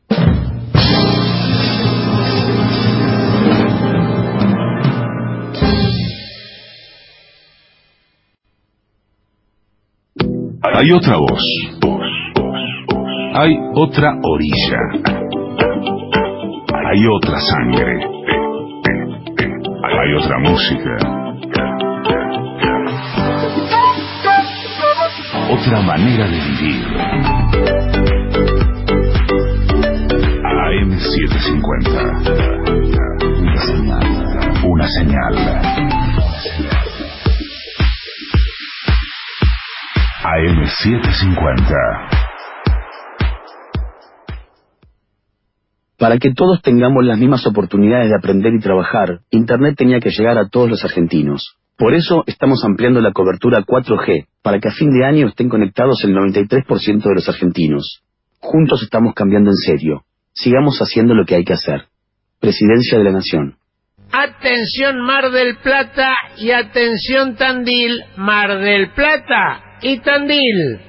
Hay otra voz. Hay otra orilla. Hay otra sangre. Hay otra música. Otra manera de vivir. A M setecientos cincuenta. Una señal. Una señal. A M setecientos cincuenta. Para que todos tengamos las mismas oportunidades de aprender y trabajar, Internet tenía que llegar a todos los argentinos. Por eso estamos ampliando la cobertura cuatro G, para que a fin de año estén conectados el noventa y tres por ciento de los argentinos. Juntos estamos cambiando en serio. Sigamos haciendo lo que hay que hacer. Presidencia de la Nación. Atención Mar del Plata y atención Tandil, Mar del Plata y Tandil.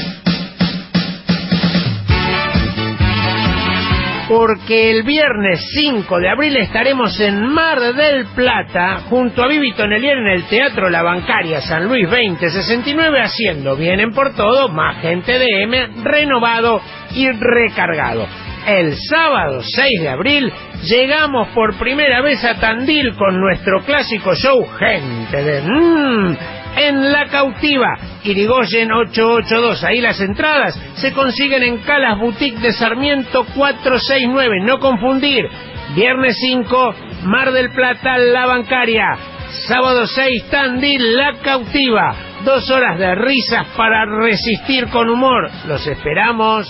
Porque el viernes cinco de abril estaremos en Mar del Plata junto a Vivi Tonelier en el Teatro La Bancaria San Luis veinte sesenta y nueve haciendo Vienen por Todo, más gente de M, renovado y recargado. El sábado seis de abril llegamos por primera vez a Tandil con nuestro clásico show Gente de Mmm en La Cautiva, Irigoyen ochocientos ochenta y dos. Ahí las entradas se consiguen en Calas Boutique de Sarmiento cuatrocientos sesenta y nueve, no confundir. Viernes cinco, Mar del Plata, La Bancaria. Sábado seis, Tandil, La Cautiva. Dos horas de risas para resistir con humor. Los esperamos.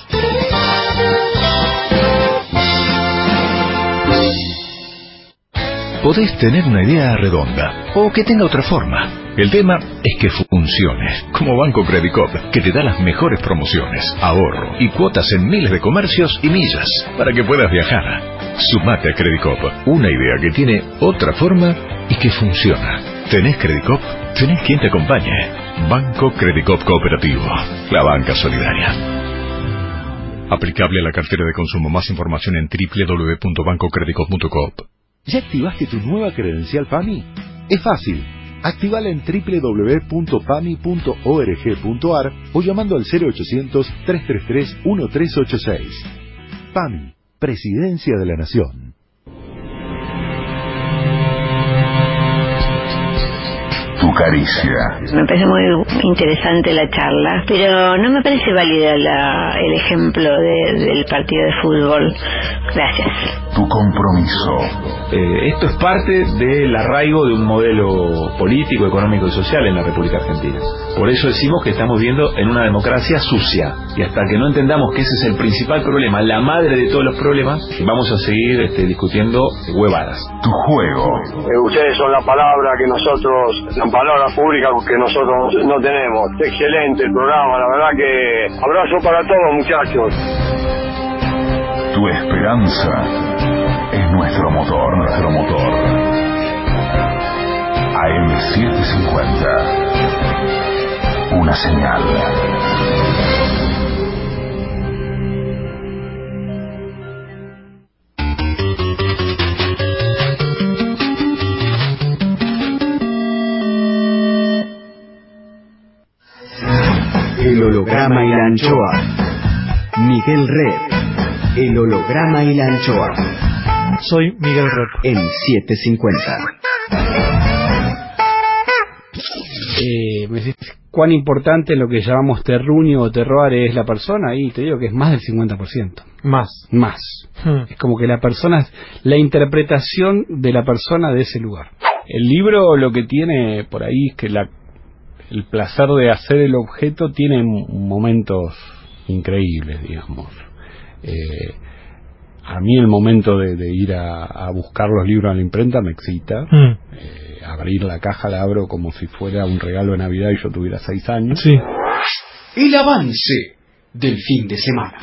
Podés tener una idea redonda o que tenga otra forma. El tema es que funcione, como Banco Credicop, que te da las mejores promociones, ahorro y cuotas en miles de comercios y millas para que puedas viajar. Sumate a Credicop, una idea que tiene otra forma y que funciona. ¿Tenés Credicop? ¿Tenés quien te acompañe? Banco Credicop Cooperativo, la banca solidaria. Aplicable a la cartera de consumo. Más información en doble u doble u doble u punto banco credicop punto coop. ¿Ya activaste tu nueva credencial PAMI? Es fácil. Actívala en doble u doble u doble u punto pami punto org punto ar o llamando al cero ochocientos, trescientos treinta y tres, trece ochenta y seis. PAMI, Presidencia de la Nación. Tu caricia. Me parece muy interesante la charla, pero no me parece válida la, el ejemplo de, del partido de fútbol. Gracias. Tu compromiso. Eh, esto es parte del arraigo de un modelo político, económico y social en la República Argentina. Por eso decimos que estamos viviendo en una democracia sucia. Y hasta que no entendamos que ese es el principal problema, la madre de todos los problemas, vamos a seguir este, discutiendo huevadas. Tu juego. Eh, ustedes son la palabra que nosotros, la palabra pública que nosotros no tenemos. Excelente el programa, la verdad que abrazo para todos, muchachos. Tu esperanza es nuestro motor, nuestro motor. A M setecientos cincuenta. Una señal. El holograma y la anchoa. Miguel Red. El holograma y la anchoa. Soy Miguel Red. En setecientos cincuenta. Eh, me decís, ¿cuán importante lo que llamamos terruño o terroir es la persona? Y te digo que es más del cincuenta por ciento. Más. Más. Hmm. Es como que la persona, la interpretación de la persona de ese lugar. El libro lo que tiene por ahí es que la, el placer de hacer el objeto tiene momentos increíbles, digamos. Eh, a mí el momento de, de ir a, a buscar los libros a la imprenta me excita. Mm. Eh, abrir la caja la abro como si fuera un regalo de Navidad y yo tuviera seis años. Sí. El avance del fin de semana.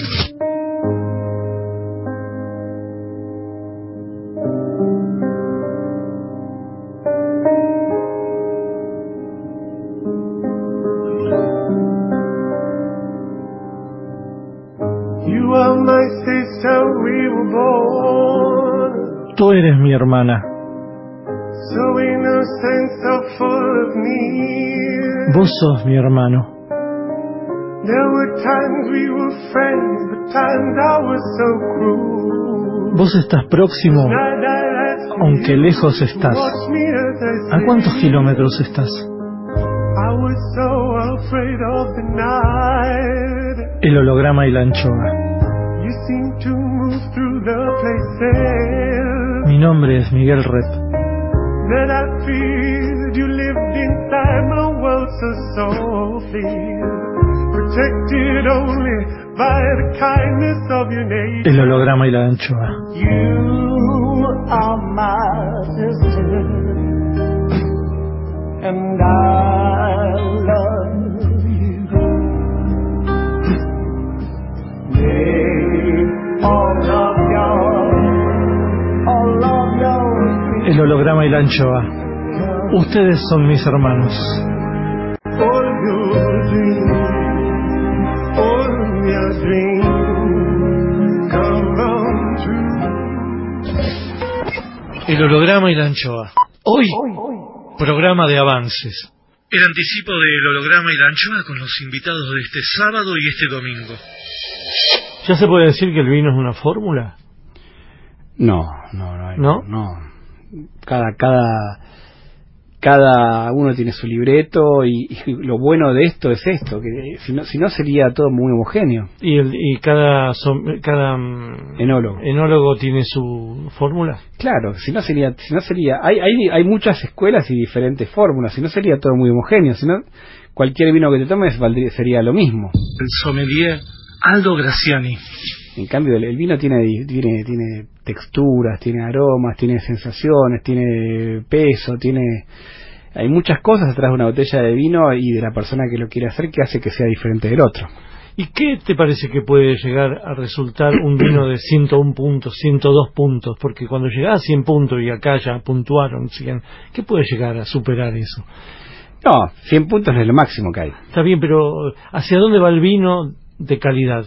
You are my sister, we were born Tú eres mi hermana. so innocent, so full of need. Vos sos mi hermano. There were times we were friends, but times I was so cruel. Vos estás próximo, Night I asked aunque you lejos to estás. watch me as I ¿A cuántos sleep. kilómetros estás? I was so afraid of the night. El holograma y la anchoa. You seem to move through the places Mi nombre es Miguel Rep. that I feel. You lived inside my world so softly, protected only by the kindness of your nature. El holograma y la anchoa. You are my sister, and I love you. May all of your, all of your El holograma y la anchoa. Ustedes son mis hermanos. all your dreams, all your dreams come true. El holograma y la anchoa. Hoy, programa de avances. El anticipo del holograma y la anchoa con los invitados de este sábado y este domingo. ¿Ya se puede decir que el vino es una fórmula? No, no, no, hay- ¿No? no. Cada, cada, cada uno tiene su libreto y, y lo bueno de esto es esto, que si no, si no sería todo muy homogéneo. ¿Y, el, y cada, som- cada mm, Enólogo. enólogo tiene su fórmula? Claro, si no sería, si no sería, hay, hay, hay muchas escuelas y diferentes fórmulas, si no sería todo muy homogéneo, si no cualquier vino que te tomes valdría, sería lo mismo. El sommelier Aldo Graciani. En cambio el, el vino tiene, tiene, tiene texturas, tiene aromas, tiene sensaciones, tiene peso, tiene, hay muchas cosas detrás de una botella de vino y de la persona que lo quiere hacer que hace que sea diferente del otro. ¿Y qué te parece que puede llegar a resultar un vino de ciento uno puntos, ciento dos puntos? Porque cuando llegás a cien puntos y acá ya puntuaron cien, ¿qué puede llegar a superar eso? No, cien puntos es lo máximo que hay. Está bien, pero ¿hacia dónde va el vino de calidad?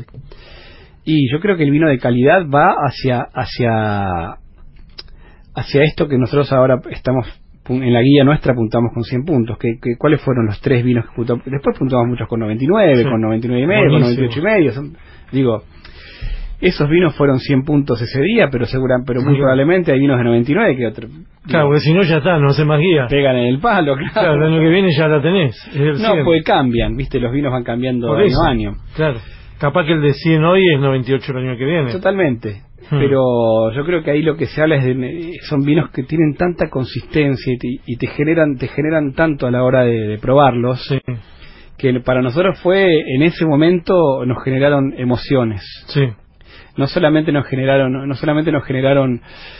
Y yo creo que el vino de calidad va hacia hacia hacia esto que nosotros ahora estamos en la guía nuestra apuntamos con cien puntos. Que, que ¿Cuáles fueron los tres vinos que apuntamos? Después apuntamos muchos con noventa y nueve, Sí. con noventa y nueve y medio, con noventa y ocho y medio. Son- digo, esos vinos fueron cien puntos ese día, pero seguran, pero muy Sí. probablemente hay vinos de noventa y nueve que otro Claro, porque si no ya está, no hace más guía. pegan en el palo, claro. Claro, el año que viene ya la tenés. Es el No, cien. pues cambian, viste, los vinos van cambiando Por de eso. año a año. Claro. Capaz que el de cien hoy es noventa y ocho el año que viene. Totalmente. Hmm. Pero yo creo que ahí lo que se habla es de son vinos que tienen tanta consistencia y te, y te generan te generan tanto a la hora de, de probarlos Sí. que para nosotros fue en ese momento nos generaron emociones. Sí. No solamente nos generaron no solamente nos generaron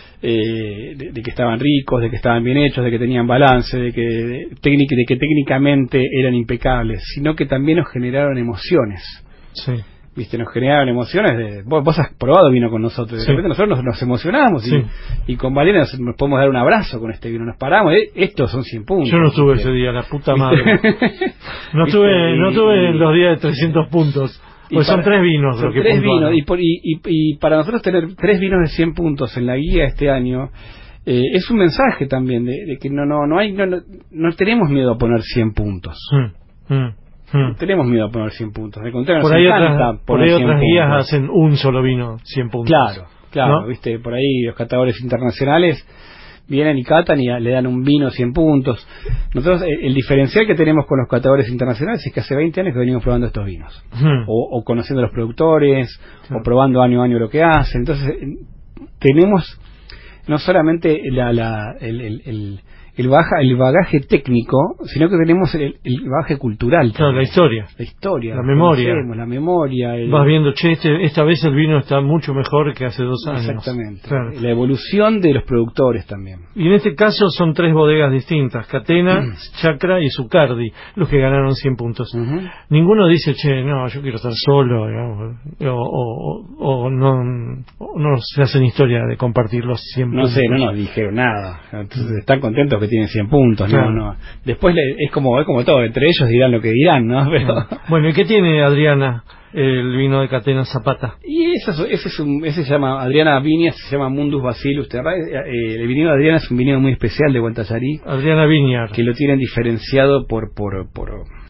eh, de, de que estaban ricos, de que estaban bien hechos, de que tenían balance, de que de, técnic- de que técnicamente eran impecables, sino que también nos generaron emociones. Sí. Viste, nos generaron emociones de vos, vos has probado vino con nosotros, de Sí. repente nosotros nos, nos emocionamos y, Sí. y con Valeria nos, nos podemos dar un abrazo con este vino, nos paramos, eh, estos son cien puntos. Yo no estuve ¿viste? ese día, la puta ¿Viste? madre. No ¿Viste? estuve, no Y- estuve en y- los días de trescientos puntos. y Pues son para- tres vinos son lo que tres puntuaron. vinos y, por- y, y- y para nosotros tener tres vinos de cien puntos en la guía este año eh, es un mensaje también de, de que no no no hay no, no, no tenemos miedo a poner cien puntos. Mm, mm, mm. No tenemos miedo a poner cien puntos. Al contrario, Por nos ahí, encanta otras, por poner ahí cien otras guías puntos. hacen un solo vino, cien puntos. Claro, claro, ¿no? viste, por ahí los catadores internacionales vienen y catan y a- le dan un vino cien puntos. Nosotros, el, el diferencial que tenemos con los catadores internacionales es que hace veinte años que venimos probando estos vinos. Hmm. O, o conociendo a los productores, o probando año a año lo que hacen. Entonces, eh, tenemos no solamente la, la, el, el, el, el, baja, el bagaje técnico, sino que tenemos el, el bagaje cultural. Claro, la historia. La historia. La memoria. La memoria. El... Vas viendo, che, este, esta vez el vino está mucho mejor que hace dos años. Exactamente. Claro. La evolución de los productores también. Y en este caso son tres bodegas distintas, Catena, mm. Chacra y Zucardi, los que ganaron cien puntos. Uh-huh. Ninguno dice, che, no, yo quiero estar solo, digamos, o, o, o, no, o no se hacen historia de compartir los cien no puntos. No sé, no nos dijeron nada. Entonces están contentos que tienen cien puntos. Claro. No, no. Después es como, es como todo, entre ellos dirán lo que dirán, ¿no? Pero... Bueno, ¿y qué tiene Adriana, el vino de Catena Zapata? Y ese, ese, es un, ese se llama, Adriana Viñas, se llama Mundus Bacillus Terrae. Eh, el viñedo de Adriana es un viñedo muy especial de Guantallarí. Adriana Viñar. Que lo tienen diferenciado por, por, por